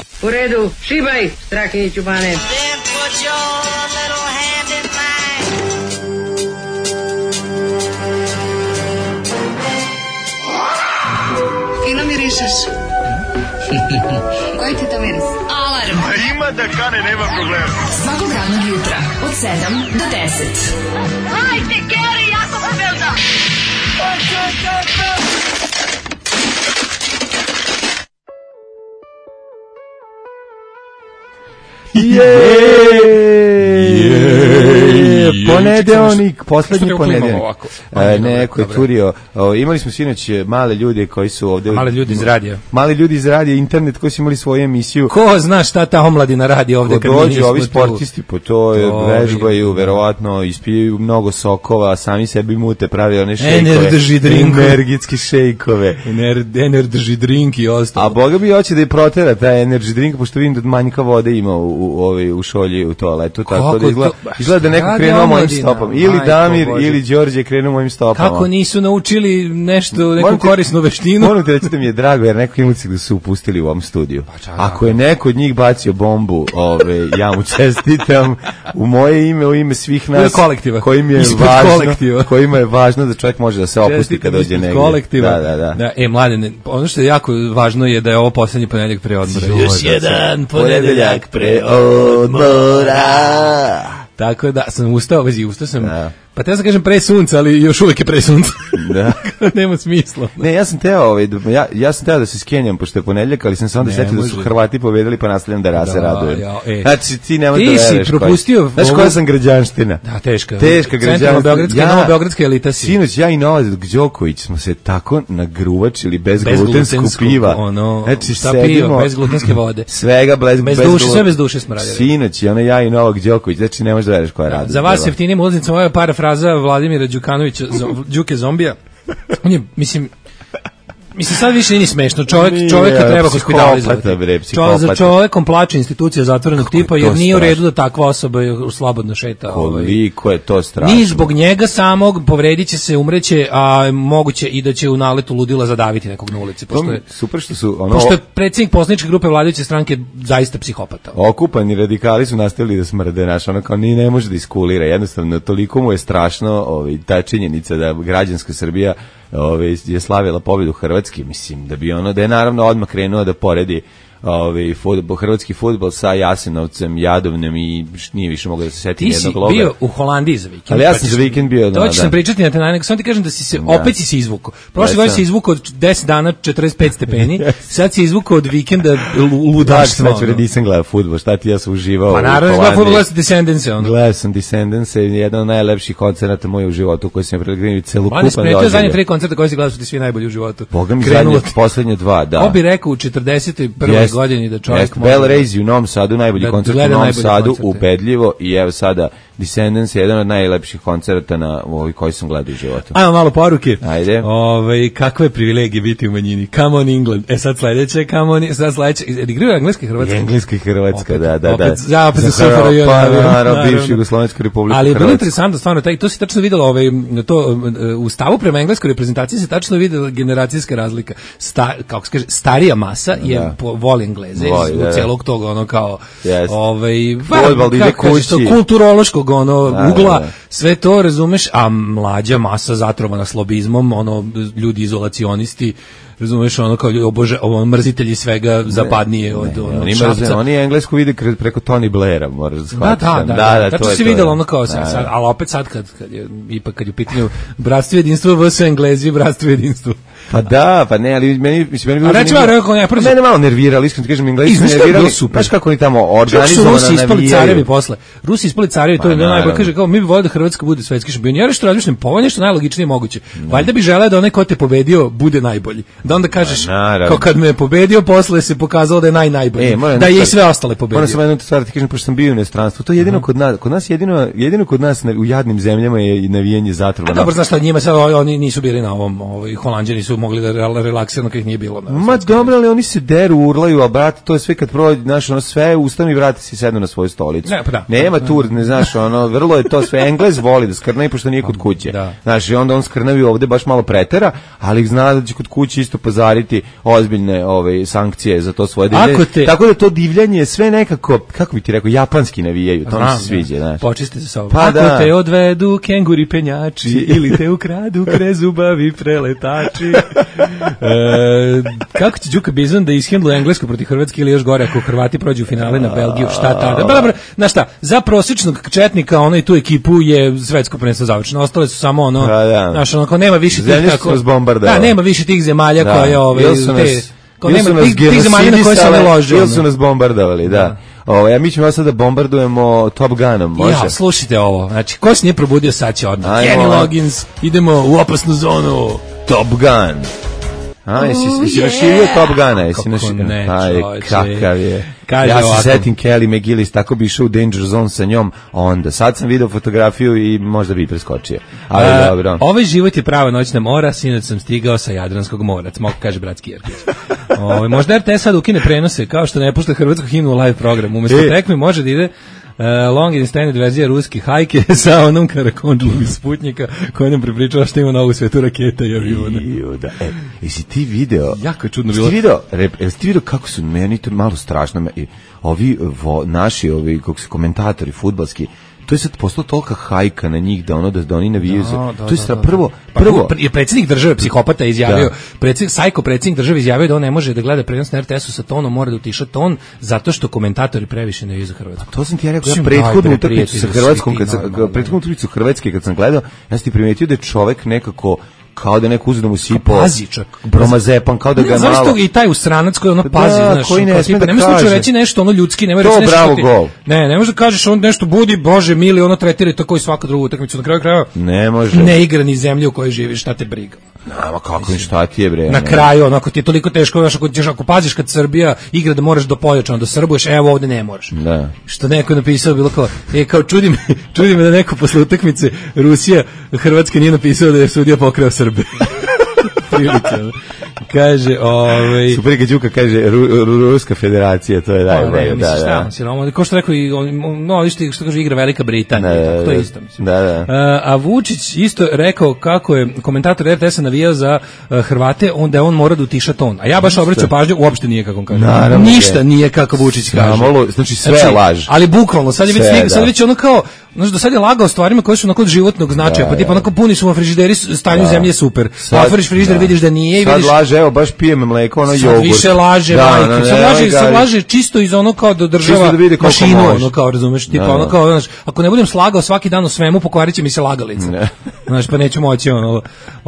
U redu, šibaj, Strahinjiću Bane. Fino mirišeš. Koji ti to miris? Alarm. Ima da kane, nema problema. Svakog radnog jutra od 7 do 10. Hajde, Geri, jako se velda. Ponedeljnik, poslednji ponedeljnik. Neko je turio. Imali smo sinoć male ljude koji su ovde. Male ljudi iz radija. Mali ljudi iz radija, internet koji su imali svoju emisiju. Ko zna šta ta omladina radi ovde kad mi dođu ovi sportisti po to vežbaju, verovatno ispijaju mnogo sokova, sami sebi mute, pravi one šejkove. Energijski šejkove. Energy drink i ostalo. A boga mi hoće da je protera taj energy drink, pošto vidim da manjka vode ima u šolji u toaletu, tako da izgleda da neko krenuo mojim stopama. Ili Damir, ili Đorđe krenuo mojim stopama. Kako nisu naučili nešto, neku korisnu veštinu? Moram te reći da mi je drago, jer neko ima da su upustili u ovom studiju. Ako je neko od njih bacio bombu, ja mu čestitam u moje ime, u ime svih nas kojima je važno da čovjek može da se opusti kad dođe negdje. Kolektiva. Da. Mladene, ono što je jako važno je da je ovo poslednji ponedeljak pre odmora. Još jedan ponedeljak pre odmora. Tako da sam ustao sam. Da. Pa te ja sam kažem pre sunca, ali još uvijek je pre sunca. Da. Nema smisla. Ne, ja sam teo da se skenjam pošto je ponedeljak, ali sam se onda setio da su Hrvati pobedili, pa nastavljam da se radujem. Znači ti nemaš da veruješ. Ti si propustio. Znaš koja sam građanština? Da, teška građanština. Nova beogradska elita si. Sinoć ja i Novak Đoković smo se tako nagruvačili bez glutenskog piva. Znači šta pivo, bez glutenske vode. Svega bez duše, sve bez duše smo radili. Sinoć ja i Novak Đoković, znači nemaš da veruješ koja radi. Za vas jeftinim ulaznicama ovo je parafraza Vladimira Đukanovića, Đuke zombija. On je, mislim, sad više nije smešno. Čovjeka treba hospitalizovati. Za čovjekom plače institucija zatvorenog tipa, jer nije u redu da takva osoba slobodno šeta. Koliko je to strašno. Ni zbog njega samog povredit će se, umreće, a moguće i da će u naletu ludila zadaviti nekog na ulici. Super što su... Pošto je predsjednik poslaničke grupe vladajuće stranke zaista psihopata. Okupani radikali su nastavili da smrde, kao ni ne može da iskulira. Jednostavno, toliko mu je strašno ta činjenica da građanska Srbija je slavila pobjedu Hrvatske, mislim, da je naravno odmah krenuo da poredi hrvatski fudbal sa Jasenovcem, Jadovnem i nije više mogao da se seti jednog loga. Ti si bio u Holandiji za vikend. Ali ja sam za vikend bio. To ću sam pričati na tenaj, samo ti kažem da si se, opet si se izvukao. Prošle godine si izvukao od 10 dana 45 stepeni, sad si izvukao od vikenda ludaštva. Znači, nisam gledao fudbal, šta ti ja sam uživao u Holandiji. Pa naravno, gledao fudbal, gledao sam Descendence. Gledao sam Descendence, jedan od najlepših koncerata moje u životu koji sam prelegrinio celokupan doživljaj. Oni sprečio zadnje 3 koncerta koji si gledao su ti svi najbolji u životu. Boga mi poslednje 2, da. Ko bi rekao u 41. godini da čovjek može... Bell Raise u Novom Sadu, najbolji koncert u Novom Sadu, ubedljivo, i evo sada Descendence je jedan od najlepših koncerta na koji sam gledao u životu. Ajmo malo poruke. Ajde. Kakve privilegije biti u manjini. Come on England. Sad sledeće, igraju engleska i hrvatska. Engleska i hrvatska, da. Opet se SFRJ. Pa, bivši Jugoslovensku republiku Hrvatsku. Ali je bilo interesantno, stvarno, to se tačno videlo, u stavu prema engleskoj reprezentaciji se tačno videla generacijska razlika. Kako se kaže, starija masa voli Engleze, u celog toga, kao, fudbal ide kući. Kulturološkog ugla, sve to razumeš, a mlađa masa zatrovana slobizmom, ljudi izolacionisti, razumeš, kao mrzitelji svega zapadnije od Šapca. Oni englesku vide preko Tony Blaira, moraš da shvatiti. Da, tačno se videlo kao ali opet sad kad je u pitanju bratstvo i jedinstvo vs. Englezi, bratstvo i jedinstvo. Pa da, pa ne, ali meni mene malo nervirali, iskreno ti kažem, Englezi nervirali. Znaš kako oni tamo organizovano navijaju. Rusi ispali carevi, to je bilo najbolje. Kaže, kao, mi bi volili da Hrvatska bude svetski šampion. Ja nešto razmišljam, pa ovo je nešto najlogičnije moguće. Valjda bi želeo da onaj ko te pobedio bude najbolji. Da onda kažeš, kao kad me je pobedio, posle se pokazalo da je najbolji. Da je i sve ostale pobedio. Moram samo jednu stvar ti kažem, pošto sam bio u inostranstvu. To je jedino kod nas u jadnim zemljama je navijanje zatrovano. Dobro, znaš šta, njima sad oni nisu bili na ovom, Holanđani su mogli da relaksirano kad ih nije bilo. Ma dobro, ali oni se deru, urlaju, a brate, to je sve kad prođe, znaš, sve ustani i vrati se sednu na svoju stolicu. Nema tur, ne znaš, vrlo je to sve. Englez voli da skrnavi, pošto nije kod kuće. Znaš, i onda on skrnavi ovde baš malo pretera, ali zna da će kod kuće isto pozariti ozbiljne sankcije za to svoje divljanje. Tako da to divljanje sve nekako, kako bi ti rekao, japanski navijaju, to mi se sviđa, znaš. Počiste se sobom. Ako te odvedu kenguri penjači ili te ukradu krezubavi preletači. Kako će Đuka Bizon da ishendluje Englesku protiv Hrvatske ili još gore ako Hrvati prođu u finale na Belgiju, šta tada? Znaš šta, za prosječnog četnika ono i tu ekipu je svetsko prvenstvo završeno. Ostale su samo ono, znaš, ono, nema više tih tako. Da, nema više tih zemalja koje nema tih zemalja na koje se ne lože. Ili su nas bombardovali, da. A mi ćemo sada bombardujemo Top Gunom, može? Ja, slušajte ovo. Znači, ko se nije probudio, sad će odmah. Kenny Loggins, idemo u opasnu zonu. Top Gun. Jesi raširio Top Guna? Jesi kakav je. Ja se setim Kelly McGillis, tako bi išao u Danger Zone sa njom, onda sad sam video fotografiju i možda bi preskočio. Ali dobro. Ovaj život je prava noćna mora, sinoć sam stigao sa Jadranskog mora, smok kaže bratski Jerkić. Možda RTS sad ukine prenose, kao što ne pušta hrvatsku himnu u live programu. Umesto tekme može da ide long extended verzija ruski hajke sa onom karakondžulom iz Sputnjika koja nam prepričala što ima novu svetu raketa i aviona. Jesi ti video? Jako je čudno bilo. Jesi ti video kako su meni to malo strašno? Ovi naši komentatori fudbalski, to je sad postalo tolika hajka na njih da oni navijaju to je prvo je predsjednik države psihopata izjavio, predsjednik države izjavio da on ne može da gleda prenos na RTS-u sa tonom, mora da utiša ton zato što komentatori previše navijaju za Hrvatsku. To sam ti ja rekao, ja prethodnu utakmicu sa Hrvatskom, prethodnu utakmicu Hrvatske kad sam gledao, ja sam ti primetio da je čovek nekako kao da neko uzeo da mu sipao bromazepan, kao da ga malo... Zašto i taj ustranac koji ono pazi, znaš, koji ne sme da kaže. Nema reći nešto ono ljudski, nema reći nešto... To bravo gol. Ne može da kažeš on nešto budi, bože mili, ono tretira tako i svaku drugu utakmicu. Na kraju krajeva ne može. Ne igra ni zemlju u kojoj živiš, šta te briga. Nama kako ni šta ti je bre. Na kraju onako ti je toliko teško, ako paziš kad Srbija igra da moraš do pojačano da srbuješ, evo ovde ne možeš. Da. Što neko napisao bilo kao čudi me da neko posle utakmice Rusija Hrvatska nije napisao da je sudija pokrao Srbe. Kaže, Super kad Đuka kaže Ruska federacija, to je najbolje. Da. Ko što rekao, što kaže igra Velika Britanija, to je isto, mislim. Da. A Vučić isto rekao kako je komentator RTS-a navijao za Hrvate, onda on mora da utiša ton. A ja baš obraćam pažnju, uopšte nije kako on kaže. Ništa nije kako Vučić kaže. Znači sve je laž. Ali bukvalno, sad je već ono kao, znači do sad je lagao stvarima koje su onako od životnog značaja, pa tipa onako puni su frižideri, stanje zemlje super. Otvoriš frižider, vidiš da nije i vidiš. Sad laže, evo baš pijem mleko, ono jogurt. Sad više laže, majke. Sad laže čisto iz ono kao da država mašinu, ono kao, razumeš, tipa ono kao, znaš, ako ne budem slagao svaki dan o svemu, pokvarit će mi se lagalica. Znaš, pa neću moći ono,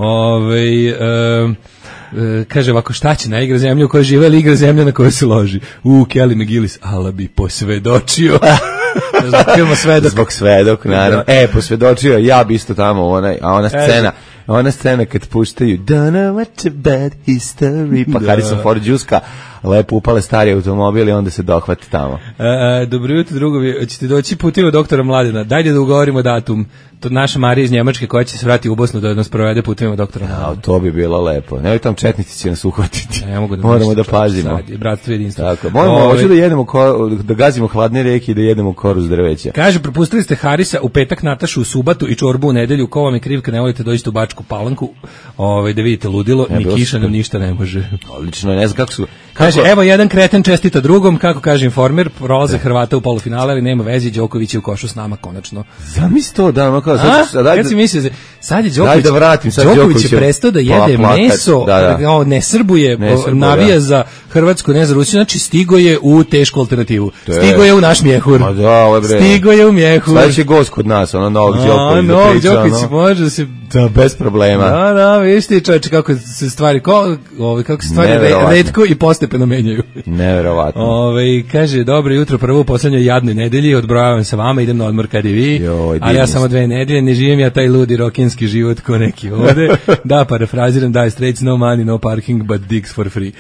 kaže ovako, šta će na igra zemlju u kojoj žive ili igra zemlja na kojoj se loži? Kelly McGillis, ala bi posvedočio. Zbog svedok, naravno. Posvedočio, ja bi isto tamo, ona scena kad puštaju Don't know what a bad history, pa Harrison Ford džuska, lepo upale stari automobil i onda se dohvati tamo. Dobro jutro, drugovi, ćete doći putima doktora Mladena, dajde da ugovorimo datum. To naša Marija iz Njemačke koja će se vratiti u Bosnu da nas provede putima doktora Mladena. To bi bilo lepo. Nemoj tam četnici će nas uhvatiti. Moramo da pazimo. Bratstvo jedinstvo. Hoću da jedemo, da gazimo hladne reke i da jedemo koru s drveća. Kaže, propustili ste Harisa, u petak Natašu u subatu i čorbu u nedelju, ko vam je kriv kad ne volite doći u Bačku Palanku, da vidite ludilo, ni kiša nam ništa ne može. Odlično, ne znam kako su... Kaže, evo jedan kreten čestita drugom, kako kaže Informer, prolaze Hrvata u polufinale, ali nema veze, Đoković je u košu s nama konačno. Zamisli to, da, ono kao... Kad si mislio, sad je Đoković je prestao da jede meso, ne srbuje, navija za Hrvatsku, ne za Rusiju, znači stigo je u tešku alternativu. Stigo je u naš mjehur. Stigo je u mjehur. Sledeći gost kod nas, Novak Đoković. Novak Đoković može da se... Da, bez problema. Da, vidiš ti čovječe kako se stvari, retko i postepeno menjaju. Neverovatno. Kaže, dobro jutro, prvo u poslednjoj jadnoj nedelji, odbrojavam sa vama, idem na odmor kad i vi, ali ja samo 2 nedelje, ne živim ja taj ludi rokinski život ko neki ovde. Da, parafraziram, Dire Straits, no money, no parking, but dicks for free.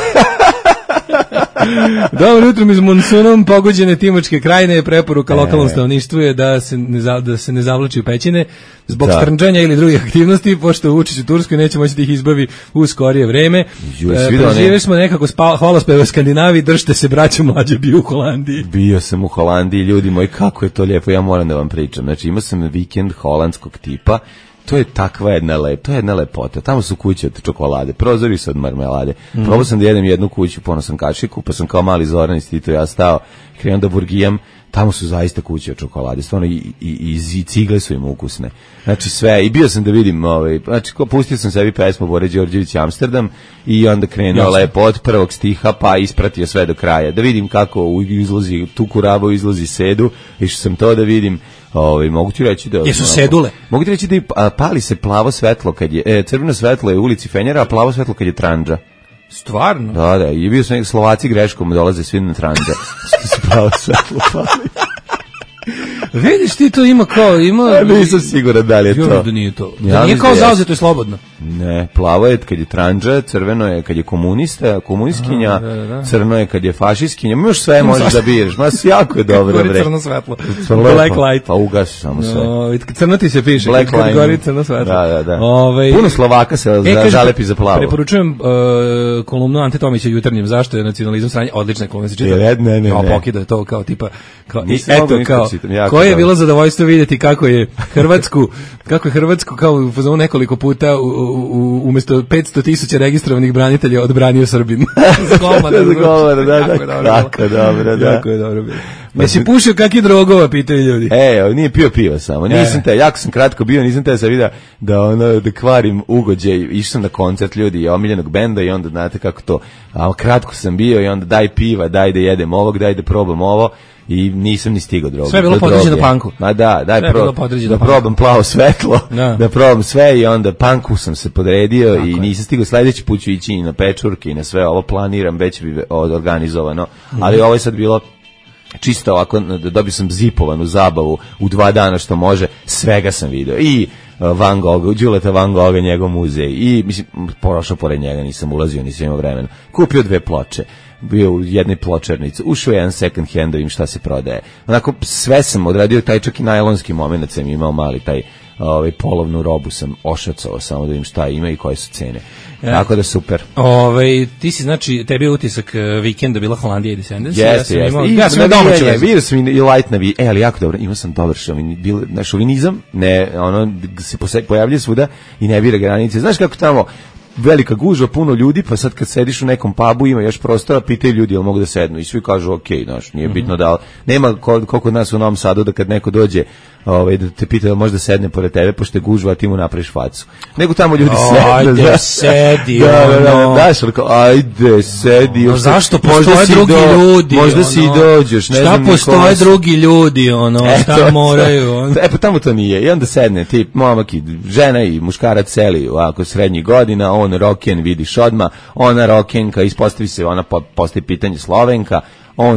Dobro jutro, iz monsunom pogođene Timočke krajine je preporuka lokalnom stanovništvu je da se ne zavlači u pećine zbog strnđanja ili drugih aktivnosti, pošto Vučić u Turskoj neće moći da ih izbavi u skorije vreme. Preživjeli smo nekako hvalospeve u Skandinaviji, držite se braćo mlađe, bio u Holandiji. Bio sam u Holandiji, ljudi moji, kako je to lijepo, ja moram da vam pričam. Znači, imao sam vikend holandskog tipa, to je takva jedna lepota. Tamo su kuće od čokolade, prozori su od marmelade. Probao sam da jedem jednu kuću, pono sam kašiku, pa sam kao mali Zoran iz Tito ja stao, krenuo da burgijam, tamo su zaista kuće od čokolade, stvarno i cigle su im ukusne. Znači sve, i bio sam da vidim, znači pustio sam sebi pesmu Bore Đorđević Amsterdam i onda krenuo lepo od prvog stiha pa ispratio sve do kraja. Da vidim kako izlazi tu kuravo, izlazi sedu, išao sam to da vidim. Mogu ti reći da jesu sedule. Mogu ti reći da pali se plavo svetlo kad je crveno svetlo je u ulici Fenjera, a plavo svetlo kad je Trandža. Stvarno? Da, i bio sam neki Slovaci greškom dolaze svi na Trandža. Što se plavo svetlo pali. Vidiš ti to ima nisam siguran da li je to. Da nije to. Da nije kao zauzeto i slobodno. Ne, plavo je kad je Trandža, crveno je kad je komunista, komunistkinja, crno je kad je fašistkinja. Još sve možeš da biraš. Ma jako je dobro bre. Crno svetlo. Black light. Pa ugasi samo sve. Crno ti se piše. Black kad line. Gori crno svetlo. Da. Puno Slovaka se zalepi za plavo. Preporučujem kolumnu Ante Tomića u Jutarnjem. Zašto je nacionalizam sranje? Odlična kolumna se čita. Ne. Pokida je to kao tipa koje je bilo zadovoljstvo vidjeti kako je Hrvatsku kao u fazonu nekoliko puta umesto 500.000 registrovanih branitelja odbranio Srbin. Tako dobro bilo. Ma si pušio kakvi drogova, pitaju ljudi. Nije pio piva samo. Nisam jako sam kratko bio, nisam te se vidio da kvarim ugođaj. Išao sam na koncert ljudi omiljenog benda i onda znate kako to. A kratko sam bio i onda daj piva, daj da jedem ovog, daj da probam ovo. I nisam ni stigao drogu. Sve je bilo podređeno panku. Ma da probam plavo svetlo, da probam sve i onda panku sam se podredio i nisam stigao. Sledeći put ću ići i na pečurke i na sve ovo planiram, već bi organizovano. Ali ovo je sad bilo čisto ovako, dobio sam zipovanu zabavu u 2 dana što može, svega sam video. I Van Gogh, Đuleta Van Gogha, njegov muzej i mislim, prošao pored njega, nisam ulazio, nisam imao vremena. Kupio 2 ploče. Bio u jednoj pločarnici, ušao jedan second hand, da vidim šta se prodaje. Onako, sve sam odradio, taj čak i najlonski moment sam imao mali, taj polovnu robu sam ošacao, samo da vidim šta ima i koje su cene. Tako da super. Ti si, znači, tebi je utisak vikenda bila Holandija i Descendants? Jeste. Ja sam domaću vezu. Vidio sam i light na ali jako dobro, imao sam dobar šovinizam, se pojavlja svuda i ne bira granice. Znaš kako tamo velika gužva, puno ljudi, pa sad kad sediš u nekom pubu, ima još prostora, pitaju ljudi jel mogu da sednu i svi kažu okej, znaš, nije bitno da nema koliko nas u Novom Sadu da kad neko dođe da te pita da može da sedne pored tebe, pošto je gužva, a ti mu napraviš facu. Nego tamo ljudi sednu. Ajde, sedi, ajde, sedi. Zašto postoje drugi ljudi? Možda si i dođeš, ne znam. Šta postoje drugi ljudi, šta moraju? Pa tamo to nije. I onda sedne ti, momak i žena i muškarac celi, ovako srednjih godina, on roken, vidiš odmah, ona rokenka, ispostavi se, ona postavi pitanje Slovenka, on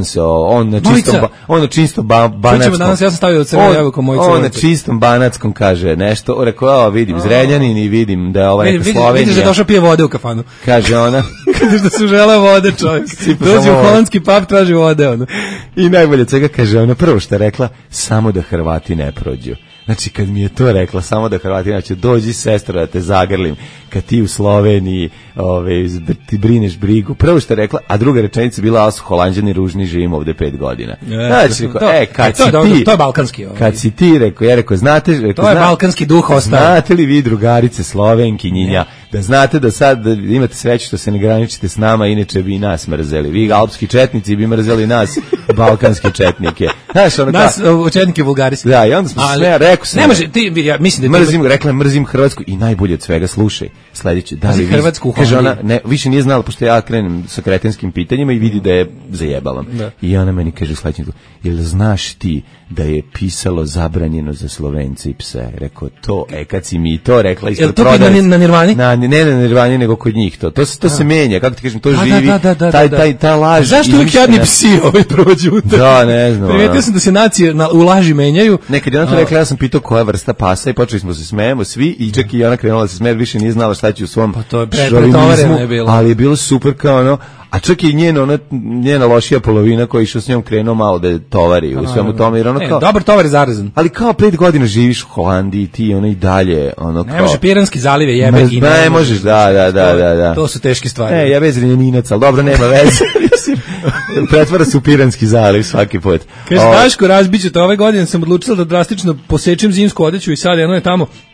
na čistom banatskom. Danas ja sam stavio crvenu jabuku mojice. On na čistom banatskom kaže nešto, rekao, vidim Zrenjanin i vidim da je ova neka Slovenija. Vidiš da došao pije vode u kafanu. Kaže ona. Vidiš da su žele vode, čovjek. Dođe u holandski pub, traži vode. I najbolje od svega kaže ona, prvo što je rekla, samo da Hrvati ne prođu. Znači, kad mi je to rekla, samo da Hrvati, znači, dođi sestro da te zagrlim, kad ti u Sloveniji ti brineš brigu. Prvo što je rekla, a druga rečenica bila, ali su Holanđani ružni, živimo ovde 5 godina. Znači, to je balkanski. Kad si ti rekao, znate... To je balkanski duh ostao. Znate li vi, drugarice, Slovenkinjinja, da znate da sad imate sreću što se ne graničite s nama, inače bi i nas mrzeli. Vi, alpski četnici, bi mrzeli nas, balkanske četnike. Znaš, nas, četnike vulgarisi. Da, i onda smo sve, rekao sam... Ne može, ja mislim da mrzim Hrvatsku i najbolje od svega, slušaj, sledeće, da li Hrvatsku, kaže ona, više nije znala, pošto ja krenem sa kretenskim pitanjima i vidi da je zajebalam. I ona meni kaže sledeće, jel znaš ti da je pisalo zabranjeno za Slovence i pse? Rekao, kad si mi to rekla ispred prodavnice. Jel to na Nirvani? Ne na Nirvani, nego kod njih to se menja, kako ti kažem, to živi, ta laž. Zašto uvijek jadni psi prođu? Da, ne znam. Primetio sam da se nacije u laži menjaju. Nekad je ona to rekla, ja sam pitao koja vrsta pasa i počeli smo se smejemo svi i čak i ona krenula da se smeje, više nije znala šta će u svom šovinizmu, ali je bilo super kao ono. A čak i njena lošija polovina koja je išao s njom krenuo malo da tovari u svemu tome. Jer ono kao, dobar tovar je zarazan. Ali kao 5 godina živiš u Holandiji, ti ono i dalje. Ne može, Piranski zaliv je jebe i ne možeš, da. To su teške stvari. Ja vezan je Ninac, ali dobro, nema veze. Pretvara se u Piranski zaliv svaki put. Kaže, Daško, razbiću te, ove godine sam odlučila da drastično posečem zimsku odeću i sad jedno je tamo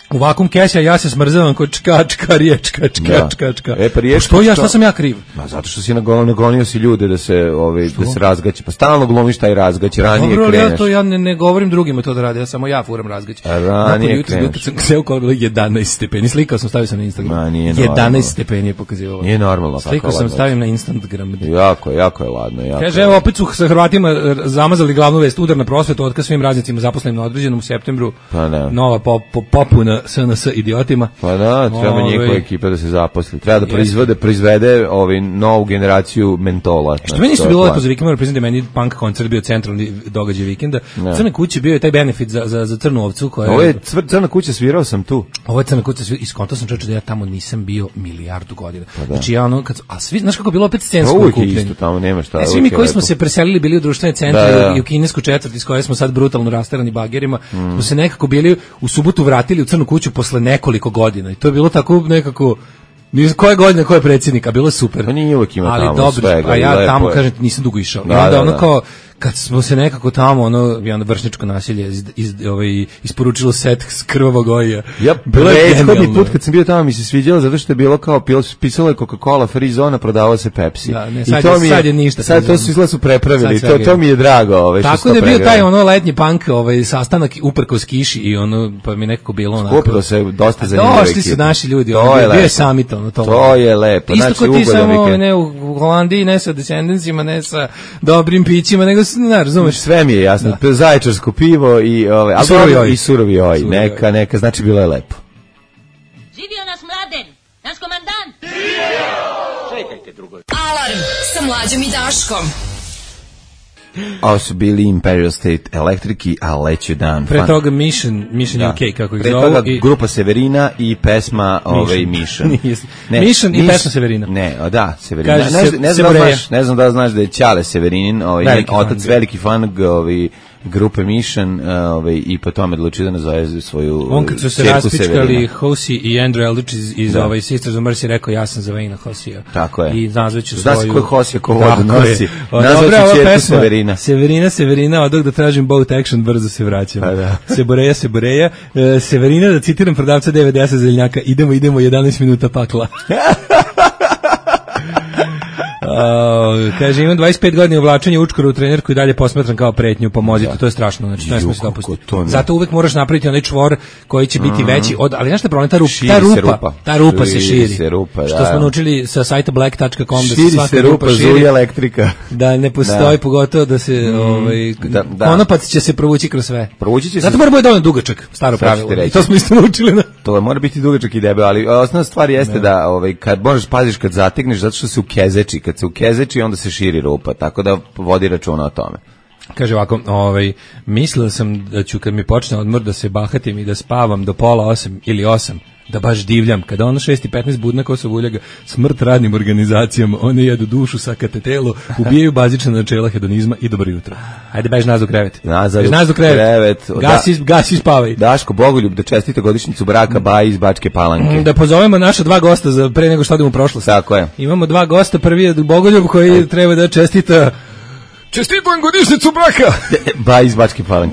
U vakum kesja ja se smrzavam kod čka, riječka. Pa riječka. Što ja, šta sam ja kriv? Ma zato što si nagonio si ljude da se razgaće. Pa stalno glomiš taj razgać, ranije dobro, kreneš. Dobro, ja ne govorim drugima to da rade, ja samo ja furam razgać. Ranije kreneš. Kad sam seo kao 11 stepeni, slikao sam, stavio sam na Instagram. 11 stepeni je pokazivao. Nije normalno. Slikao sam, stavim na Instagram. Jako je ladno. Kaže, evo, opet su sa Hrvatima zamazali glavnu vest, udar na prosvetu, otkaz svim radnicima zaposlenim na određenom u septembru. Pa da. Nova popuna SNS idiotima. Pa da, treba njihova ekipa da se zaposli. Treba da proizvede novu generaciju mentola. Što meni nisu bilo lepo za vikend, moram priznati da meni punk koncert bio centralni događaj vikenda. U Crnoj kući bio je taj benefit za Crnu ovcu. Ovo je Crna kuća, svirao sam tu. Ovo je Crna kuća, iskonto sam čoveče da ja tamo nisam bio milijardu godina. Znači ja svi, znaš kako bilo opet scensko okupljanje. Isto tamo nema šta. Svi mi koji smo se preselili bili u društvene centre i u kinesku četvrt iz koje smo sad brutalno rasterani bagerima, smo se nekako bili u subotu vratili u Crnu kuću posle nekoliko godina i to je bilo tako nekako koje godine, koje predsjednik, a bilo je super. Pa nije uvijek ima ali tamo dobro, svega. A ja tamo, kažem, nisam dugo išao. I onda ono kao, kad smo se nekako tamo, ono vršničko nasilje isporučilo set s krvavog oja. Ja, prethodni put kad sam bio tamo mi se sviđalo zato što je bilo kao, pisalo je Coca-Cola free zona, prodavao se Pepsi. Da, ne, sad je ništa. Sad to su izgleda su prepravili, to mi je drago. Tako da je bio taj letnji punk sastanak uprkos kiši i pa mi nekako bilo onako. Skupilo se dosta zanimljivo. Došli su naši ljudi, bio je summit. To je lepo. Isto kao ti samo ne u Holandiji, ne sa descendencima, ne sa dobrim pićima, nego ne razumeš. Sve mi je jasno. Zaječarsko pivo i surovi oj. Neka, znači bilo je lepo. Živio nas Mladen, naš komandant. Čekajte drugo. Alarm sa Mlađom i Daškom. Ovo su bili Imperial State Electric i I'll Let You Down. Pre toga Mission UK, kako ih zovu. Pre toga grupa Severina i pesma Mission. Mission i pesma Severina. Severina. Ne znam da znaš da je Ćale Severinin, otac veliki fan grupe Mission i po tome odlučio da nazove svoju on kad su se raspičkali Hosi i Andrew Eldridge iz Sisters of Mercy rekao ja sam za Wayna Hosija. Tako je. I nazvaću svoju... Znaš koji Hosija ko vodu nosi. Nazvaću čerku Severina. Severina, odog da tražim boat action, brzo se vraćam. Seboreja. Severina, da citiram prodavca DVD-a zeljnjaka, idemo, 11 minuta pakla. Kaže, imam 25 godina uvlačenja učkora u trenerku i dalje posmatram kao pretnju, pomozite, to je strašno, znači ne smije se dopustiti. Zato uvek moraš napraviti onaj čvor koji će biti veći od, ali znaš šta problem, ta rupa se širi. Što smo naučili sa sajta black.com da se svaka rupa širi. Elektrika. Da ne postoji, pogotovo da se konopac će se provući kroz sve. Zato mora biti dovoljno dugačak, staro pravilo. I to smo isto naučili. To mora biti dugačak i debel, ali osnovna stvar jeste da kad možeš paziš kad zategneš, zato što se ukezeči, kad se ukezeči onda se širi rupa, tako da vodi računa o tome. Kaže ovako, mislila sam da ću kad mi počne odmor da se bahatim i da spavam do 7:30 ili 8, da baš divljam, kada ono 6:15 budna Kosovo uljaga, smrt radnim organizacijama, one jedu dušu, sakate telo, ubijaju bazična načela hedonizma i dobro jutro. Ajde, bež nazad u krevet. Nazad u krevet. Gasi, spavaj. Daško Bogoljub da čestite godišnjicu braka Baji iz Bačke Palanke. Da pozovemo naša 2 gosta za pre nego što odemo u prošlost. Tako je. Imamo 2 gosta, prvi je Bogoljub koji treba da čestita čestitam godišnjicu braka. Baji iz Bačke Palanke.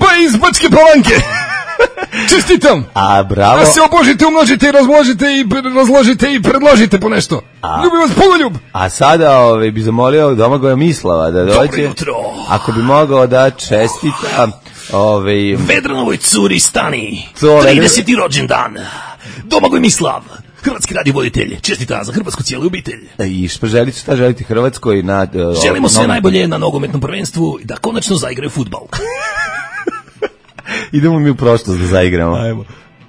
Čestitam! A bravo. Da se obožite, umnožite i razložite i razložite i predložite po nešto. Ljubim vas, Bogoljub! A sada bi zamolio Domagoja Mislava da dođe. Dobro jutro! Ako bi mogao da čestita Vedranovoj curi Stani, 30. rođendan. Domagoj Mislav, hrvatski radiovoditelj, čestita za hrvatsku cijelu obitelj. I šta želite Hrvatskoj na... Želimo sve najbolje na nogometnom prvenstvu i da konačno zaigraju fudbal. Idemo mi u prošlost da zaigramo. Ajmo.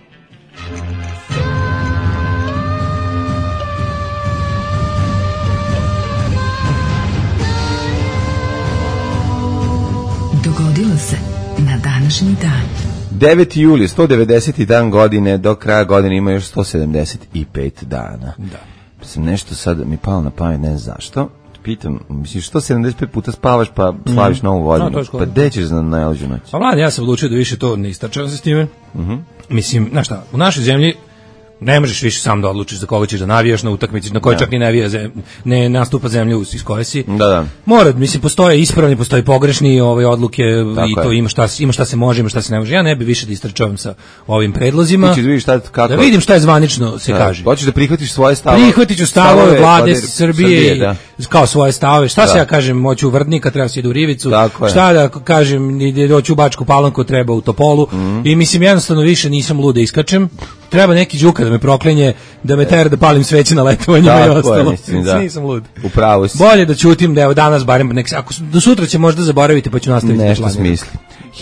Dogodilo se na današnji dan. 9. juli, 190. dan godine, do kraja godine ima još 175 dana. Da. Nešto sad mi palo na pamet, ne znam zašto. Pitam, misliš 175 puta spavaš pa slaviš novu godinu, pa gde ćeš na najluđu noć? Pa mlad, ja sam odlučio da više to ne istračavam se s time. Mislim, znaš šta, u našoj zemlji Ne možeš više sam da odlučiš za koga ćeš da navijaš na utakmici, na kojoj čak ni ne nastupa zemlju iz koje si. Da. Mora, mislim, postoje ispravni, postoje pogrešni odluke i to ima šta se može, ima šta se ne može. Ja ne bi više da istrčavam sa ovim predlozima. Da vidim šta je zvanično se kaže. Hoćeš da prihvatiš svoje stavove? Prihvatiću stavove vlade Srbije kao svoje stavove. Šta se ja kažem, hoću u Vrdnika, treba se ide u Rivicu. Šta da kažem, hoću u Bačku Palanku, treba u Topolu. I mislim, jednostavno više nisam lud da iskačem. Treba neki đuka da me proklenje, da me tera da palim sveće na letovanjima i ostalo. Nisam lud. Upravo si. Bolje da ćutim, da evo danas barem, ako do sutra će možda zaboraviti pa ću nastaviti. Nešto smisli.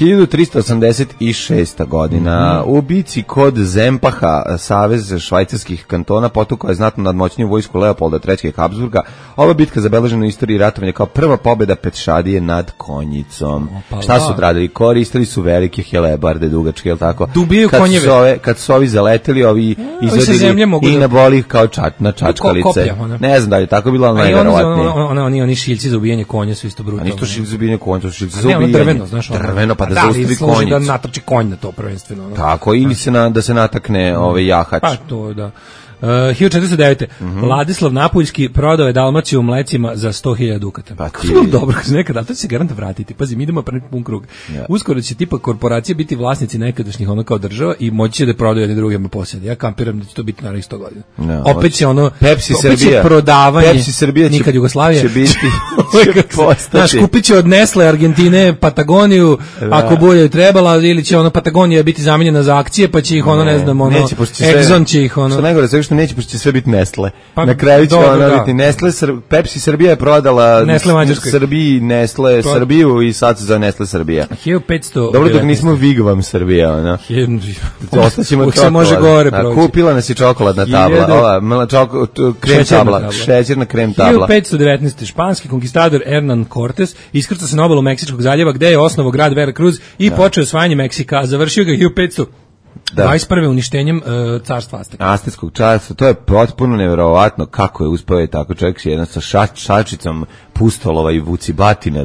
1386. godina u bici kod Zempaha, savez švajcarskih kantona, potukao je znatno nadmoćniju vojsku Leopolda III. Habsburga. Ova bitka zabeležena u istoriji ratovanja kao prva pobjeda Pečadije nad konjicom. Šta su odradili? Koristili su velike helebarde dugačke, jel tako? Dubiju konjeve. Kad su ovi zaleteli, ovi izvodili i naboli kao na čačkalice. Ne znam da li tako bilo, ali najverovatnije. Oni šiljci za ubijanje konja su isto brutalni. Nisu šiljci za ubijanje konja, to su šiljci za ubijanje. Drveno, pa da zaustavi konjicu. Da natrči konj na to prvenstveno. Tako, ili da se natakne jahač. Pa to, da. 1409. Vladislav Napuljski prodao je Dalmaciju u Mlecima za 100.000 dukata. Kako je dobro, kad nekada, ali to će se garant vratiti. Pazi, mi idemo prvi pun krug. Uskoro će tipa korporacije biti vlasnici nekadašnjih kao država i moći će da prodaju jedni drugima posjede. Ja kampiram da će to biti naravno 100 godina. Opet će Pepsi opet Srbija. Će prodavanje. Pepsi Srbija nikad Jugoslavije. Će biti. Znaš, kupit će od Nestle Argentine Patagoniju, ako bude trebala, ili će Patagonija biti zamijenjena za akcije, pa će ih ne znam, Exxon će ih Što najgore, što neće, pošto će sve biti Nestle. Na kraju će biti Nestle, Pepsi Srbija je prodala Srbiji Nestle Srbiju i sad za Nestle Srbija. 1500. Dobro, dok nismo Vigvam Srbija, ostaćemo se može gore proći. Kupila nas je čokoladna tabla, krem tabla, šećerna krem tabla. 1519. Španski konkistador Hernán Cortés iskrcao se na obalu Meksičkog zaljeva, gde je osnovao grad Veracruz i počeo osvajanje Meksika, a završio ga 1521. uništenjem carstva Azteka. Aztekskog carstva, to je potpuno neverovatno kako je uspeo je tako čovjek jedan sa šačicom pustolova i vucibatina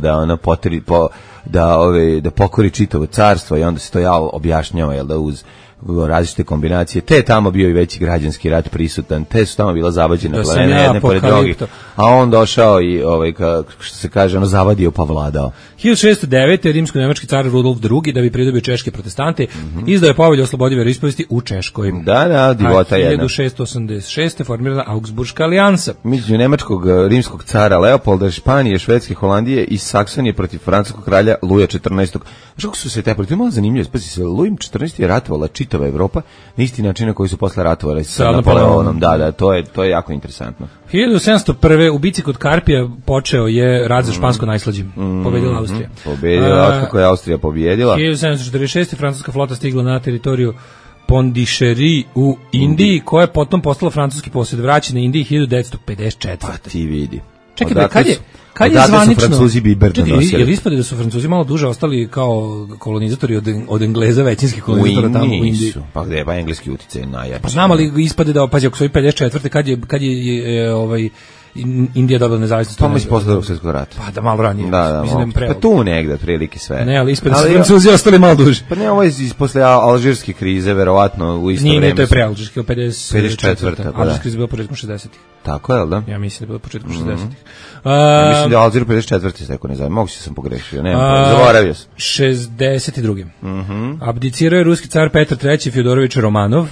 da pokori čitavo carstvo i onda se to objašnjava, jel da uz različite kombinacije, te je tamo bio i veći građanski rat prisutan, te su tamo bila zavađene planine jedne pored drugih, a on došao i što se kaže, zavadio pa vladao. 1609. rimsko-nemački car Rudolf II, da bi pridobio češke protestante, izdao je povelju o slobodi veroispovesti u Češkoj. Da, divota jedna. 1686. formirana Augsburška alijansa. Među nemačkog rimskog cara Leopolda, Španije, Švedske, Holandije i Saksonije protiv francuskog kralja Luja XIV. Znaš kako su se te protiv, malo zanimljivo, spazi se, Lujem XIV je ratovala čitava Evropa na isti način na koji su posle ratovali sa Napoleonom. Da, to je jako interesantno. 1701. u bici kod Karpija počeo je rat za špansko najslađe. Pobedila Austrija. Kako je Austrija pobjedila? 1746. francuska flota stigla na teritoriju Pondicherry u Indiji, koja je potom postala francuski posjed, vraćena Indiji 1954. Pa ti vidi. Čekaj, kad je zvanično? Francuzi biberno nosili. Jel ispade da su Francuzi malo duže ostali kao kolonizatori od Engleza, većinskih kolonizatora tamo u Indiji? Pa gde je pa engleski uticaj najjači? Pa znam, ali ispade da, pazi, ako su 54. kad je Indija dobila nezavisnost. Pa misli posle Drugog svjetskog rata. Pa da malo ranije. Pa tu negde prilike sve. Ne, ali ispade su Francuzi ostali malo duže. Pa ne, ovo je posle alžirske krize, verovatno u isto vreme. Nije, to je pre alžirske, 54. Alžirska kriza je bila početkom 60-ih. Tako je, da? Ja mislim da je bilo početkom 60-ih. Ja mislim da je Alžir 54. Seko ne znam, mogu se sam pogrešio, zaboravio sam. 62. Abdicirao je ruski car Petar III. Fjodorović Romanov.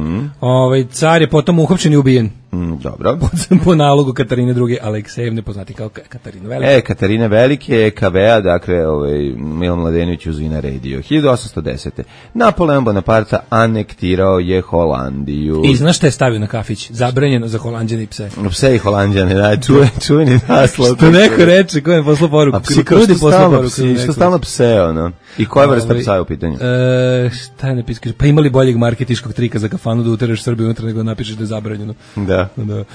Car je potom uhapšen i ubijen. Dobro. Po nalogu Katarine II. Aleksejevne, poznati kao Katarina Velike. Katarina Velike, EKV-a, dakle, Milan Mladenović uz i naredio. 1810. Napoleon Bonaparte anektirao je Holandiju. I znaš šta je stavio na kafić? Zabranjeno za Holanđane i pse. Pse i Holanđane, da, čuveni naslov. Što neko reče, ko je poslao poruku? A psi kao što stalno pse, ono. I koja vrsta psa je u pitanju? Šta je napisao? Pa imali boljeg marketinškog trika za kafanu da uteraš Srbiju unutra nego napišeš da je zabranjeno. Da. Da.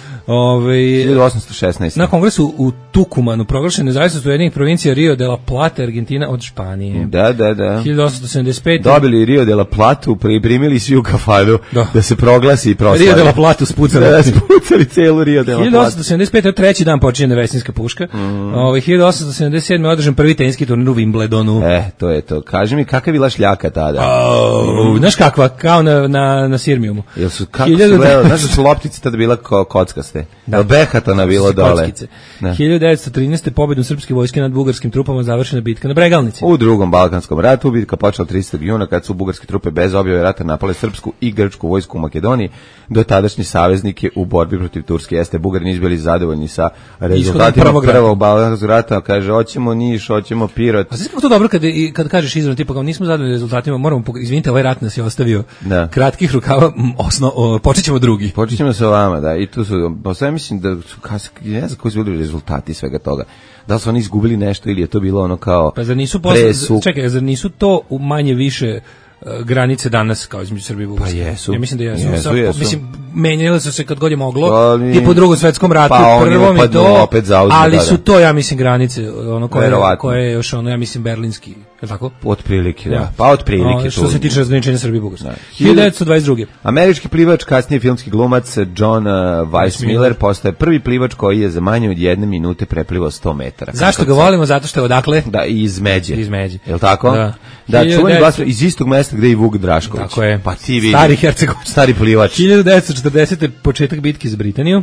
1816. Na kongresu u Tucumanu proglašena nezavisnost Ujedinjenih provincija Rio de la Plata, Argentina od Španije. Da. 1875. Dobili Rio de la Platu, primili svi u kafanu da se proglasi i proslavi. Rio de la Platu spucali. Da, spucali celu Rio de la Platu. 1875. treći dan počinje Nevesinjska puška. 1877. održan prvi teniski turnir u Wimbledonu. To je to. Kaži mi, kakva je bila šljaka tada? Znaš kakva? Kao na Sirmijumu. Jel su, kako su, znaš da su loptice tada bila kockaste? Da. Jel Behatona bilo dole? Kockice. 1913. pobedom srpske vojske nad bugarskim trupama završena bitka na Bregalnici. U Drugom Balkanskom ratu bitka počela 30. juna kad su bugarske trupe bez objave rata napale srpsku i grčku vojsku u Makedoniji, do tadašnji saveznike u borbi protiv Turske. Jeste, Bugari nisu bili zadovoljni sa rezultatima prvog Balkanskog rata, kaže hoćemo Niš, hoćemo Pirot. A znaš kako to dobro kad kažeš izravno, tipa kao nismo zadovoljni rezultatima, moramo, izvinite, ovaj rat nas je ostavio kratkih rukava, počet ćemo drugi. Počet ćemo sa vama, da, i tu su, sve mislim da su, ne znam koji su bili rezultati svega toga. Da li su oni izgubili nešto ili je to bilo ono kao pa zar nisu to manje više granice danas kao između Srbije i Bugarske? Pa jesu. Ja mislim da jesu. Mislim, menjale su se kad god je moglo, i po Drugom svetskom ratu, prvom i to, opet zauzme, ali su to, ja mislim, granice, ono koje je još ono, ja mislim, berlinski, je li tako? Otprilike, da. Pa otprilike. Što se tiče razgraničenja Srbije i Bugarske. 1922. Američki plivač, kasnije filmski glumac John Weissmiller postaje prvi plivač koji je za manje od 1 minute preplivao 100 metara. Zašto ga volimo? Zato što je odakle? Da, iz Međe. Iz Međe. Je li tako? Da, čuveni glas iz istog mesta gde je i Vuk Drašković. Tako je. Pa ti vidi. Stari Hercegovac. Stari plivač. 1940. početak bitke za Britaniju.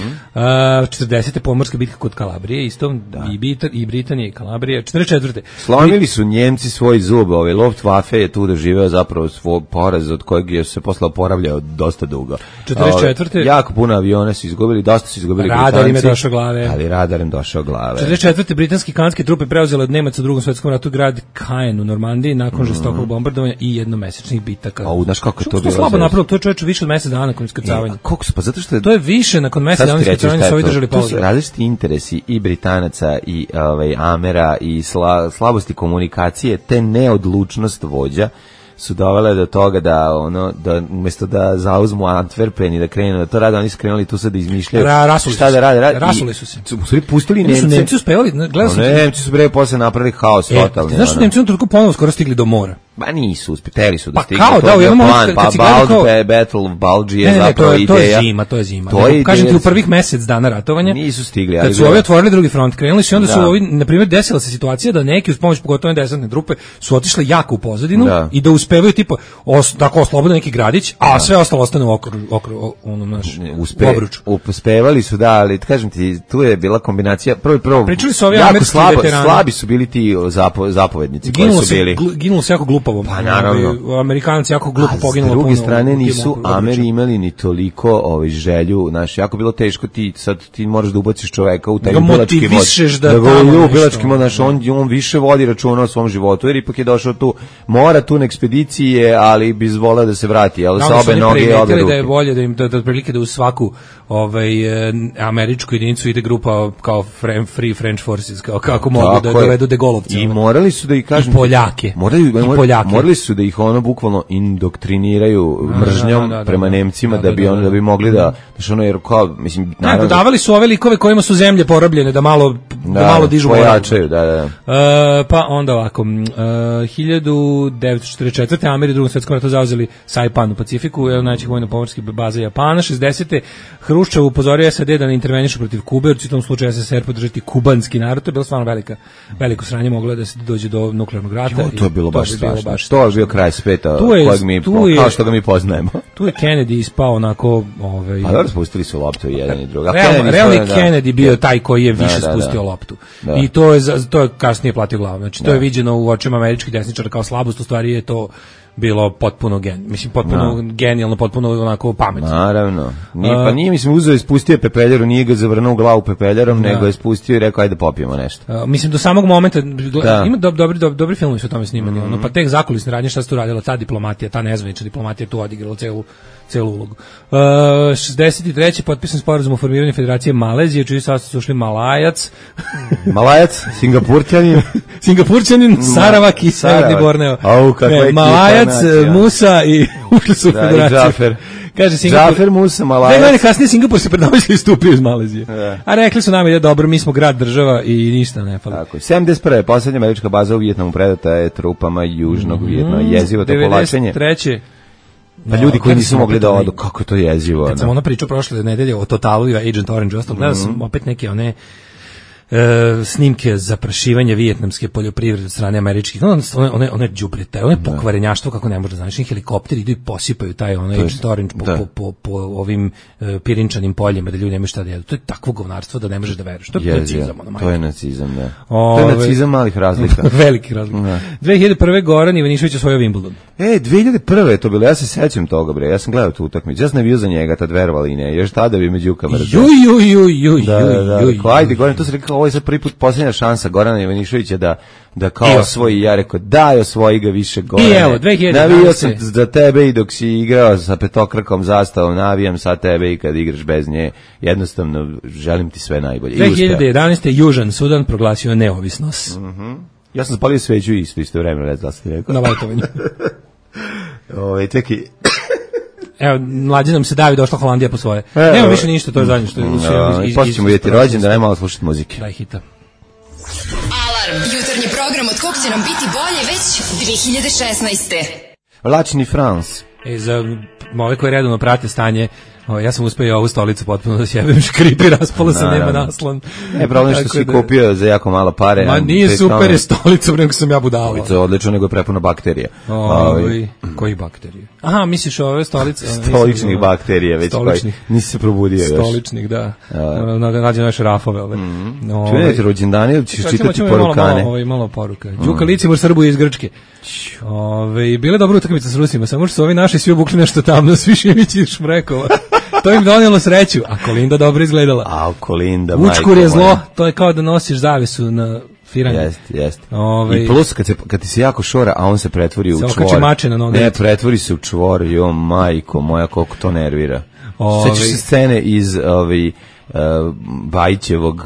40. pomorska bitka kod Kalabrije, isto i Britanija i Kalabrija. 44. Slomili su Njemci svoj zub, Luftwaffe je tu doživeo zapravo svoj poraz od kojeg je se posle oporavljao dosta dugo. 44. Jako puno aviona su izgubili, dosta su izgubili Britanci. Radar im je došao glave. Ali radar im došao glave. 44. britanski kanadske trupe preuzele od Nemaca u Drugom svetskom ratu grad Caen u Normandiji nakon žestokog bombardovanja i jednomesečnih bitaka. Znaš kako je to bilo? Slabo napravilo, to je čoveče više od mesec dana nakon iskrcavanja. Pa zato što to je više nakon mesec dana iskrcavanja su ovi držali pauzu. To su različiti interesi i Britanaca i Amera i slabosti komunikacije, te neodlučnost vođa su dovele do toga da umjesto da zauzmu Antwerpen i da krenu da to rade, oni su krenuli tu sad da izmišljaju šta da rade. Rasuli su se. Su pustili Nemce. Nemci uspevali, gledao sam. Nemci su posle napravili haos totalni. Znaš što Nemci toliko ponovo skoro stigli do mora? Ba nisu uspeli su da stigli. Pa kao, da, u jednom momentu kad si gledao kao Battle of Bulge je zapravo ideja. To je zima. Kažem ti, u prvih mesec dana ratovanja nisu stigli. Kad su ovi otvorili drugi front, krenuli su i onda su ovi, na primjer, desila se situacija da neki uz pomoć pogotovo desantne trupe su otišli jako u pozadinu i da uspevaju tipa tako oslobode neki gradić, a sve ostalo ostane u okru ono naš obruč. Uspevali su, da, ali kažem ti, tu je bila kombinacija prvo. Pričali su ovi američki veterani. Slabi su bili ti zapovednici koji su bili. Ginulo se jako glupavo. Pa naravno. Amerikanci jako glupo poginulo. S druge strane nisu Ameri imali ni toliko želju, znaš, jako bilo teško ti moraš da ubaciš čoveka u taj ubilački mod. Da ga ubilački mod, znaš, on više vodi računa o svom životu, jer ipak je došao tu, mora tu na ekspedicije, ali bi voleo da se vrati, ali sa obe noge i obe ruke. Da je bolje da im da otprilike da u svaku američku jedinicu ide grupa kao Free French Forces, kako mogu da dovedu degolovce. I morali su da ih kažem, i Poljake. Morali su da ih bukvalno indoktriniraju mržnjom prema Nemcima da bi mogli da jer kao mislim naravno dodavali su ove likove kojima su zemlje porobljene da malo dižu pojačaju, da. Pa onda ovako 1944. Ameri u Drugom svetskom ratu zauzeli Saipan u Pacifiku, jedan najvećih vojno-pomorskih baza Japana. 60. Hruščov upozorio SAD da ne intervenišu protiv Kube, u tom slučaju SSSR podržati kubanski narod. To je bilo stvarno veliko sranje, moglo da se dođe do nuklearnog rata. To je bilo baš strašno. To je bio kraj sveta kao što ga mi poznajemo. Tu je Kennedy ispao onako pa dobro, spustili su loptu jedan i druga. Realni Kennedy bio taj koji je više spustio loptu. I to je kasnije platio glavu. Znači to je viđeno u očima američkih desničara kao slabost, u stvari je to bilo potpuno genijalno, potpuno onako pametno. Naravno. Nije mislim uzeo i spustio pepeljaru, nije ga zavrnuo glavu pepeljarom, nego je spustio i rekao ajde popijemo nešto. Mislim do samog momenta ima dobri filmovi su o tome snimani, pa tek zakulisne radnje šta se tu radila, ta diplomatija, ta nezvanična diplomatija tu odigrala celu ulogu. 63. potpisan sporazum o formiranju Federacije Malezije, čiji sastav su ušli Malajac, Singapurčanin, Saravak i Severni Borneo. Malajac, Musa i ušli su u federaciju. Džafer. Kaže Singapur. Džafer, Musa, Malajac. 2 godine kasnije Singapur se predavljaju i stupio iz Malezije. A rekli su nam je dobro, mi smo grad, država i ništa ne fali. Tako je. 71. Poslednja američka baza u Vijetnamu predata je trupama Južnog Vijetnama. Jezivo to povlačenje. 93. Pa ljudi koji nisu mogli da odu, kako je to jezivo. Kad sam ona pričao prošle nedelje o Totalu i Agent Orange, gledao sam opet neke one snimke zaprašivanja vijetnamske poljoprivrede od strane američkih, one đubrete, one pokvarenjaštvo kako ne može znaš, helikopteri idu i posipaju taj Agent Orange po ovim pirinčanim poljima da ljudi nemaju šta da jedu. To je takvo govnarstvo da ne možeš da veruješ. To je nacizam. To je nacizam, da. To je nacizam malih razlika. Velikih razlika. 2001. Goran Ivanišević osvojio Wimbledon. 2001. je to bilo, ja se sećam toga, bre, ja sam gledao tu utakmicu, ja sam navio za njega, tad verovali ne, još tada bi me Đuka mrzio. Ajde, Goran, to se rekao, ovo je sad prvi put posljednja šansa Gorana Ivaniševića da kao osvoji, ja rekao, daj osvoji ga više Gorane. I evo, 2012. Navio sam za tebe i dok si igrao sa petokrakom zastavom, navijam sa tebe i kad igraš bez nje, jednostavno želim ti sve najbolje. 2011. Južan Sudan proglasio neovisnost. Ja sam zapalio sveću isto vreme, ne znam da sam rekao. Na Vajtovanju. Čekaj. Evo, mlađe nam se davi, došla Holandija po svoje. Nema više ništa, to je zadnje što je... Poslije ćemo vidjeti rođen, da najmalo slušati muzike. Daj hita. Alarm, jutarnji program od kog će nam biti bolje već 2016. Lačni Frans. Za ove koje redovno prate stanje, ja sam uspeo i ovu stolicu potpuno da sjebim, škripi, raspala sam, nema naslon. Problem što si kupio za jako malo pare. Ma nije super je stolica, nego sam ja budala. Stolica je odlično, nego je prepuna bakterija. Koji bakterije? Aha, misliš ove stolice? Stoličnih bakterija, već koji nisi se probudio još. Stoličnih, da. Nađe naše rafove ove. Čujete rođendani ili ćeš čitati porukane? Malo poruka. Đuka Licimur Srbuje iz Grčke. Bile dobra utakmica s Rusima, samo što su ovi naši svi obukli nešto tamno, svi Šimići i Šmrekova. To im donijelo sreću, a Kolinda dobro izgledala. A Kolinda, Učkur je zlo, to je kao da nosiš zavesu na firanje. Jeste. I plus kad ti se jako šora, a on se pretvori u čvor. Se okači mače na noge. Ne, pretvori se u čvor, jo majko moja, koliko to nervira. Sećaš se scene iz Bajićevog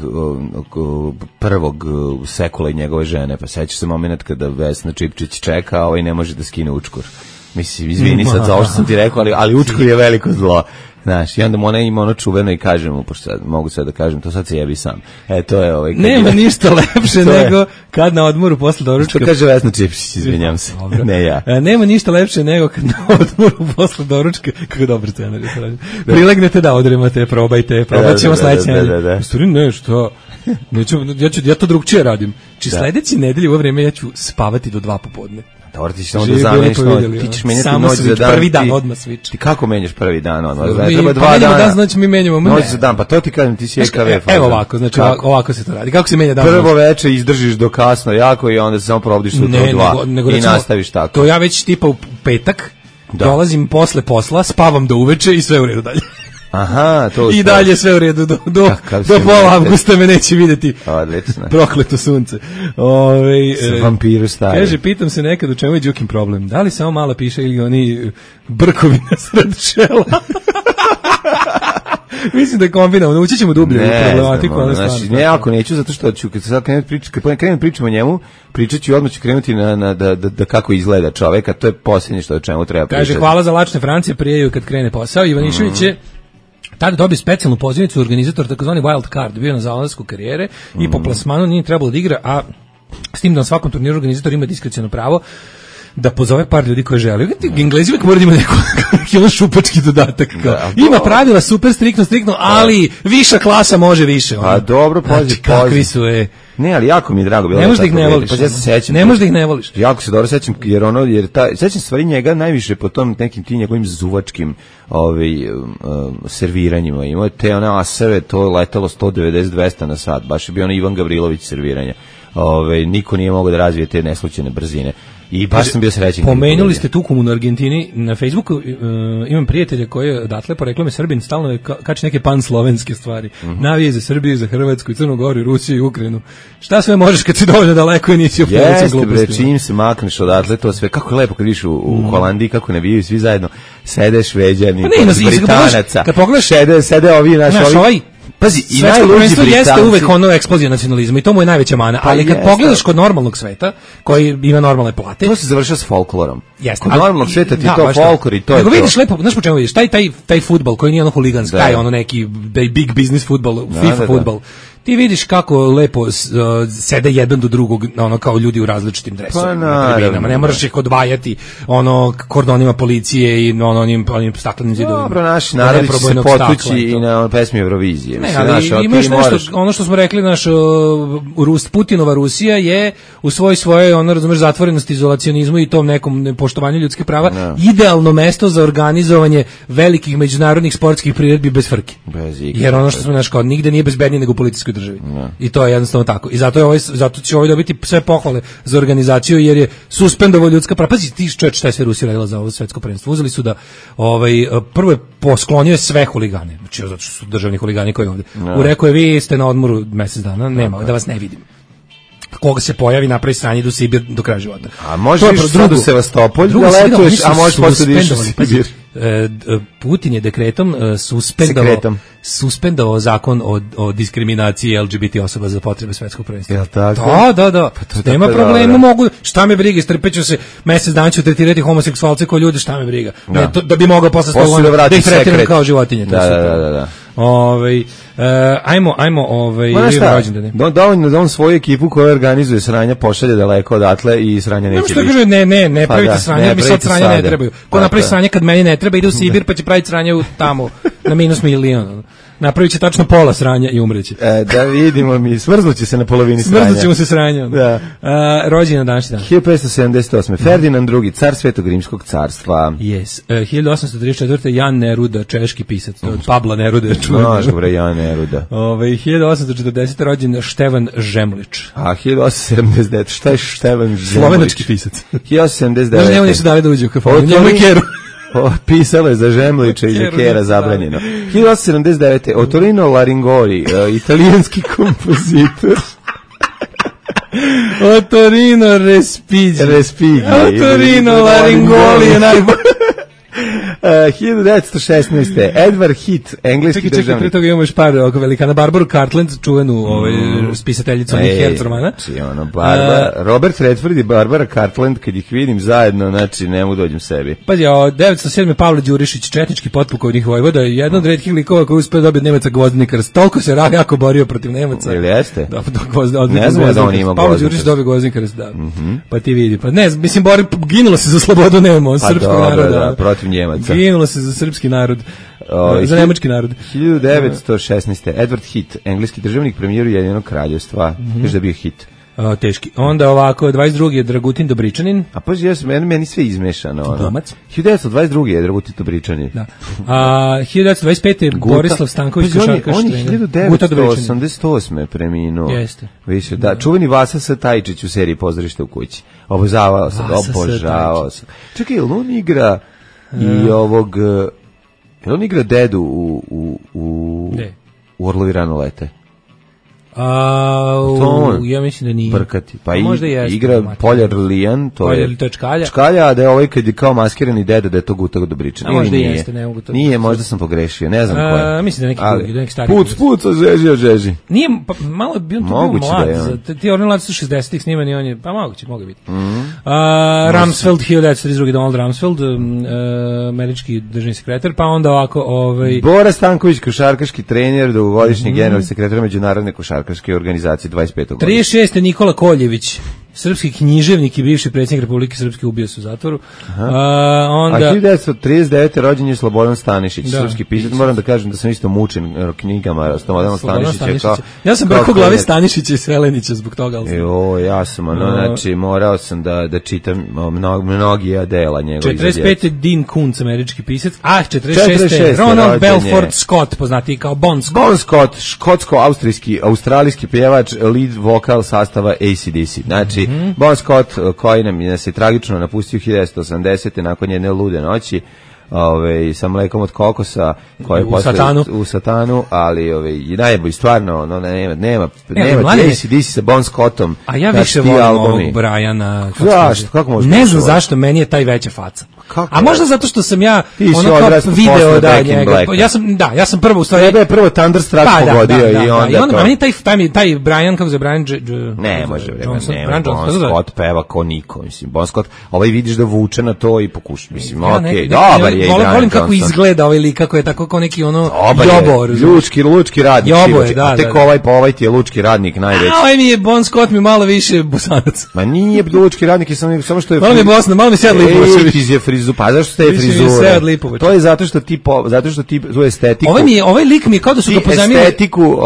prvog sekula i njegove žene, pa sećaš se moment kada Vesna Čipčić čeka, a ovaj ne može da skine učkur. Mislim, izvini sad za ovo što sam ti rekao, ali učkur je veliko zlo. Znaš, i onda ona ima ono čuveno i kaže mu, pošto mogu sve da kažem, to sad se jebi sam. To je Nema ništa lepše nego kad na odmoru posle doručka... Što kaže Vesna Čipčić, izvinjam se, ne ja. Nema ništa lepše nego kad na odmoru posle doručka, kako dobar scenarij, prilegnete da odremate, probajte, probat ćemo sledeće nedelje. U stvari nešto, ja to drugčije radim. Či sledeće nedelje u ovo vreme ja ću spavati do 2 popodne. Dobro, ti ćeš samo da zameniš noć, ti ćeš menjati noć za dan. Prvi dan odmah switch. Ti kako menjaš prvi dan odmah? Treba 2 dana. Znači mi menjamo noć za dan, pa to ti kažem, ti si EKV. Evo ovako, znači ovako se to radi. Kako se menja dan? Prvo veče izdržiš do kasno jako i onda se samo probudiš sutra u 2 i nastaviš tako. To ja već tipa u petak, dolazim posle posla, spavam do uveče i sve u redu dalje. Aha, to i dalje sve u redu do pola avgusta me neće videti. Odlično. Prokleto sunce. Vampiru stari. Kaže, pitam se nekad u čemu je Đukin problem. Da li samo malo piše ili oni brkovi na sred šela? Mislim da je kombinovano. Ući ćemo dublje u problematiku. Znači, ne, ako neću, zato što ću, kad krenem pričamo o njemu, pričat ću i odmah ću krenuti da kako izgleda čoveka. To je posljednje što o čemu treba pričati. Kaže, hvala za lačne Francije, prijeju kad krene posao. Ivanišević je tada dobio specijalnu pozivnicu, organizator takozvani wild card, bio na zalasku karijere i po plasmanu nije trebalo da igra, a s tim da na svakom turniru organizator ima diskreciono pravo da pozove par ljudi koje žele. Englezi uvijek mora da ima neki šupački dodatak. Ima pravila super striktno, ali viša klasa može više. Pa dobro, pazi. Kakvi su Ne, ali jako mi je drago bilo. Ne možeš da ih ne voliš. Pa ja se sećam. Ne možeš da ih ne voliš. Jako se dobro sećam sećam stvari njega najviše po tom nekim tim njegovim zuvačkim serviranjima. Imao te one aseve, to letelo 190-200 na sat. Baš je bio ono Ivan Gavrilović serviranja. Niko nije mogao da razvije te neslučajne brzine. I baš sam bio srećen. Pomenuli ste Tukumu na Argentini. Na Facebooku imam prijatelja koji je odatle poreklo me Srbin, stalno kači neke pan-slovenske stvari. Navije za Srbiju, za Hrvatsku, Crnu Goru, Rusiju i Ukrajinu. Šta sve možeš kad si dovoljno daleko i nisi opovećan gluposti? Jeste bre, čim se makneš odatle, to sve, kako je lepo kad vidiš u Holandiji, kako navijaju svi zajedno, sede Šveđani, Britanaca, sede ovi naši, Pazi, i svetsko najluđi prvenstvo jeste Britanci uvek ono eksplozija nacionalizma i to mu je najveća mana, ali kad pogledaš kod normalnog sveta, koji ima normalne plate, to se završava s folklorom. Jeste. Kod normalnog sveta ti to folklor i to je to. Nego vidiš lepo, znaš po čemu vidiš, taj fudbal koji nije ono huliganski, taj ono neki big business fudbal, FIFA fudbal. Ti vidiš kako lepo sede jedan do drugog, ono kao ljudi u različitim dresovima, tribinama. Ne moraš ih odvajati ono kordonima policije i onim staklenim zidovima. Dobro, naši narodi će se potući i na pesmi Eurovizije. Ne, ali imaš nešto, ono što smo rekli, Putinova Rusija je u svojoj ono, razumeš, zatvorenosti, izolacionizmu i tom nekom nepoštovanju ljudskih prava idealno mesto za organizovanje velikih međunarodnih sportskih priredbi bez frke. Jer ono što smo kao nigde nije bezbednije nego u policijskoj državi. I to je jednostavno tako. I zato će ovaj dobiti sve pohvale za organizaciju, jer je suspendovao ljudska prava. Pazi, ti čovječ, šta je sve Rusija radila za ovo svetsko prvenstvo? Uzeli su da prvo je posklonio sve huligane. Znači, zato što su državni huligani koji ovdje. Rekao je, vi ste na odmoru mesec dana, nema, da vas ne vidim. Koga se pojavi, napravi sranje, idu u Sibir do kraja života. A možeš sad u Sevastopolj da letuješ, a možeš posle da ideš u Sibir. Putin je dekretom suspendovao zakon o diskriminaciji LGBT osoba za potrebe svetskog prvenstva. Jel tako? Da. Nema problema, mogu, šta me briga, istrpeću se, mesec dana ću tretirati homoseksualce kao ljude, šta me briga. Da bi mogao posle da ih tretiram kao životinje. Da. Ajmo rođendane. Dovoljno da on svoju ekipu koja organizuje sranja pošalje daleko odatle i sranja neće više. Ne pravite sranja, mi sad sranja ne trebaju. Ko napravi sranje kad meni ne treba, ide u Sibir pa će praviti sranje tamo na -1.000.000. Napravit će tačno pola sranja i umreće. Da vidimo mi, smrznuće se na polovini sranja. Smrznuće mu se sranja. Da. Rođen na današnji dan. 1578. Ferdinand II, car Svetog Rimskog carstva. Yes. 1834. Jan Neruda, češki pisac. To je Pabla Neruda. Znaš, bre, Jan Neruda. 1840. rođen Števan Žemlić. A 1879. Šta je Števan Žemlić? Slovenački pisac. 1879. Znaš, njemu nisu dali da uđe u kafanu. Njemu i Keru. Pisalo je za Žemlića i za Kera zabranjeno. 1879. Otorino Laringoli, italijanski kompozitor. Otorino Respighi. Otorino Laringoli je najbolj. 1916. Edward Heath, engleski državnik. Čekaj, pre toga imamo još par oko velikana. Barbaru Cartland, čuvenu spisateljicu onih Herc romana. Robert Redford i Barbara Cartland, kad ih vidim zajedno, znači ne mogu dođem sebi. Pazi, 907. Pavle Đurišić, četnički potpukovnik vojvoda, jedan od retkih likova koji uspio dobiti Nemaca gvozdeni krst. Toliko se jako borio protiv Nemaca. Ili jeste? Ne znam da on ima Pavle Đurišić dobio gvozdeni krst, da. Pa ti vidi. Pa ne, mislim, ginulo se za slobodu Nemo, srpskog naroda. Protiv Njemaca. Ginulo se za srpski narod, za nemački narod. 1916. Edward Heath, engleski državnik, premijer Ujedinjenog kraljevstva. Kaže da bio hit. Teški. Onda ovako, 22. je Dragutin Dobričanin. A pa meni sve izmešano. Domac. 1922. je Dragutin Dobričanin. Da. 1925. je Borislav Stanković, košarkaš trener. On je 1988. preminuo. Jeste. Više, da, čuveni Vasa Satajčić u seriji Pozorište u kući. Obožavao sam. Čekaj, on igra i ovog... on igra dedu u Orlovi rano lete? Ja mislim da nije. Brkati. Pa igra Poljar Lijan, to je Čkalja, a da je ovaj kad je kao maskirani deda, da je to Guta Dobričan. Možda jeste, ne mogu to. Nije, možda sam pogrešio, ne znam ko je. Mislim da neki drugi, neki stari. Puc, žeži. Nije, malo je bio mlad. Ti Orlin su 60-ih snimani, on je, pa mogu biti. Rumsfeld, 1932. Donald Rumsfeld, američki državni sekretar, pa onda ovako... Bora Stanković, košarkaški trener, dugogodišnji generalni sekretar međunarodne košarkaške organizacije 25. godine. 36. Nikola Koljević, srpski književnik i bivši predsjednik Republike Srpske, ubio se u zatvoru. A 1939. rođen je Slobodan Stanišić, srpski pisac. Moram da kažem da sam isto mučen knjigama Slobodan Stanišića. Ja sam preko glave Stanišića i Selenića zbog toga. Ja sam, znači morao sam da čitam mnogi dela njegovih. 45. Dean Koontz, američki pisac. 46. Ronald Belford Scott, poznati kao Bon Scott. Bon Scott, škotsko-australijski pjevač, lead vokal sastava AC/DC. Znači, Bon Scott, koji nas je tragično napustio 1980. nakon jedne lude noći, sa mlekom od kokosa, koji u satanu, ali i najbolji stvarno, nema AC/DC sa Bon Scottom. A ja više volim ovog Briana. Zašto? Kako možeš? Ne znam zašto, meni je taj veća faca. A možda zato što sam ja Ti si ono kao odrastao video posle da Back in njega. Blacka. Ja sam prvo u stvari. Tebe je prvo Thunderstruck pogodio i onda. A meni taj Brian, kako se Brian ne može, Brian Johnson, Bon Scott peva ko niko, mislim, Bon Scott, vidiš da vuče na to i pokuša, mislim, okej, dobar je i Brian Johnson. Volim kako izgleda ovaj lik, kako je tako kao neki ono jobor. Lučki radnik, a tek ovaj ti je lučki radnik najveći. A ovaj mi je Bon Scott mi malo više Bosanac. Ma nije lučki radnik, samo što je... Malo mi je Bosna, malo mi Sead Lipovac. Je frizu, pa zašto ste je frizura? To je zato što ti tu estetiku... Ovaj lik mi je kao da su ga pozajmili... Estetiku,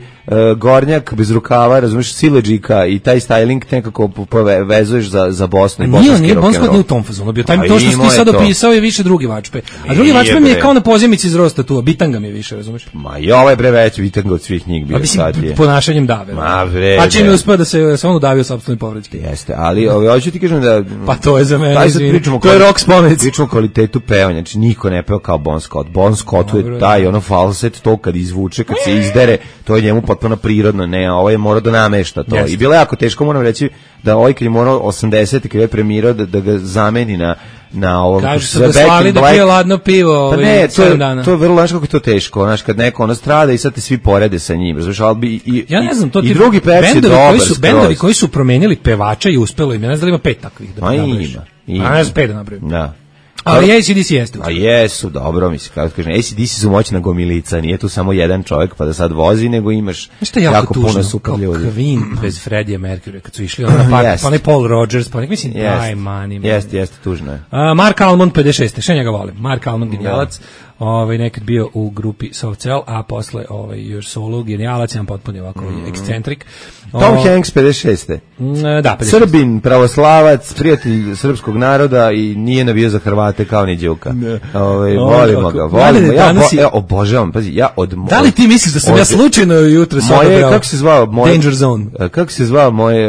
gornjak bez rukava, razumiješ, siledžika i taj styling nekako vezuješ za Bosnu i bosanski rock'n'roll. Nije Bon Scott nije u tom fazonu bio. To što si ti sad opisao je više drugi vačpe. A drugi vačpe mi je kao na pozemici iz Rosta tu, bitanga mi je više, razumiješ? Ma i ovaj bre već bitanga od svih njih bio sad je. Ponašanjem dave. Ma bre. Pa čim je uspeo da se on udavio sopstveni povraćaj. Jeste, ali hoću ti kažem da... Pa to je za mene, to je rock spomenic. Pričamo o kvalitetu pevanja, znači niko ne peva kao Bon Scott. Bon Scott je taj falset, to kad izvuče, kad se izdere, to je njemu potpuno prirodno, ne, a ovo je morao da namešta to. I bilo je jako teško, moram reći, da ovaj kad je morao 80 kad je premirao da ga zameni na ovom... Kažu se da slali da pije ladno pivo pa ne, to je vrlo, znaš kako je to teško, znaš, kad neko strada i sad te svi porede sa njim, znaš, ali ja ne znam, to i drugi pevci je dobar skroz. Bendovi koji su promenili pevača i uspelo im, ja ne znam da ima 5 takvih da napraviš. Ima. A ne znam 5 da napravim. Da. Ali AC/DC jeste. A jesu, dobro, mislim, kako kažem, AC/DC su moćna gomilica, nije tu samo jedan čovjek pa da sad vozi, nego imaš jako puno super ljudi. Queen bez Freddie Mercury, kad su išli na par, pa ne Paul Rodgers, pa nek mislim, daj mani. Jeste, tužno je. Mark Almond, 56. Še njega volim. Mark Almond, genijalac. Nekad bio u grupi Soft Cell, a posle još solo, genijalac, jedan potpuno ovako ekscentrik. Tom Hanks, 56. Da, 56. Srbin, pravoslavac, prijatelj srpskog naroda i nije navio za Hrvate kao ni Đuka. Volimo ga, volimo. Ja obožavam, pazi, da li ti misliš da sam ja slučajno jutro odabrao kako se zvao Danger Zone? Kako se zvao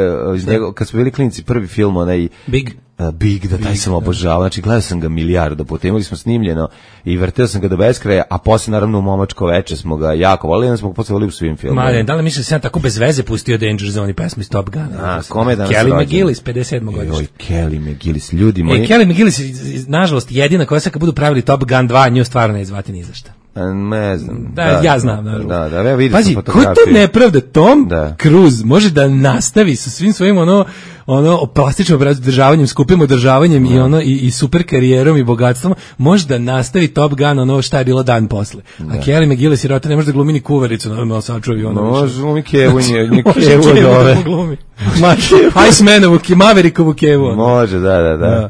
kad smo bili klinici, prvi film, onaj Big, da taj sam obožavao, znači gledao sam ga milijardu puta, imali smo snimljeno i vrteo sam ga do beskraja, a posle naravno u Momačko veče smo ga jako volili, onda smo ga posle volili u svim filmima. Da li misliš da sam tako bez veze pustio Danger Zone i pesmu iz Top Guna? Kome danas Kelly McGillis, 57. godište. Kelly McGillis, ljudi moji. Kelly McGillis, nažalost, jedina koja se kad budu pravili Top Gun 2, nju stvarno ne izvati ni za šta. Ne znam. Ja znam, naravno. Da, vidim sam fotografiju. Pazi, ko to nepravda, Tom Cruise može da nastavi sa svim svojim plastičnim održavanjem, skupim održavanjem i super karijerom i bogatstvom, može da nastavi Top Gun šta je bilo dan posle. A Kelly McGillis i Rota ne može da glumi ni kuvaricu na sačuvi može glumi Kevu, Kevu da glumi. Icemanovu, Maverickovu Kevu. Može, da.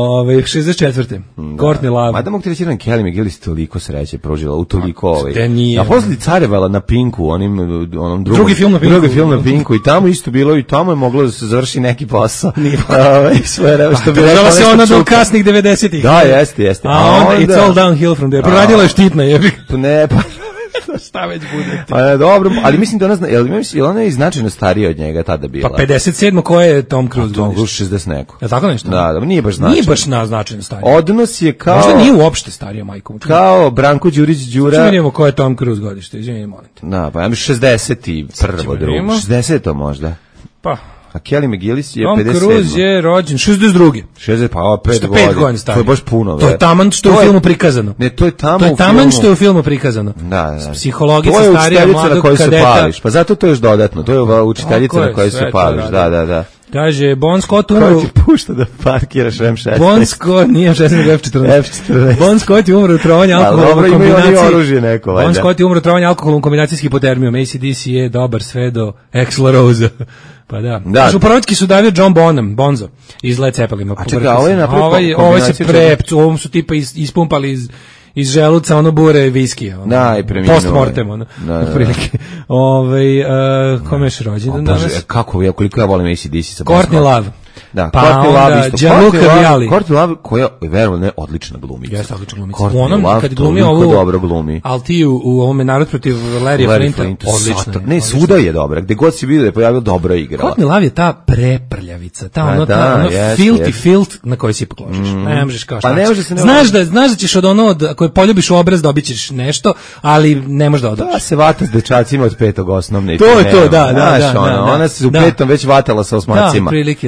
64. Courtney Love. Ma da mogu ti reći jedan Kelly McGillis toliko sreće prožila, u toliko Gde nije? A posle Carevala na Pinku, onom drugi film na Pinku i tamo isto bilo i tamo je moglo da se završi neki posao. Što bi rekla se ona do kasnih 90-ih. Da, jeste. A onda it's all downhill from there. Proradila je Štitna, jebi. Ne, pa šta već bude. Dobro, ali mislim da ona je značajno starija od njega tada bila. Pa 57. ko je Tom Cruise? Tom Cruise 60 neko. Je tako nešto? Da, nije baš značajno. Nije baš značajno starija. Odnos je kao... Možda nije uopšte starija, majko. Kao Branko Đurić-Đura. Čemo vidimo ko je Tom Cruise godište, izvini, molim te. Da, pa ja mi 61. 60. možda. Pa... A Kelly McGillis je 57. Tom Cruise je rođen 62. 60, pa 5 godina. To je baš puno. To je taman što je u filmu prikazano. Ne, to je taman što je u filmu prikazano. Da. Psihologica starija mladog kadeta. Pa zato to je još dodatno. To je učiteljica na kojoj se pališ. Da. Kaže, Bon Scott umro... Ko ti pušta da parkiraš M16? Bon Scott, nije M16, F14. Bon Scott je umro u trovanju alkoholom u kombinaciji... Bon Scott je umro u trovanju alkoholom u kombinaciji s hipotermijom. AC/DC je dobar sve do Axl Rose. Pa da. U proročki su davio John Bonzo iz Led Zeppelina. A čekaj, ovo je napravio kombinaciju... Ovom su tipa ispumpali iz želuca bure viskija. Da, i preminuo. Postmortem, otprilike. Kome još rođendan danas? Koliko ja volim AC/DC sa Courtney Love. Da, pa onda Gianluca Vialli. Courtney Love koja je verovatno odlična glumica. Jeste odlična glumica. U onom kad glumi ovu dobro glumi. Altiju u ovome Narod protiv Larrya Flinta. Odlično. Ne, svuda je dobra. Gde god si vidio da je pojavila dobro igrala. Courtney Love je ta preprljavica, ta ono filthy filth na kojoj si pokložiš. Ne možeš kao šta. Znaš da ćeš ako je poljubiš u obraz dobit ćeš nešto, ali ne možeš da odobiš. Da se vata s dečacima od 5. osnovne. To je to, da. Ona se u 5. već vatala sa osmacima. Da, prilike, da.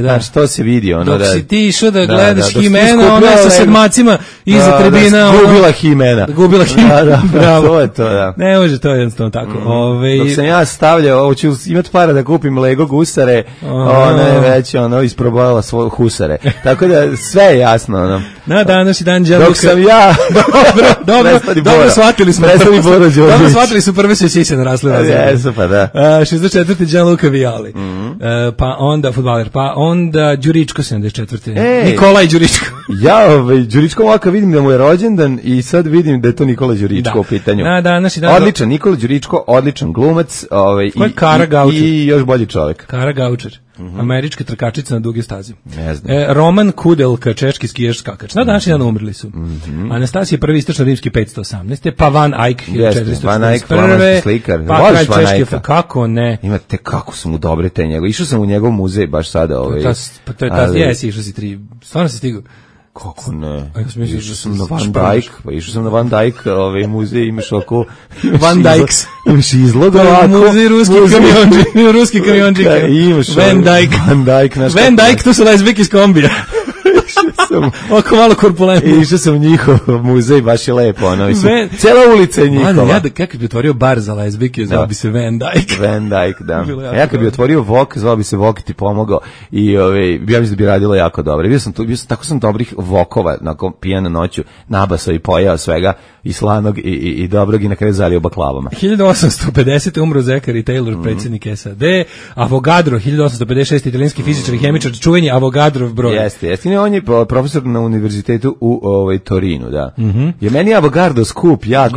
se vidi. Ono, dok da, si ti išao da gledaš dok si ti Himena, skupljao ona sa Lego. sedmacima iza tribina. Gubila Himena. Gubila Himena, Da, bravo. to je to, da. Ne može to jednostavno tako. Dok sam ja stavljao, hoću imati para da kupim Lego gusare, ona je već isprobala svoje husare. Tako da sve je jasno. Ono. Na današnji dan Đaluka. Dok sam ja... Dobro, shvatili smo. Prestani Boro Đorđević. Dobro, shvatili su prve sve sise narasle. Jesu, pa da. 64. Gianluca Vialli. Pa onda fudbaler, pa onda Đuričko 74. Nikolaj Đuričko. Ja, Đuričko ovaka vidim da mu je rođendan i sad vidim da je to Nikola Đuričko u pitanju. Na današnji dan. Odličan Nikola Đuričko, odličan glumac, i još bolji čovjek. Kara Gaučer. Američka trkačica na duge staze. Ne znam. Roman Kudelka, češki skijaš skakač. Na današnji dan umrli su. Anastasije prvi istočno-rimski 518. Pa Van Eyck 1441. Van Eyck, flamanski slikar. Pa kralj češki, kako ne. Imate kako su mu dobre te njegove. Išao sam u njegov muzej baš sada. Pa to je ta, jesi, išao si 3. Stvarno si stigao. Kako ne? Išao sam na Van Dyck, pa išao sam na Van Dyck, muzej, imaš oko... Van Dykes. Imaš izlog ovako. Muzej ruski kamionđika. Imaš Van Dyck. Van Dyck, tu su lezbijke iz kombija. Oko malo korpulentno. Išao sam u njihov muzej, baš je lepo. Cela ulica je njihova. Ja kad bi otvorio bar za lezbijke, zvao bi se Van Dyck. Van Dyck, da. Ja kad bi otvorio Vok, zvao bi se Vok i ti pomogao. I ja mislim da bi radilo jako dobro. Tako sam dobrih Vokova, nakon pijana noću, nabasao i pojao svega, i slanog i dobrog, i na kraju zalio baklavama. 1850. umro Zachary Taylor, predsjednik SAD. Avogadro, 1856. italijanski fizičar i hemičar, čuveni Avogadrov broj. Jeste. On je profesor na univerzitetu u Torinu, da. Je meni Avogadro skup, jako.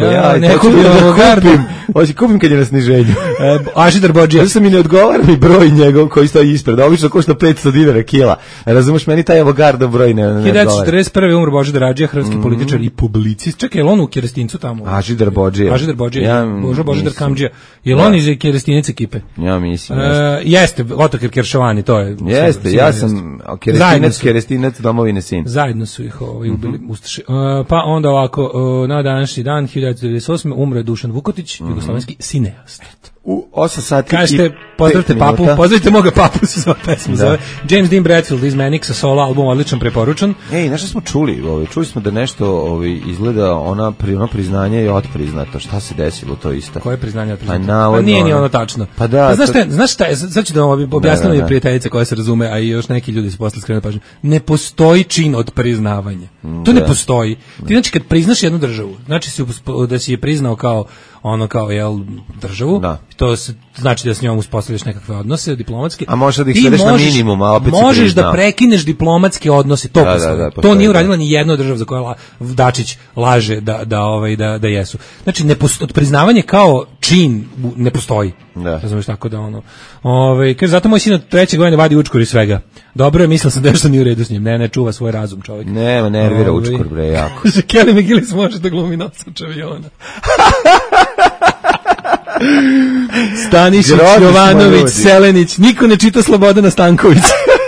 Hoće kupim kad je na sniženju. Ažidar Bodžija. Zato mi ne odgovara mi broj njegov koji stoji ispred. Obično košta 500 dinara kila. Razumeš, meni taj Avogadro broj ne odgovara. 1941. umro Božidar Adžija, hrvatski političar i publicist. Čekaj, je li on u Kerestincu tamo? Ažidar Bodžija. Božidar Kamđija. Je li on iz Kerestinice ekipe? Ja mislim. Jeste, Otokar Keršovani, to je. Jeste, ja sam Kerestinac domovine sin. Zajedno su ih ubili Ustaše. Pa onda ovako, na današnji dan, 1998. umro je Dušan Vukotić, jugoslovenski sineast. U 8 sati kažete, pozdravite papu, pozdravite moga papu, se zove pesma. Zove. James Dean Bradfield iz Manic sa solo album, odličan, preporučan. Nešto smo čuli, čuli smo da nešto izgleda ona priznanje je otpriznato. Šta se desilo to isto? Koje priznanje otpriznato? Pa nije ni ono tačno. Pa da. Znaš šta je, sad ću da vam objasnim mi prijateljice koja se razume, a i još neki ljudi su posle skrenuli pažnju. Ne postoji čin od priznavanja. To ne postoji. Ti znači kad priznaš jednu državu, znači da si je priznao kao državu, to znači da s njom uspostavljaš nekakve odnose diplomatske. A možeš da ih svedeš na minimum, a opet možeš da prekineš diplomatske odnose, to postoji. To nije uradila ni jedna država za koju Dačić laže da jesu. Znači priznavanje kao čin ne postoji. Razumeš, tako da kaže, zato moj sin od 3. godine vadi učkur i svega. Dobro je, mislio sam da nešto nije u redu s njim. Ne, čuva svoj razum čovjek. Nema, nervira učkur, bre, jako. Kelly McGillis može da glumi nosač aviona. Stanišić, Jovanović, Selenić, niko ne čita Slobodana Stankovića.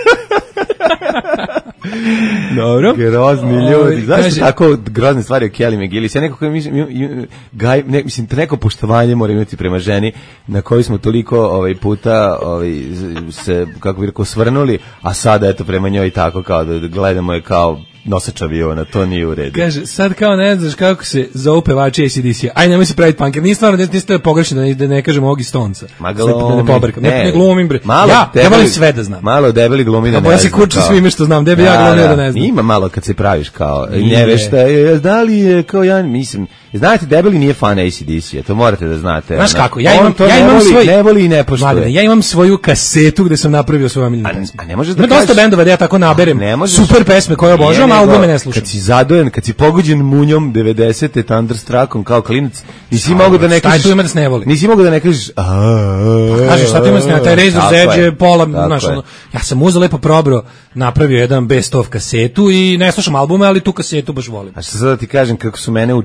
Dobro. Grozni ljudi. Zašto tako grozne stvari o Kelly McGillis? Ja nekako mislim, neko poštovanje mora imati prema ženi na koju smo toliko puta se, kako bi rekao, svrnuli, a sada eto prema njoj tako kao da gledamo je kao nosač aviona, to nije u redu. Kaže, sad kao ne znaš kako se zovu pevači AC/DC-a. Aj, nemoj se praviti punker. Nije stvarno, niste to pogrešno da ne kažemo Ogi Stonca. Ma glumi. Da ne pobrkam. Ne glumim, bre. Ja volim sve da znam. Malo debeli glumi da ne znam. Ja se kurču svime što znam. Debi ja glumio da ne znam. Ima malo kad se praviš kao nevešta. Da li je kao ja, mislim, znate, debeli nije fan AC/DC-a, to morate da znate. Znaš kako, ja imam svoj... Ne voli i ne poštuje. Ja imam svoju kasetu gde sam napravio svoju omiljenu pesmu. A ne možeš da kažeš... Ima dosta bendova da ja tako naberem super pesme koje obožavam, a albume ne slušam. Kad si zadojen, kad si pogođen munjom 90-te Thunderstruckom kao klinac, nisi mogao da ne kažeš... Šta tu ima da se ne voli? Nisi mogao da ne kažeš... Kažeš, šta tu ima da se ne voli? Taj Razor's Edge je pola... Ja sam uzeo lepo probro, napravio jedan best of kasetu i ne slušam albume, ali tu kasetu baš volim. A što sad da ti kažem, kako su mene učili da na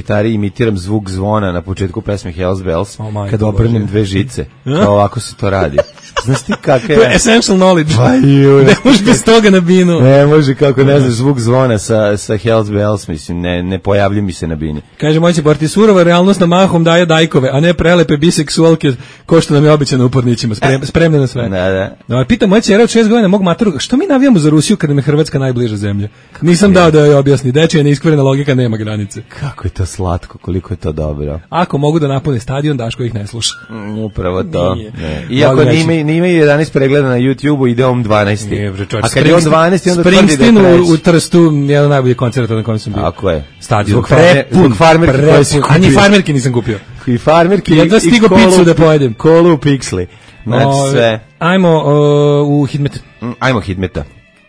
gitari imitiram zvuk zvona na početku pesme Hells Bells, kad Bože. obrnem dve žice. Kao ovako se to radi. Znaš ti kakve... To je essential knowledge. Pa ju, ne može bez toga na binu. Ne može, kako ne znaš zvuk zvona sa Hells Bells, mislim, ne pojavlji mi se na bini. Kaže, moći porti, surova realnost na mahom daje dajkove, a ne prelepe biseksualke, ko što nam je običano u Pornićima, spremne na sve. Da. No, pitam, moći čera od 6 godina mog maturuga, što mi navijamo za Rusiju kada mi Hrvatska najbliža zemlja? Nisam dao da joj objasni, dečija neiskvarena logika nema granice. Kako je to slatko, koliko je to dobro. Ako mogu da napune stadion, Daško ih ne sluša. Upravo to. Ne. Iako nije 11 pregleda na YouTube-u, ide on 12. Nije, bre, čovječ, a kad je on 12, onda tvrdi da je u Trstu, jedan od najboljih koncerta na kojem sam bio. Tako je. Stadion. Zbog farmerke koje si kupio. A ni farmerke nisam kupio. I farmerke jedva stigo picu da pojedem. Kolu u piksli. Znači sve. Ajmo u Hidmet. Ajmo Hidmeta.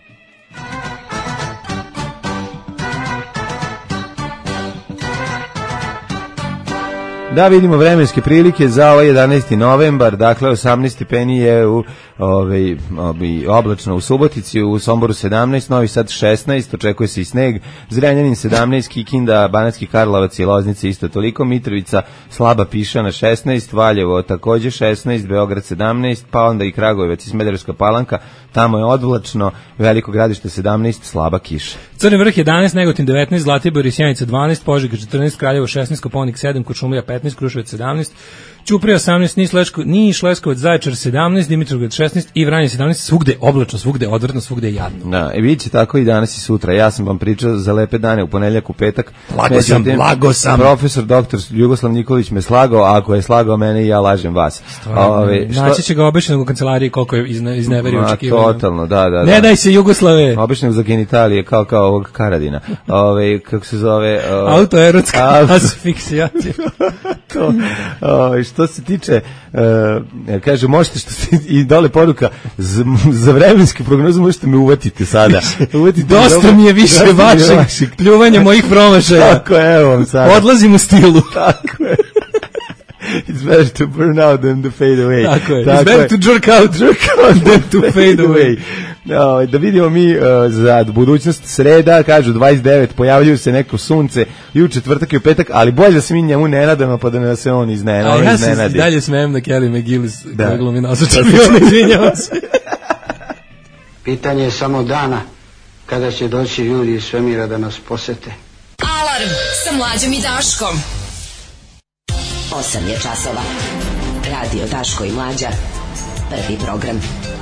Da vidimo vremenske prilike za ovaj 11. novembar, dakle 18 stepeni je u oblačno u Subotici, u Somboru 17, Novi Sad 16, očekuje se i sneg, Zrenjanin 17, Kikinda, Banatski Karlovac i Loznica isto toliko, Mitrovica slaba pišana 16, Valjevo takođe 16, Beograd 17, pa onda i Kragujevac i Smederevska Palanka, tamo je odvlačno, Veliko Gradište 17, slaba kiša. Crni vrh 11, Negotin 19, Zlatibor i Sjenica 12, Požega 14, Kraljevo 16, Koponik 7, Kuršumlija 15, Kruševac 17, Ćuprija 18, Niš, Leskovac, Zaječar 17, Dimitrovgrad 16 i Vranje 17, svugde oblačno, svugde odvrtno, svugde jadno. Da, i bit će tako i danas i sutra. Ja sam vam pričao za lepe dane u ponedeljak, u petak. Blago sam. Profesor doktor Jugoslav Nikolić me slagao, a ako je slagao mene i ja lažem vas. Naći će ga obešenog u kancelariji koliko je izneverio očekivanja. Totalno, da. Ne daj se Jugoslave. Obešenog za genitalije, kao ovog Karadina. Kako se zove? Autoerotska asfiksijacija. To, što se tiče, kaže, možete i dole poruka, za vremenske prognoze možete me uvatiti sada. Dosta mi je više vašeg pljuvanja mojih promašaja. Tako je, evo vam sada. Odlazim u stilu. Tako je. It's better to burn out than to fade away. Tako je. It's better to jerk out than to fade away. Da vidimo mi za budućnost sreda, kažu 29, pojavljuju se neko sunce i u četvrtak i u petak, ali bolje da se mi njemu ne nadamo pa da ne se on iznenadi. Ja se dalje smijem na Kelly McGillis koja glumi nosača izvinjavam se. Pitanje je samo dana kada će doći ljudi iz svemira da nas posete. Alarm sa Mlađom i Daškom. 8 je časova. Radio Daško i Mlađa. Prvi program.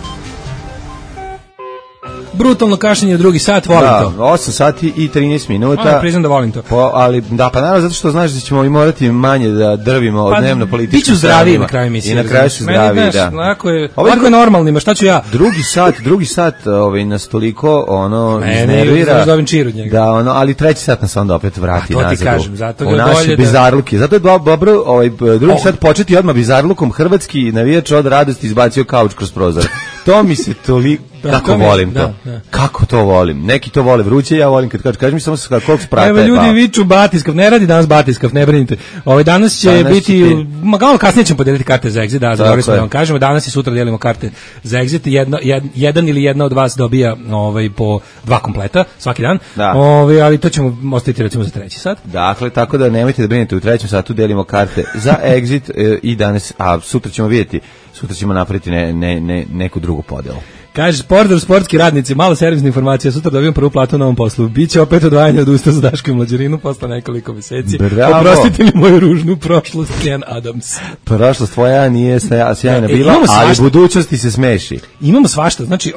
Brutalno kašljenje, drugi sat, volim to. 8 sati i 13 minuta. Priznam da volim to. Ali, pa naravno, zato što znaš da ćemo i morati manje da drvimo od dnevno političke. Biću zdraviji na kraju emisije. I na kraju su zdraviji, da. Lako je normalnima, šta ću ja? Drugi sat nas toliko, nervira. Da, ali treći sat nas onda opet vrati nazad. To ti kažem, zato u naše bizarluke. Zato je dobro, drugi sat početi odmah bizarlukom, hrvatski navijač od radosti izbacio kauč kroz prozor. To mi se toliko... Kako volim to? Kako to volim? Neki to vole vruće, ja volim kad kaži mi samo koliko sprata je. Evo ljudi viču Batiskav, ne radi danas Batiskav, ne brinite. Danas će biti, malo kasnije ćemo podeliti karte za Exit, da, zaboravili smo da vam kažemo, danas i sutra delimo karte za Exit, jedan ili jedna od vas dobija po 2 kompleta svaki dan, ali to ćemo ostaviti recimo za treći sat. Dakle, tako da nemojte da brinete, u trećem satu delimo karte za Exit i danas, a sutra ćemo vidjeti, sutra ćemo napraviti neku drugu podelu. Kaže, sportski radnici, malo servisna informacija, sutra dobijem prvu platu na ovom poslu. Biće opet odvajanje od usta za Daško i Mlađarinu posle nekoliko meseci. Bravo. Oprostite mi moju ružnu prošlost, Ken Adams. Prošlost tvoja nije sjajna bila, ali budućnosti se smeši. Imamo svašta, znači,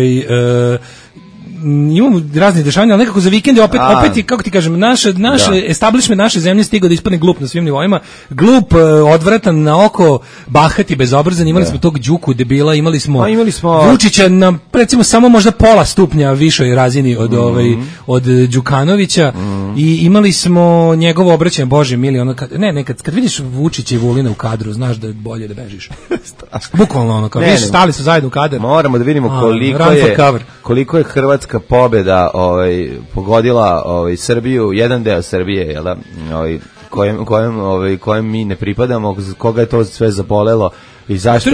imamo razne dešavanja, ali nekako za vikende opet kako ti kažem, naše establishment naše zemlje stigao da ispadne glup na svim nivoima, glup, odvratan na oko, bahat i bezobrazan. Imali smo tog Đuku debila, imali smo Vučića na recimo samo možda pola stupnja višoj razini od Đukanovića i imali smo njegovo obraćanje, bože mili, kad vidiš Vučića i Vulina u kadru, znaš da je bolje da bežiš. Bukvalno stali su zajedno u kadar. Moramo da vidimo koliko je Hrvatska pobjeda pogodila Srbiju, jedan deo Srbije, jel da, kojem mi ne pripadamo, koga je to sve zabolelo, I zašto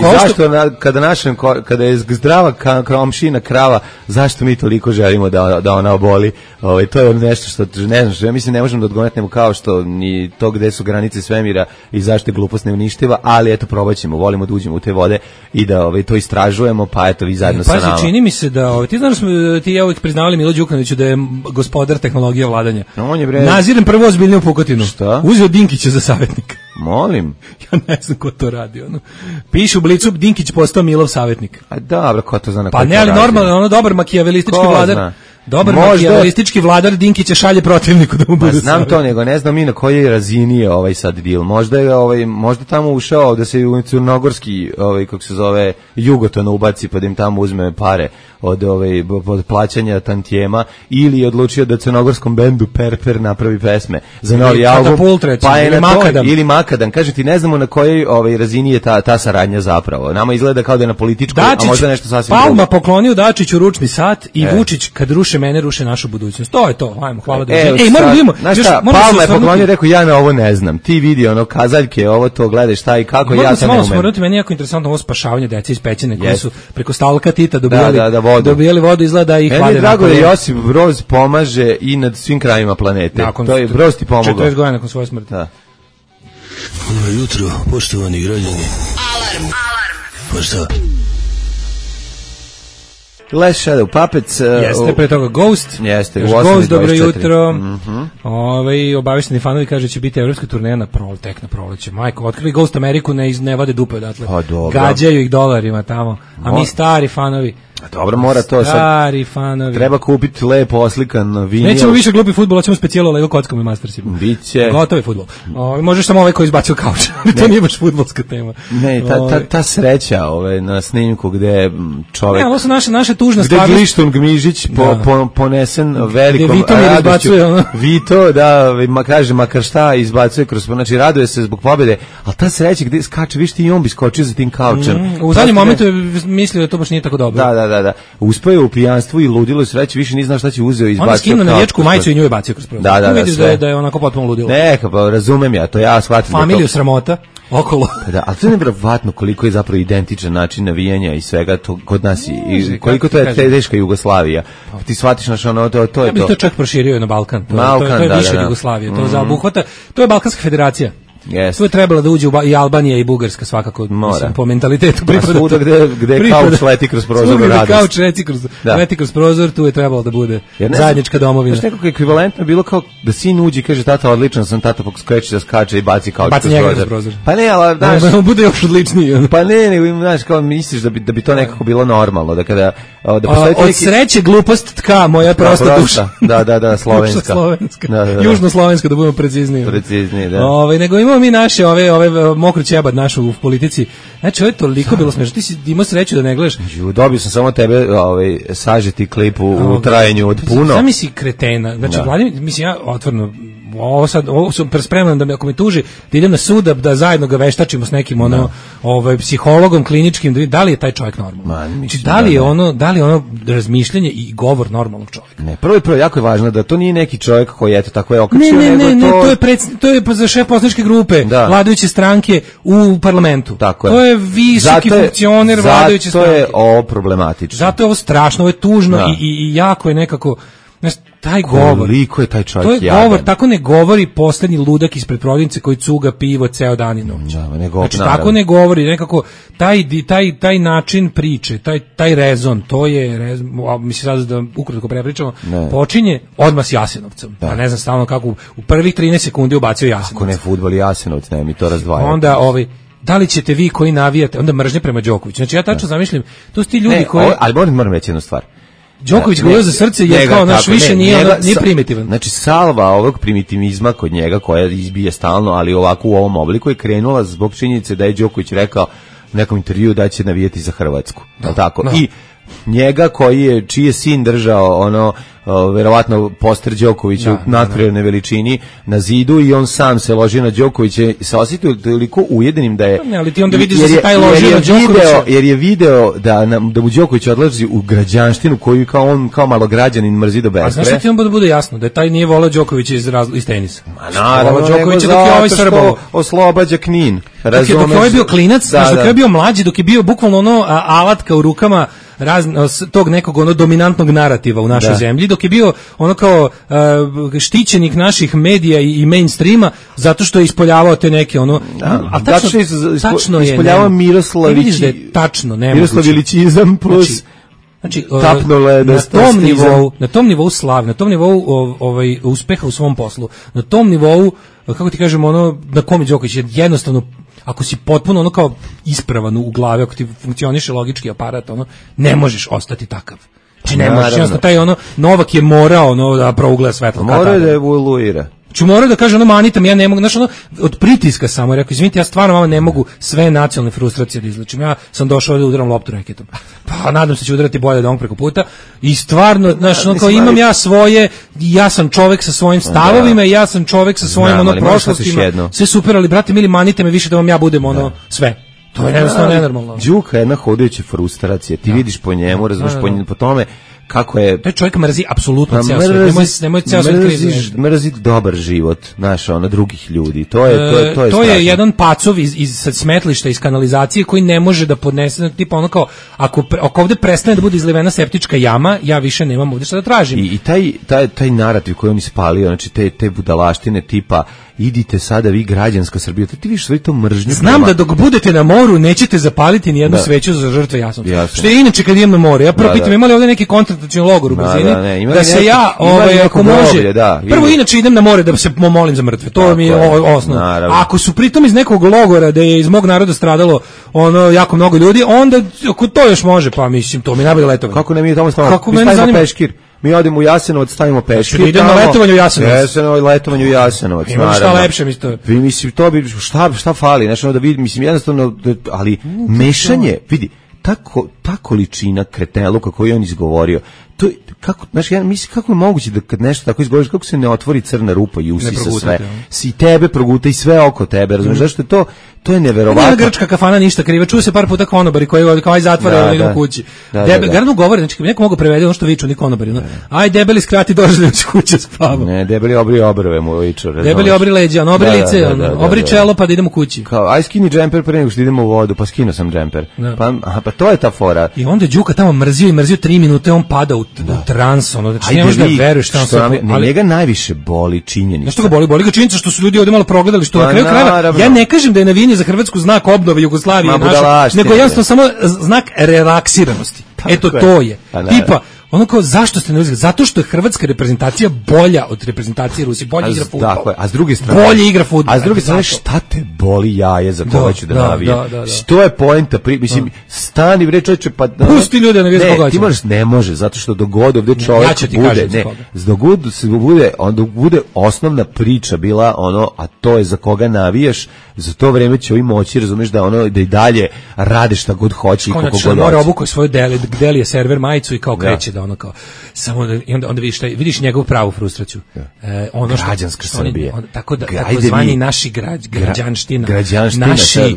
kada je zdrava komšina krava, zašto mi toliko želimo da ona oboli? To je nešto što ne znam, ja mislim ne možemo da odgonetnemo kao što ni to gde su granice svemira i zašto je glupost neuništiva, ali eto probaćemo, volimo da uđemo u te vode i da to istražujemo, pa eto vi zajedno sa nama. Pazi, čini mi se da ti znaš ti uvijek priznavali Milo Đukanoviću da je gospodar tehnologije vladanja. Naziram prvo ozbiljniju pukotinu. Šta? Uzeo Dinkića za savjetnika. Molim. Ja ne znam ko to radi. Piše u Blicu, Dinkić postao Milov savjetnik. A dobro, ko to zna na pa ne, ali normalno, dobar makijavelistički vladar. Zna? Dobar makijavelistički vladar Dinkića šalje protivniku da mu bude znam savjetnik. To, nego ne znam mi na kojoj razini je sad deal. Možda je možda tamo ušao da se u crnogorski, kako se zove, Jugoton ubaci pa da im tamo uzme pare od plaćanja tantijema, ili je odlučio da crnogorskom bendu Perper napravi pesme za novi album, pa je ili Makadam. Kažem ti, ne znamo na kojoj razini je ta saradnja zapravo. Nama izgleda kao da je na političkoj, a možda nešto sasvim drugo. Palma poklonio Dačiću ručni sat i Vučić kad ruše mene, ruše našu budućnost. To je to. Ajmo, hvala da moramo da vidimo. Palma je poklonio, rekao ja na ovo ne znam. Ti vidi kazaljke, ovo to gledaj šta i kako, ja to ne umem. Meni je jako interesantno ovo spašavanje dece iz pećine koji su preko Stalka Tita dobijali vodu, izgleda i hlade. Meni je drago da Josip Broz pomaže i nad svim krajima planete. To je Broz ti pomogao. 40 godina nakon svoje smrti. Dobro jutro, poštovani građani. Alarm. Pa šta? Last Shadow Puppets. Jeste, pre toga Ghost. Jeste, Ghost, dobro jutro. Obavišteni fanovi kaže će biti evropska turneja tek na proleće. Majko, otkrili Ghost Ameriku, ne vade dupe odatle. Gađaju ih dolarima tamo. A mi stari fanovi. Dobro, mora to sad. Treba kupiti lepo oslikan vinil. Nećemo više glupi fudbal, hoćemo specijalo Lego kockama i Mastersima. Biće. Gotovi fudbal. Možeš samo ovaj koji izbacio kauč. To nije baš fudbalska tema. Ne, ta sreća na snimku gde čovek... Ne, ovo su naše tužne stvari. Gde Glišton Gmižić ponesen velikom radošću. Vito, da, kaže, makar šta izbacuje kroz... Znači, raduje se zbog pobjede, ali ta sreća gde skače, viš ti i on bi skočio za tim kaučem. U zadnjem momentu je mislio da to baš nije tako dobro. Da. Uspeo je u pijanstvu i ludilo sreće, više nije znao šta će uzeo i izbacio. Ona skinuo na vječku majicu i nju je bacio kroz prozor. Da, vidiš da je onako potpuno ludilo. Neka, pa razumem ja, to ja shvatim. Familiju sramota okolo. Da, ali to je nevjerovatno koliko je zapravo identičan način navijanja i svega to kod nas i koliko to je teška Jugoslavija. Ti shvatiš to je to. Ja bih to čak proširio na Balkan. To je više Jugoslavije, to zaobuhvata. To je Balkanska federacija. Yes. Tu je trebala da uđe i Albanija i Bugarska svakako, mislim, po mentalitetu pripada. Svuda gde kauč leti kroz prozor radost. Kauč leti kroz prozor, tu je trebalo da bude zajednička domovina. Znaš, nekako ekvivalentno bilo kao da sin uđe i kaže tata odličan sam, tata skreće da skače i baci kauč kroz prozor. Pa ne, ali znaš, on bude još odličniji. Pa ne, znaš, kao misliš da bi to nekako bilo normalno, da kada od sreće glupost tka moja prosta duša. Da, slovenska. Južnoslovenska, da budemo precizniji. Da. Nego imamo mi naše ove mokru ćebad našu u politici. Znači, ovo je toliko bilo smešno. Ti si imao sreću da ne gledaš. Dobio sam samo tebe sažeti klip u trajanju od puno. Sam si kretena. Znači, mislim, ja otvorno ovo sam spremam da me, ako me tuži, da idem na sud da zajedno ga veštačimo s nekim psihologom kliničkim, da li je taj čovjek normalan. Znači, da li je ono razmišljanje i govor normalnog čovjeka. Ne, prvo jako je važno da to nije neki čovjek koji eto tako je okačio. Ne, to je za šef poslaničke grupe vladajuće stranke u parlamentu. To je visoki funkcioner vladajuće stranke. Zato je ovo problematično. Zato je ovo strašno, ovo je tužno i jako je nekako... Taj govor, koliko je taj čovjek to je jadan. Govor, tako ne govori poslednji ludak ispred prodavnice koji cuga pivo ceo dan i noć. Znači, tako ne govori, nekako taj način priče, taj rezon, to je mislim sad da ukratko prepričamo, počinje odmah s Jasenovcem. Pa ne znam stalno kako u prvih 13 sekundi ubacio Jasenovac. Ako ne fudbal Jasenovac, ne mi to razdvaja. Onda da li ćete vi koji navijate, onda mržnje prema Đokoviću. Znači ja tačno zamišljam, to su ti ljudi koji... Ali moram reći jednu stvar. Đoković govorio za srce jer kao naš više nije primitivan. Znači salva ovog primitivizma kod njega koja izbije stalno, ali ovako u ovom obliku je krenula zbog činjenice da je Đoković rekao u nekom intervjuu da će navijati za Hrvatsku. Tako? I njega čiji je sin držao verovatno poster Đokovića u nadprirodnoj veličini na zidu i on sam se loži na Đokovića i se osjetio toliko ujedinjenim da je... Ne, ali ti onda vidiš da se taj loži na Đokovića. Jer je video da mu Đoković odlazi u građanštinu koju kao malograđanin mrzi do bespre. A znaš što ti on bude jasno? Da je taj nije volao Đokovića iz tenisa. Ma naravno, Đokovića dok je ovaj Srbovo. Oslobađa Knin. Dok je ovaj bio klinac, dok je bio mlađi, dok je bio bukvalno alatka u rukama tog nekog dominantnog narativa u našoj zemlji, dok je bio kao štićenik naših medija i mainstreama zato što je ispoljavao te neke a tačno je ispoljavao Miroslavilićizam plus na tom nivou slave, na tom nivou uspeha u svom poslu, na tom nivou, kako ti kažem, na kom je Đoković jednostavno, ako si potpuno kao ispravan u glavi, ako ti funkcioniše logički aparat, ne možeš ostati takav. Znači ne možeš, jednostavno taj Novak je morao da prougleda svetlo. Morao da evoluira. Znači morao da kaže manite me, ja ne mogu, znači od pritiska samo rekao, izvinite, ja stvarno vama ne mogu sve nacionalne frustracije da izlečim. Ja sam došao da udaram loptu reketom. Pa nadam se da će udarati bolje od onog preko puta. I stvarno, znači kao imam ja svoje, ja sam čovek sa svojim stavovima, ja sam čovek sa svojim prošlostima. Sve super, ali brate mili, manite me više da vam ja budem sve. To je jednostavno nenormalno. Đuka je jedna hodajuća frustracija. Ti vidiš po njemu, razumiješ po tome kako je... Taj čovjek mrzi apsolutno ceo svet. Nemoj ceo svet krizi. Mrzi dobar život, drugih ljudi. To je jedan pacov iz smetlišta, iz kanalizacije koji ne može da podnese, tipa kao, ako ovde prestane da bude izlivena septička jama, ja više nemam ovde šta da tražim. I taj narativ koji on ispalio, znači te budalaštine tipa idite sada vi građanska Srbija, ti vidiš sve to mržnju. Znam da dok budete na moru nećete zapaliti ni jednu sveću za žrtve Jasenovca. Što je inače kad idem na more, ja prvo pitam imali ovdje neki koncentracioni logor u blizini, da se ja ako može, prvo inače idem na more da se molim za mrtve, to mi je osnovno. Ako su pritom iz nekog logora da je iz mog naroda stradalo jako mnogo ljudi, onda ako to još može, pa mislim, to mi najbolje letovanje. Kako ne mi tamo stavimo peškir? Mi odemo u Jasenovac, stavimo peškir. Znači, idemo na letovanje u Jasenovac. Letovanje u Jasenovac, naravno. Šta lepše mi to. Mislim, to bi, šta fali, znači, da vidim, mislim, jednostavno, ali mešanje, vidi, ta količina kreteluka koju je on izgovorio, to je, kako, znači, ja mislim, kako je moguće da kad nešto tako izgovoriš, kako se ne otvori crna rupa i usisa sve, si tebe proguta i sve oko tebe, razumiješ, zašto je to je neverovatno. Nije grčka kafana ništa kriva, čuo se par puta konobari koji kao aj zatvore idu kući. Garno govore, znači neko mogu prevede ono što viču ni konobari, aj debeli skrati došli u kuću spavamo. Ne, debeli obri obrve mu viču, razumiješ. Debeli obri leđa, obri lice, obri čelo pa da idemo kući. Kao aj skini džemper pre nego što idemo u vodu, pa skinuo sam džemper. Pa to je ta fora. I onda Đuka tamo mrzio 3 minute, on pada u trans, znači ne može da veruješ šta on sad. Ali njega najviše boli činjenica. Nešto ga boli ga činjenica što su ljudi ovdje malo progledali, što na kraju krajeva, ja ne kažem da je navijanje za Hrvatsku znak obnove Jugoslavije naše, nego jednostavno samo znak relaksiranosti. Eto to je. Tipa, kao zašto ste ne uzeli? Zato što je hrvatska reprezentacija bolja od reprezentacije Rusije, bolje igra fudbal. Tako je, a s druge strane bolje igra fudbal. A s druge strane šta te boli jaje za koga ću da navijam? To je poenta, mislim, stani bre čoveče, pa pusti ljude, ne vidi koga će. Ti ne može, zato što dogod ovde čovjek bude, onda bude osnovna priča bila a to je za koga navijaš, za to vreme će ovi moći, razumeš, da da i dalje rade šta god hoće i kako god hoće. Mora obukao svoju Delije server majicu i kao kreće da kao samo i onda vidiš njegovu pravu frustraciju. Građanska Srbija. Tako da takozvani naši građanština. Naši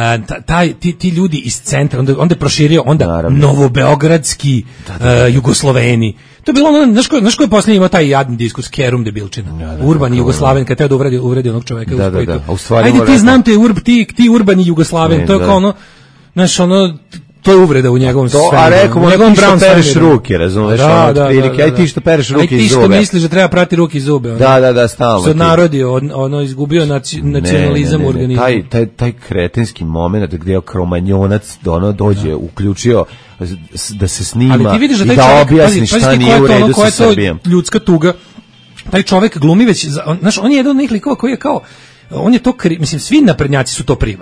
ti ljudi iz centra, onda je proširio novobeogradski Jugosloveni. To je bilo znaš ko je posljednji imao taj jadni diskurs, Kerum debilčina. Urbani Jugoslaven, kad teo da uvredi onog čoveka. Ajde ti znam te ti urbani Jugoslaven, to je kao znaš to je uvreda u njegovom svemu. A rekao mu ti što pereš ruke, razumeš? Aj ti što pereš ruke i zube. Aj ti što misliš da treba prati ruke i zube. Da, stalno. Što narodio, izgubio nacionalizam u organizmu. Taj kretenski moment gdje je Kromanjonac dođe, uključio da se snima i da objasni šta nije u redu sa Srbijom. Ljudska tuga. Taj čovek glumi već, znaš, on je jedan od njih likova koji je kao, on je to, mislim, svi naprednjaci su to privatno.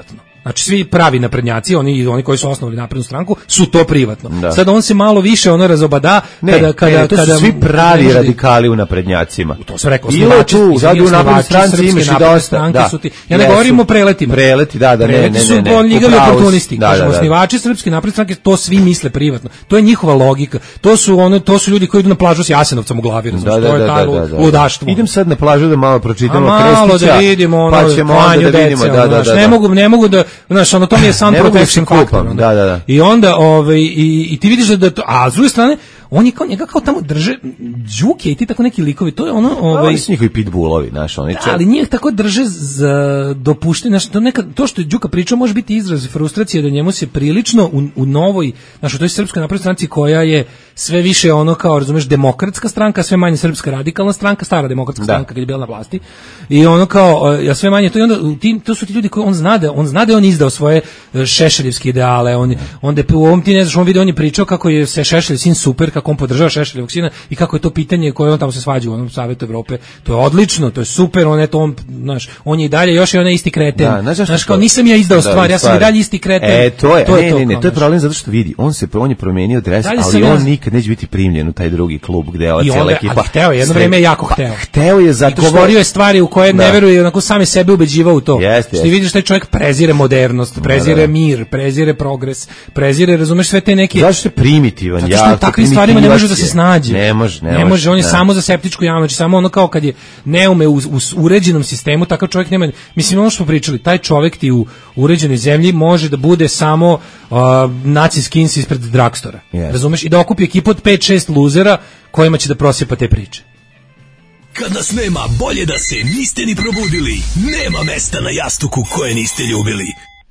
Znači svi pravi naprednjaci, oni koji su osnovali naprednu stranku, su to privatno. Da. Sad on se malo više razobada kada su svi pravi radikali u naprednjacima. To se rekao, osnivači, u naprednoj stranci imaš i dosta. Da. Ja ne govorim o preletima. Preleti, da, ne. Su poljigali oportunisti. Osnivači Srpske napredne stranke, to svi misle privatno. To je njihova logika. To su ljudi koji idu na plažu s Jasenovcem u glavi, razumiješ, to je taj ludaštvo. Idem sad na plažu da malo pročitamo Krstića. Da vidimo, pa ćemo onda da vidimo, ne mogu da, znaš, to mi je sam protection faktor. Da. I onda, i ti vidiš da to, a s druge strane, on je njega kao tamo drže, Đuke i ti tako neki likovi, to je oni su njihovi pitbullovi, znaš, oni će... Ali njih tako drže za dopuštene, znaš, to što je Đuka pričao može biti izraz frustracije da njemu se prilično u novoj, znaš, u toj Srpskoj naprednoj stranci koja je sve više kao, razumeš, demokratska stranka, sve manje Srpska radikalna stranka, stara demokratska stranka kad je bila na vlasti, i kao, sve manje to, i onda to su ti ljudi koji on zna da on izdao svoje šešeljevske ideale, onda u ovom ti ne znaš, on video, on je pričao kako je se Šešeljev sin super, kako on podržava Šešeljevog sina i kako je to pitanje koje on tamo se svađa u onom Savetu Evrope, to je odlično, to je super, on je i dalje još je onaj isti kreten, znaš, kao nisam ja izdao stvar, ja sam i dalje isti kreten. To je problem zato što vidi, on je promenio dres, ali on nikad neće biti primljen u taj drugi klub gde je ova cijela ekipa. Ali hteo je, jedno vreme je jako hteo. Hteo je zato što... Govorio je stvari u koje ne veruje, onako same sebe ubeđivao u to. Što ti vidiš, taj čovjek prezire modernost, prezire mir, prezire progres, prezire, razumeš, sve te neke... Zašto je primitivan? Zato što takvim stvarima ne može da se snađe. Ne može, on je samo za septičku jamu, znači samo kao kad je neume u uređenom sistemu, takav čovjek nema... Mislim, ono što smo pričali, taj čovjek ti u uređenoj zemlji može da bude samo naci skins ispred dragstora. Razumeš? I da okupi ekipu od 5-6 luzera kojima će da prosipa te priče. Kad nas nema, bolje da se niste ni probudili. Nema mesta na jastuku koje niste ljubili.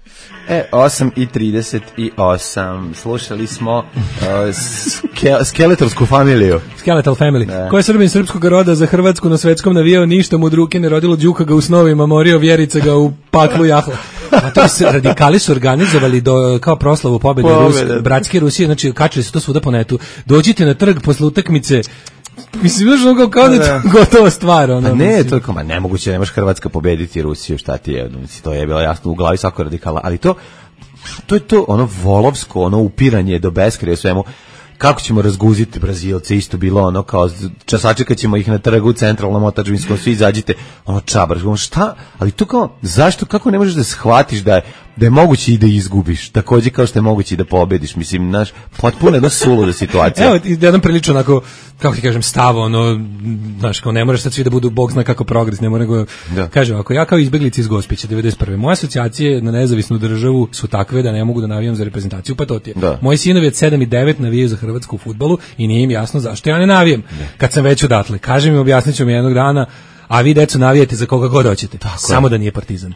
8:38. Slušali smo Skeletorsku familiju. Skeletal family. Ko je Srbin srpskog roda za Hrvatsku na svetskom navijao, ništa mu od ruke ne rodilo, Đuka ga u snovima morio, Vjerica ga u paklu jahla. A to se radikali su organizovali kao proslavu pobjede bratske Rusije, znači kačili su to svuda po netu. Dođite na trg posle utakmice. Mislim, kao da je to gotova stvar. Ne, to je kao, nemoguće, nemaš Hrvatska pobediti Rusiju, šta ti je, to je bilo jasno u glavi svako radikala, ali to je to, volovsko, upiranje do beskraja svemu, kako ćemo razguziti Brazilce, isto bilo kao, sačekat ćemo ih na trgu, centralnom otadžbinskom, svi izađite, čabar, šta, ali to kao, zašto, kako ne možeš da shvatiš da je moguće i da izgubiš, takođe kao što je moguće i da pobediš, mislim, potpuno jedna suluda situacija. Evo, jedan prilično onako, kako ti kažem, stav, kao ne moraš sad svi da budu, Bog zna kako progres, ne mora nego, kažem, ako ja kao izbeglica iz Gospića, 91. Moje asocijacije na nezavisnu državu su takve da ne mogu da navijam za reprezentaciju, pa to ti je. Moji sinovi od 7 i 9 navijaju za Hrvatsku u fudbalu i nije im jasno zašto ja ne navijam. Kad sam već odatle, kažem im, objasnit ću mi jednog dana, a vi, deco, navijete za koga god hoćete. Samo da nije Partizan.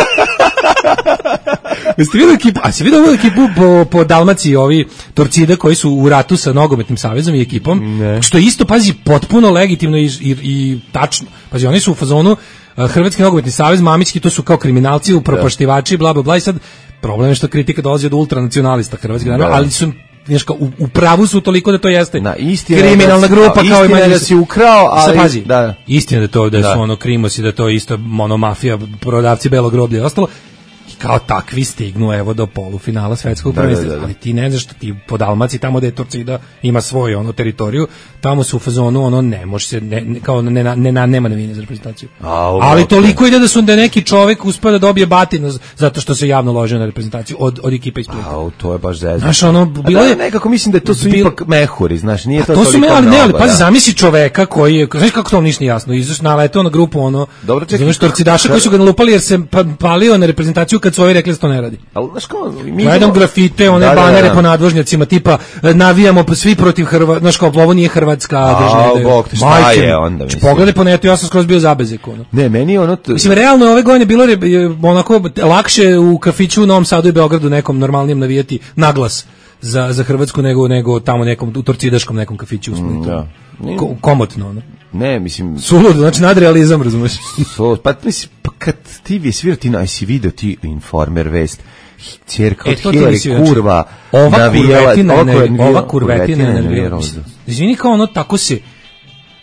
Jeste videli ekipu? A si vidio ovu ekipu po Dalmaciji, ovi Torcida koji su u ratu sa nogometnim savezom i ekipom, što je isto, pazi, potpuno legitimno i tačno. Pazi, oni su u fazonu Hrvatski nogometni savez, mamićki, to su kao kriminalci, upropaštivači, bla, bla, bla, i sad problem je što kritika dolazi od ultranacionalista hrvatskih, ali su u pravu su toliko da to jeste kriminalna grupa, kao i manje da si ukrao, ali pazi, istina da su krimosi, da to isto mafija, prodavci belog groblja i ostalo, i kao takvi stignu evo do polufinala svetskog prvenstva, ali ti ne znaš što ti po Dalmaciji, tamo gde je Torcida ima svoju teritoriju, tamo su u fazonu ne može se, kao nema navine za reprezentaciju, ali toliko ide da je neki čovek uspeo da dobije batinu zato što se javno ložio na reprezentaciju od ekipe iz Splita. To je baš zezno. Znaš, bilo je nekako, mislim da to su ipak mehuri, znaš, nije to toliko mnogo. Ali pazi, zamisli čoveka koji je, znaš kako to ništa nije jasno, izaš naleteo na grupu znaš, Torcidaša koji su ga nalupali jer se palio na reprezentaciju kad su ovi rekli da to ne radi. Ali znaš kao, gledam grafite, banere po nadvožnjacima, tipa navijamo svi protiv Hrvatske, znaš kao, ovo nije Hrvatska država. Bog te, šta je onda? Pogledaj po netu, ja sam skroz bio zabezek. Ne, meni mislim, realno ove godine bilo onako lakše u kafiću u Novom Sadu i Beogradu nekom normalnijem navijati naglas za Hrvatsku nego tamo nekom u torcidaškom nekom kafiću u Splitu. Komotno, Ne, mislim... Suludo, znači nadrealizam, razumeš? Pa mislim, kad ti svirao ti, si vidio ti Informer vest, ćerka od Hillary kurva navijala... Ova kurvetina je nervirala. Izvini, kao tako se...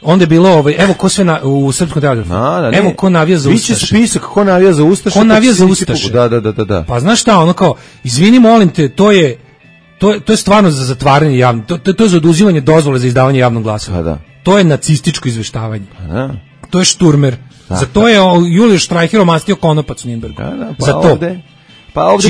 onda je bilo evo ko sve u srpskom telegrafu. Evo ko navija za Ustaše. Biće spisak ko navija za Ustaše. Ko navija za Ustaše. Da. Pa znaš šta, ono kao, izvini, molim te, to je stvarno za zatvaranje javnog, to je za oduzimanje dozvole za izdavanje javnog glasa. Pa da. To je nacističko izveštavanje. Pa da. To je šturmer. Za to je Julije Štrajher omastio konopac u Nürnbergu. Da, pa za to. Pa ovdje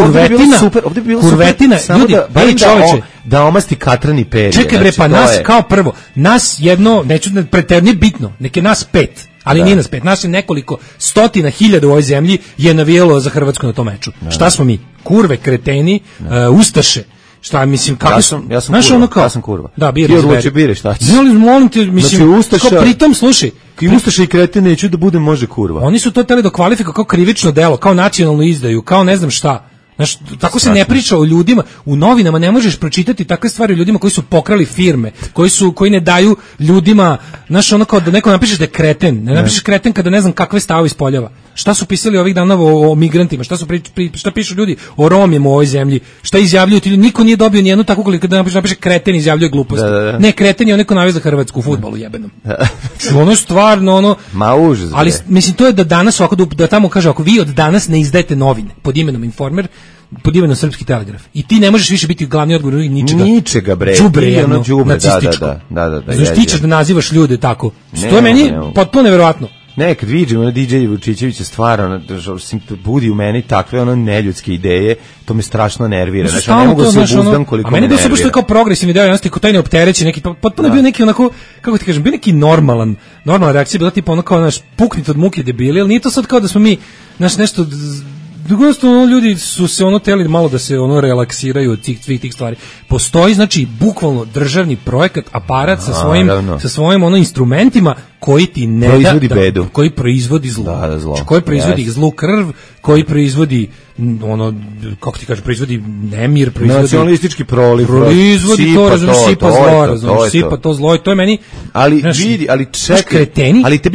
bi bilo kurvetina, super, ljudi, bej čoveče, da omasti katrani perje. Čekaj bre, pa nas kao prvo, nas jedno, neću da preternije bitno, neke nas 5, ali nije nas 5, nas je nekoliko stotina hiljada u ovoj zemlji je navijalo za Hrvatsku na tom meču. Šta smo mi? Kurve, kreteni, ustaše. Šta mislim, kako ja sam kurva. Da, ti odluči bire šta ćeš. Molim te, mislim, kao pritom slušaj, ustaše i kreteni neću da budem može kurva. Oni su to teli da kvalifikuju kao krivično delo, kao nacionalnu izdaju, kao ne znam šta. Znaš, tako se ne priča o ljudima, u novinama ne možeš pročitati takve stvari o ljudima koji su pokrali firme, koji ne daju ljudima, znaš, ono kao da neko napišeš da je kreten, ne napišeš kreten kada ne znam kakve stavove ispoljava. Šta su pisali ovih dana o migrantima, šta pišu ljudi o Romima u ovoj zemlji, šta izjavljuju ti ljudi, niko nije dobio nijednu takvu koliko da napiše kreten izjavljuje gluposti. Da. Ne, kreten je neko naveo za Hrvatsku u fudbalu jebenom. Ono je stvarno ono, ma užas. Ali mislim to je da danas ovako da tamo kaže ako vi od danas ne izdajete novine pod imenom Informer, pod imenom Srpski telegraf. I ti ne možeš više biti glavni odgovornik ničega bre. Đubre jedno, nacističko. Da. Znaš, ti ćeš da nazivaš ljude tako. To je meni potpuno neverovatno. Ne, kad vidim DJ Vučićevića stvarno budi u meni takve neljudske ideje, to me strašno nervira. Znači, ne mogu se obuzdam koliko me nervira. A meni je bilo što je kao progresivni deo, jednostavno, taj neoptereći, neki, potpuno bio neki onako, kako ti kažem, bio neki normalna reakcija, bila tipa ono kao naš puknit od muke debili, ali nije to sad kao da smo mi, naš nešto... Jednostavno ljudi su se teli malo da se relaksiraju od svih tih stvari. Postoji znači bukvalno državni projekat, aparat sa svojim instrumentima koji ti ne proizvodi bedu, koji proizvodi zlo. Zlo. Koji proizvodi zlu krv, koji proizvodi kako ti kaže, proizvodi nemir, proizvodi nacionalistički proliv, proizvodi to, sipa to zlo, i to je meni. Ali vidi, ali čekaj, ali tebi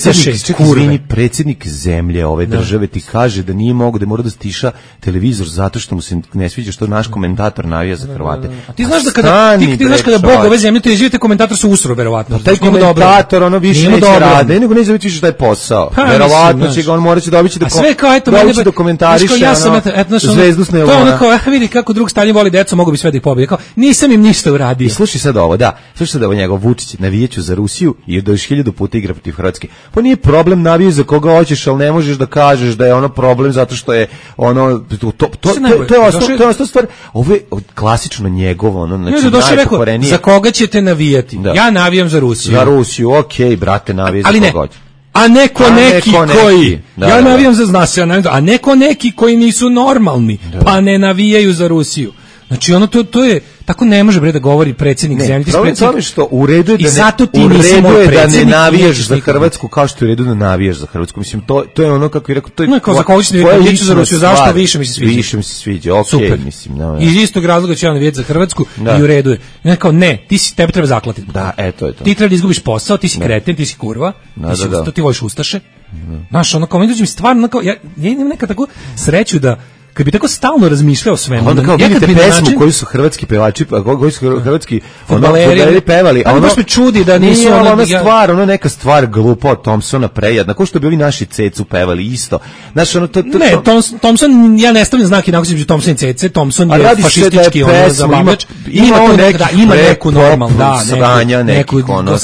predsjednik zemlje ove države ti kaže da nije mogu, da mora da stiša televizor zato što mu se ne sviđa što naš komentator navija za Hrvate. Ti znaš da kada Bog ove zemlje to izvijete, komentator su usro verovatno. Taj komentator više neće rade, nego neće dobiti više taj posao. Verovatno će ga on moraće dobiti da komentariše. Ja sam Zvezdu Snelona. To je ono kao, vidi kako drug Stalin voli decu, mogu bi sve da ih pobije. Kao, nisam im ništa uradio. I slušaj sad ovo, njegov Vučić navijeću za Rusiju i da još 1000 puta igra protiv Hrvatske. Pa nije problem naviješ za koga hoćeš, ali ne možeš da kažeš da je ono problem zato što je ono to je osnovna stvar. Ovo je klasično njegovo, znači najpokvarenije. Za koga ćete navijati? Ja navijam za Rusiju. Za Rusiju, okej, brate, naviješ za koga hoćeš. A neko neki koji, ja navijam za nas, a neko neki koji nisu normalni, pa ne navijaju za Rusiju. Znači to je, tako ne može da govori predsjednik zemlje. Problem je što u redu je da ne navijaš za Hrvatsku kao što je u redu da navijaš za Hrvatsku. Mislim, to je ono kako je rekao, to je kao za koga ćete navijati za Rusiju, zašto više mi se sviđa. Više mi se sviđa, okej, mislim. Iz istog razloga ću ja navijati za Hrvatsku i u redu je. Tebi treba zaklatiti. Da, eto je to. Ti treba da izgubiš posao, ti si kreten, ti si kurva, ti voliš ustaše. Znaš, ono kao, mi stvarno, ja imam nekad tako sreću da kad bi tako stalno razmišljao o svemu. Onda kao vidite pesmu koju su hrvatski pevači, koji su hrvatski fudbaleri pevali, a baš me čudi da nisu neka stvar glupa od Thompsona prejedna, kao što bi ovi naši Cecu pevali isto. Znaš, ne, Thompson, ja ne stavljam znak jednakosti između Thompson i Cece, Thompson je fašistički zabavljač. Ima neku normalnu, neku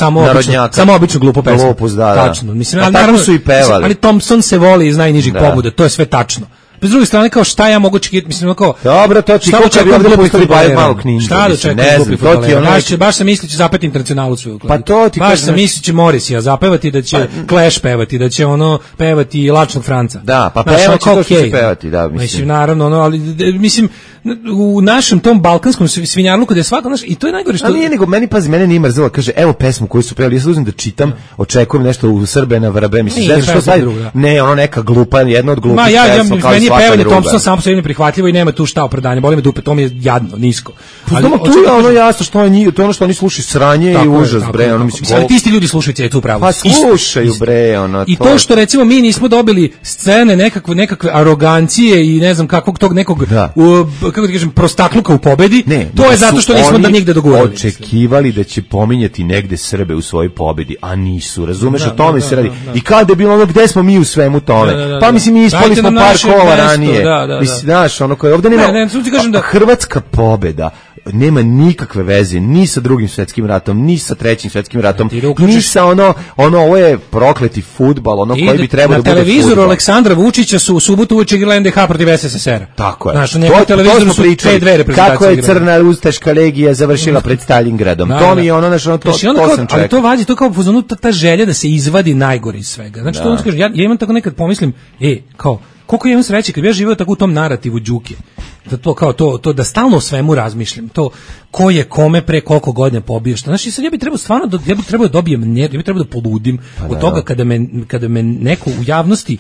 samo običnu glupu pesmu. Tačno, mislim, ali Thompson se voli iz najnižih pobuda, to je sve tačno. S druge strane, kao šta ja mogu čekati, mislim, kao... Dobro, to ti kako bi ovdje pustili malo knjiža. Šta da čekam glupi fudbalera? Baš sam misli će zapeti internacionalu svoju. Pa to ti baš sam misli će Morrisija zapevati, da će Clash pevati, da će pevati Lačnog Franca. Da, pa pevaći to što će pevati, da, mislim. Naravno, ali, mislim, u našem tom balkanskom svinjarluku da je svako, i to je najgore što... A nije nego, mene nije mrzelo, kaže, evo pesmu koju su pevali, ja se uzem da čitam, očekujem nešto u Srbe na Vrabe, mislim, ne, neka glupa, jedna od glupih pesma, je pevanje Thompson samo po sebi neprihvatljivo i nema tu šta opravdanje. Boli me dupe, to mi je jadno, nisko. Znamo, tu je ono jasno što je to ono što oni slušaju sranje i užas, bre. Ali ti isti ljudi slušaju tu pravo. Pa slušaju, bre. I to što recimo mi nismo dobili scene nekakve arogancije i ne znam kakvog tog nekog kako ti kažem, prostakluka u pobedi, to je zato što nismo da nigde dogurali. Očekivali da će pominjati negde Srbe u svojoj pobedi, a nisu, razumeš, o tome se radi. I kada je bilo ono, gde smo mi u svemu tome? Pa mislim, mi ispali smo par kola ranije. Mislim, znaš, ono koje ovde nema, hrvatska pobeda nema nikakve veze ni sa Drugim svetskim ratom, ni sa Trećim svetskim ratom, ni sa ovo je prokleti fudbal, ono koji bi trebao da bude fudbal. Na televizoru Aleksandra Vučića su u subotu uveče igrali NDH protiv SSSR-a. Tako je. Znaš, na njegovom televizoru su te dve reprezentacije. Kako je crna ustaška legija završila pred Stalingradom. To mi je ono, to sam čekao. Ali to vađi, to kao pozonu ta želja da se izvadi najgore iz svega. Znači, to kažem, ja imam tako nekad pomislim, kao, koliko imam sreće kad bi ja živeo tako u tom narativu Đuke, da to kao to da stalno o svemu razmišljam, to ko je kome pre koliko godina pobio šta. Znači sad ja bih trebao da dobijem ja bih trebao da poludim od toga kada me neko u javnosti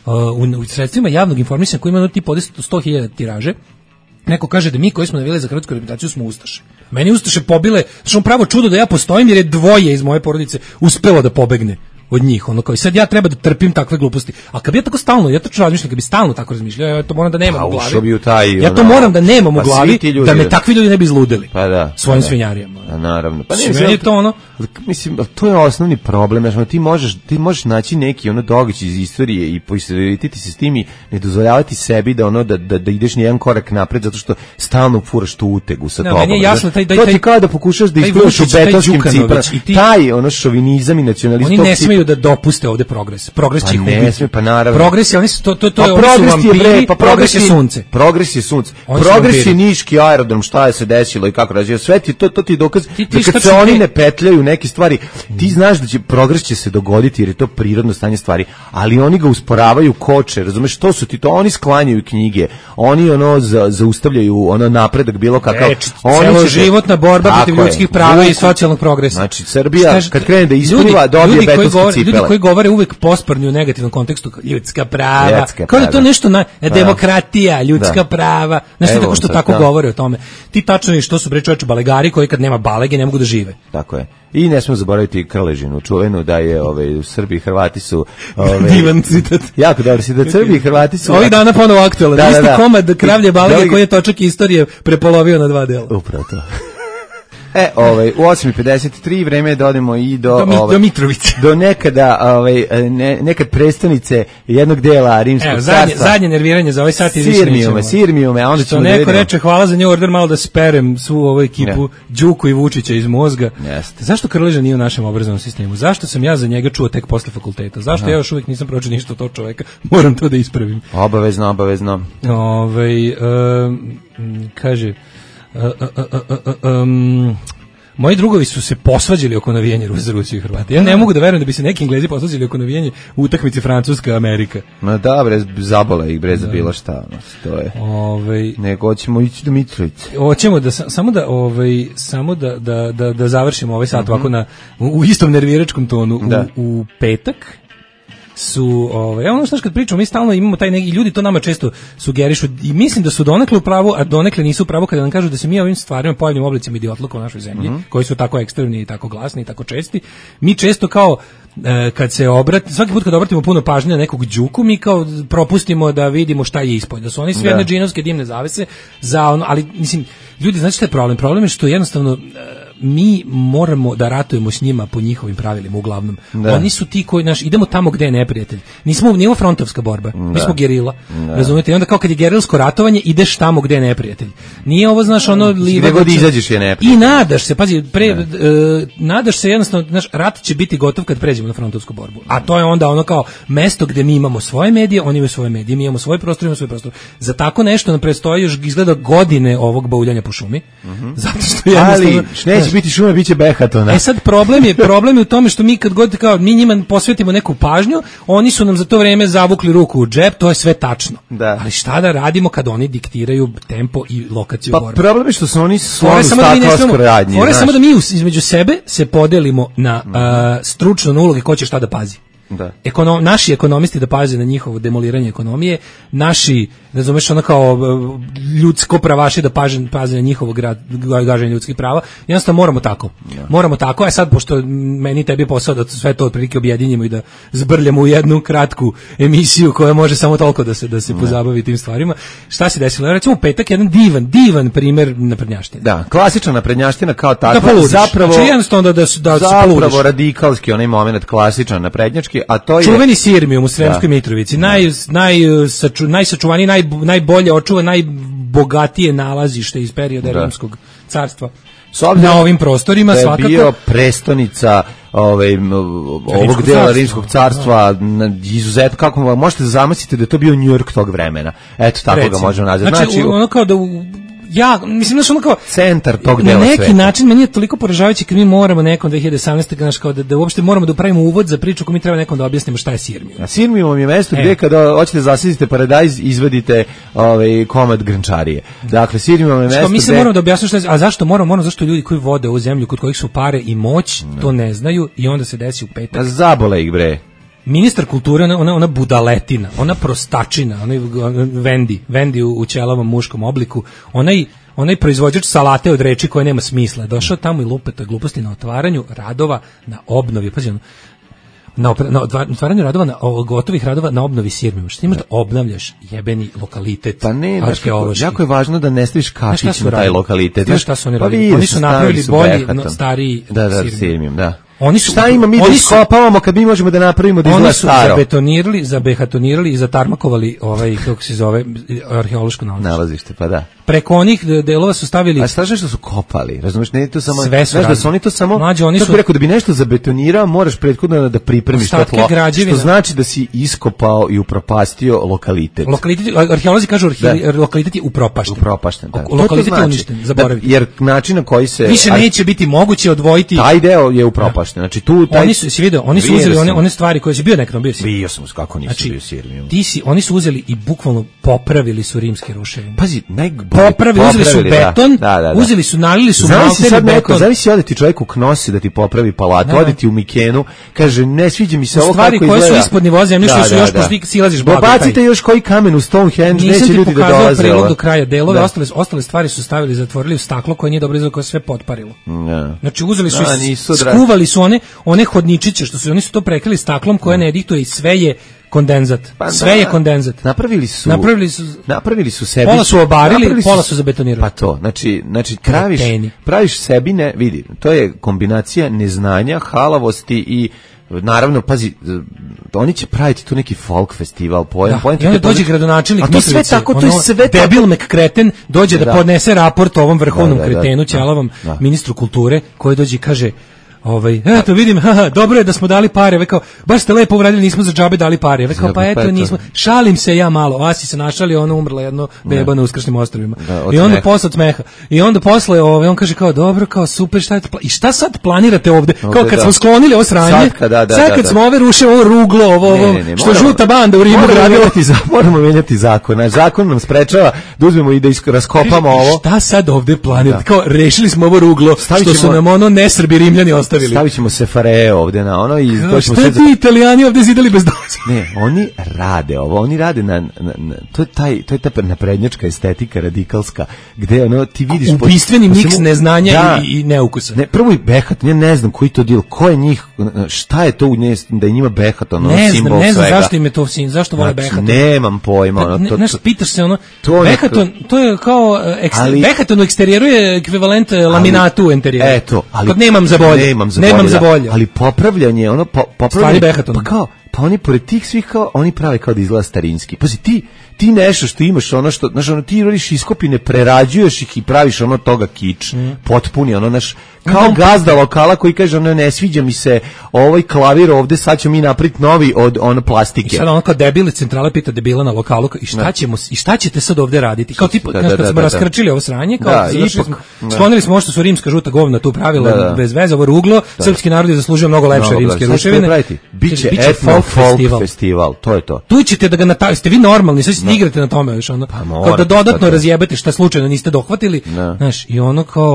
u sredstvima javnog informisanja koji ima tipa 100.000 tiraže, neko kaže da mi koji smo navijali za hrvatsku reprezentaciju smo ustaše. Meni ustaše pobile, znači pravo čudo da ja postojim jer je dvoje iz moje porodice uspelo da pobegne od njih, ono kao i sad ja treba da trpim takve gluposti. A kad bi ja tako stalno, ja tačno razmišljam, kad bi stalno tako razmišljao, ja to moram da nemam u glavi. Ja to moram da nemam u glavi, da me takvi ljudi ne bi izludili. Pa da. Svojim svinjarijama. Naravno. Pa ne, to ono. Mislim, to je osnovni problem, znači ti možeš naći neki događaj iz istorije i poistovjetiti se s tim i ne dozvoljavati sebi da ideš nijedan korak napred zato što stalno furaš tu utegu sa tobom. Meni je jasno taj to ti kao da pokušaš da isplivaš u betonskim cipama. Taj šovinizam i nacionalizam da dopuste ovde progres. Progres će ih ubiti. Pa naravno. Progres je, to je vampiri, progres je sunce. Progres je sunce. Progres je niški aerodrom, šta je se desilo i kako razvija. Sve ti, to ti dokaz da kad se oni ne petljaju neke stvari, ti znaš da će progres će se dogoditi jer je to prirodno stanje stvari, ali oni ga usporavaju, koče, razumeš, što su ti to, oni sklanjaju knjige, oni zaustavljaju napredak bilo kakav. Životna borba protiv ljudskih prava i socijalnog progresa. Znači, Srbija, kad krene da ispliva, dobije betonske cipele. Ljudi koji govore uvek posprdni u negativnom kontekstu, ljudska prava, kao da to nešto demokratija, ljudska prava, nešto tako što tako govore o tome. Ti tačno je što su bre čoveče balegari koji kad nema balege ne mogu da žive. Tako je. I ne smemo zaboraviti Krležinu, čuvenu da je u Srbiji i Hrvati su divan citat. Jako dobro si da Srbiji i Hrvati su ovih dana ponovo aktualan. Isti komad Kravlje balege koji je točak istorije prepolovio na 2 dela. Upravo to. U 8:53 vreme je da odemo i do Mitrovice. Do nekad predstavnice jednog dela rimskog carstva. Zadnje nerviranje za ovaj sat i Sirmijume, a onda ćemo da neko reče hvala za New Order, malo da sperem svu ovu ekipu Đuku i Vučića iz mozga. Zašto Krleža nije u našem obrazovnom sistemu? Zašto sam ja za njega čuo tek posle fakulteta? Zašto ja još uvijek nisam pročitao ništa od tog čoveka? Moram to da ispravim. Obavezno. Kaže moji drugovi su se posvađali oko navijanja za Rusiju i Hrvate. Ja ne mogu da verujem da bi se neki Englezi posvađali oko navijanja u utakmici Francuska-Amerika. Ma da, bre, zabola ih, bre, za bilo šta. To je. Nego hoćemo ići do Mitrovice. Hoćemo da samo da završimo ovaj sat ovako u istom nerviračkom tonu. U petak su, ono što kad pričamo, mi stalno imamo taj neki ljudi, to nama često sugerišu i mislim da su donekle u pravu, a donekle nisu u pravu kada nam kažu da se mi ovim stvarima, pojavnim oblicima idiotluka u našoj zemlji, koji su tako ekstremni i tako glasni i tako česti, mi često kao kad se svaki put kad obratimo puno pažnje na nekog Đuku, mi kao propustimo da vidimo šta je ispod, da su oni sve jedne džinovske dimne zavese ali mislim, ljudi, znači šta je problem? Problem je što jednostavno mi moramo da ratujemo s njima po njihovim pravilima uglavnom. Oni su ti koji idemo tamo gde je neprijatelj. Nije frontovska borba, mi smo gerila. Razumete? I onda kao kad je gerilsko ratovanje, ideš tamo gde je neprijatelj. Nije ovo, znaš, gde god izađeš je neprijatelj. I nadaš se, pazi, nadaš se jednostavno, znaš, rat će biti gotov kad pređemo na frontovsku borbu. A to je onda kao mesto gde mi imamo svoje medije, oni imaju svoje medije, mi imamo svoj prostor, imamo svoj prostor. Za tako nešto nam predstoji još izgleda godine ovog bauljanja po šumi. Zato što jednostavno biti šuma, biće behatona. Sad problem je u tome što mi kad god mi njima posvetimo neku pažnju, oni su nam za to vreme zavukli ruku u džep, to je sve tačno. Ali šta da radimo kad oni diktiraju tempo i lokaciju borbe? Pa problem je što su oni slonu staklarsko radnje. Samo da mi između sebe se podelimo na stručno na uloge ko će šta da pazi. naši ekonomisti da paze na njihovo demoliranje ekonomije, naši, razumeš, ono kao ljudsko pravaši da paze na njihovo gaženje ljudskih prava. Jednostavno moramo tako, a sad pošto meni tebi je posao da sve to otprilike objedinimo i da zbrljamo u jednu kratku emisiju koja može samo toliko da se pozabavi tim stvarima. Šta se desilo? Recimo u petak jedan divan primer naprednjaštine. Da, klasična naprednjaština kao takva, zapravo zapravo radikalski onaj moment klasičan naprednjački, a to je čuveni Sirmijum u Sremskoj Mitrovici, najsačuvaniji, najbolje očuvan, najbogatije nalazište iz perioda Rimskog carstva. Na ovim prostorima svakako. Je bio prestonica ovog dela Rimskog carstva, izuzetno, kako možete da zamislite da je to bio New York tog vremena. Eto, tako ga možemo nazvati. Znači, ono kao da mislim da su ono kao centar tog dela sveta. Na neki način meni je toliko poražavajuće kad mi moramo nekom 2018. kao da uopšte moramo da pravimo uvod za priču koju mi treba nekom da objasnimo šta je Sirmijum. A Sirmijum je mesto gdje kada hoćete da zasadite paradajz, izvadite komad grnčarije. Dakle, Sirmijum je mesto mi se moramo da objasnimo šta je, a zašto moramo, zašto ljudi koji vode ovu zemlju, kod kojih su pare i moć, to ne znaju i onda se desi u petak. Zabole ih, bre. Ministar kulture, ona budaletina, ona prostačina, onaj Vendi u ćelavom muškom obliku, onaj proizvođač salate od reči koje nema smisla, došao tamo i lupeta gluposti na otvaranju radova na obnovi, pazi ono, na otvaranju radova, gotovih radova na obnovi Sirmijuma. Što imaš da obnavljaš jebeni lokalitet? Pa ne, jako je važno da ne staviš kašić na taj lokalitet. Znaš šta su oni radili? Oni su napravili bolji, stariji Sirmijum. Da. Šta ima mi da iskopavamo kad mi možemo da napravimo da izgleda staro? Oni su zabetonirali i zatarmakovali kako se zove, arheološko nalazište, pa da. Preko onih delova su stavili... A strašno što su kopali, razumiješ, ne je to samo... Sve su radili. Da su oni to samo... Mlađe, oni su... Rekao, da bi nešto zabetonirao, moraš prethodno da pripremiš to tlo, što znači da si iskopao i upropastio lokalitet. Arheolozi kažu lokalitet je upropašten. Upropašten, da. Lokalitet je uništen, zaboravite. Jer način na koji se... Više neće biti moguće odvojiti... Taj deo je upropašten. Znači tu oni su uzeli one stvari koje si bio nekako bio sam kako nisi bio Sirmijum. Oni su uzeli i bukvalno popravili su rimske ruševine. Pazi, uzeli su beton, uzeli su, nalili su maltene beton. Zavisi ode ti čovjek u Knosi da ti popravi palatu, ode ti u Mikenu, kaže ne sviđa mi se ovo kako izgleda. Stvari koje su ispod nivoa zemlje, što su još pošto silaziš blago. Bacite još koji kamen u Stonehenge, neće ljudi da dolaze. Nisam ti pokazao prilog do kraja, delove, ostale stvari su stavili, zatvorili u staklo koje nije dobro izgleda, koje sve potparilo. Znači uzeli su, skuvali su one hodničiće što su, oni su to prekrili staklom koje ne diktuje i sve je kondenzat. Sve je kondenzat. Napravili su sebi. Pola su obarili, pola su zabetonirali. Pa to, znači praviš sebi, ne, vidi, to je kombinacija neznanja, halavosti i naravno, pazi, oni će praviti tu neki folk festival, i onda dođe gradonačelnik Mitrovice, debil McCreten dođe da podnese raport ovom vrhovnom kretenu, ćelavom ministru kulture, koji dođe i kaže, eto vidim, dobro je da smo dali pare, rekao, baš ste lepo uradili, nismo za džabe dali pare, rekao, pa eto nismo, šalim se ja malo, Asi se našali, ona umrla jedno beba na Uskršnjim ostrvima, i onda posle od smeha, i onda posle, on kaže kao, dobro, kao super, i šta sad planirate ovde, kao kad smo sklonili ovo sranje, sad kad smo ove ruše, ovo ruglo, ovo, što žuta banda u Rimu gradila, moramo menjati zakon, zakon nam sprečava da uzmemo i da raskopamo ovo. Šta sad ovde planirate, kao, rešili smo ovo ruglo, što su nam ono nesrbi Rimljani ostavili. Stavit ćemo Sefare ovde na ono i... Šta ti Italijani ovde zidali bez dozvole? Ne, oni rade ovo, oni rade to je ta naprednjačka estetika radikalska, gde ono ti vidiš... Ubistveni miks neznanja i neukusa. Ne, prvo i behat, ja ne znam koji to dil, ko je njih, šta je to da je njima behat, ono, simbol svega. Ne znam zašto im je to sin, zašto vole behat. Nemam pojma. Znaš, pitaš se ono, behaton, to je kao, behaton u eksterijeru je ekvivalent laminatu u interijeru. Eto, ali... Nemam za bolje. Ali popravljanje, ono, stvari behatonom. Pa oni pored tih svih kao, oni prave kao da izgleda starinski. Pazi, ti nešto što imaš, ono što, znaš, ono, ti rodiš iskopine, prerađuješ ih i praviš ono toga kič, potpuni, ono, naš, kao gazda lokala koji kaže, ono, ne sviđa mi se ovaj klavir ovde, sad ćemo mi napraviti novi od ono plastike. I sad ono kao debili centrale pita debila na lokalu, i šta ćete sad ovde raditi? Kao tipa, kad smo raskrčili ovo sranje, kao sklonili smo što su rimska žuta govna tu pravila bez veze, ovo ruglo, srpski narod je zaslužio mnogo lepše rimske ruševine. Biće folk festival, to je to. Tu ćete da ga nastavite, ste vi normalni, sad ćete igrate na tome, još ono, kao da dodatno razjebate šta slučajno niste dohvatili, znaš, i ono kao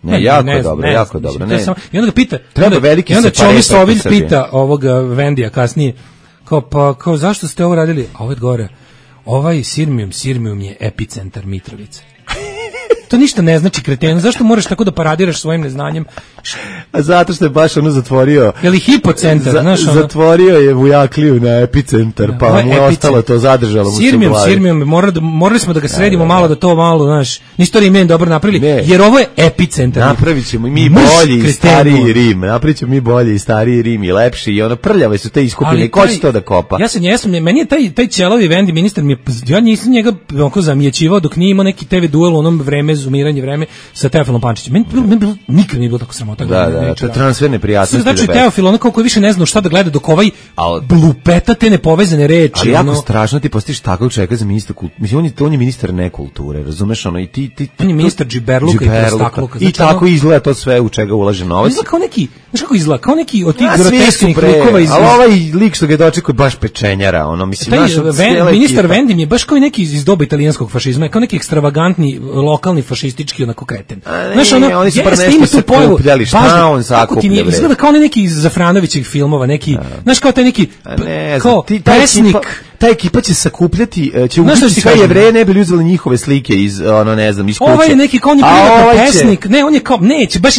Ne, jako dobro. I onda ga pita, treba veliki i onda Čomi Sovilj Srbije. pita ovoga Vendija kasnije, kao zašto ste ovo radili? A ovo odgovara, ovaj Sirmijum je epicentar Mitrovice. To ništa ne znači, kretenu. Zašto moraš tako da paradiraš svojim neznanjem? A zato što je baš ono zatvorio... Je li hipocentar? Zatvorio je Vujakliju na epicentar, pa mu je ostalo to, zadržalo mu se u glavi. Sirmijum, morali smo da ga sredimo malo, da to malo, znaš, nisu to Rimljani dobro napravili, jer ovo je epicentar. Napravit ćemo mi bolji i stariji Rim, napravit ćemo mi bolji i stariji Rim i lepši i ono prljave su te iskupine, ko će to da kopa? Ja se meni je taj ćelavi Vendi ministar, ja nisam njega zamjećivao dok nije imao neki TV duel u onom zumiranje vreme sa Teofilom Pančićem. Meni nikad nije bilo tako sramota. Da, to je transfer neprijatnosti. Znači Teofil, ono kako više ne zna šta da gleda dok ovaj blupeta te nepovezane reči. Ali jako strašno ti postiš takvog čovjeka za ministra kulture. Mislim, on je ministar nekulture, razumeš ono, i ti... On je ministar džiberluka i prostakluka. I tako izgleda to sve u čega ulaže novac. Izgleda kao neki, znaš kako izgleda, kao neki od tih grotesknih likova iz... Ali ovaj lik što ga je dočekao je baš pečenjara, ono, mislim, ministar Vendim je baš kao neki iz doba italijanskog fašizma, kao neki ekstravagantni, lokalni fašistički onako kreten. Znaš, oni su par nešto sakupljali, šta on sakupljali? Izgleda kao neki iz Zafranovićih filmova, neki, znaš, kao taj neki, kao pesnik. Ta ekipa će sakupljati, će ubiti sve Jevreje, ne bi li uzeli njihove slike iz, ono, ne znam, iz kuće. Ovaj je neki, kao on je pesnik, ne, on je kao, neće, baš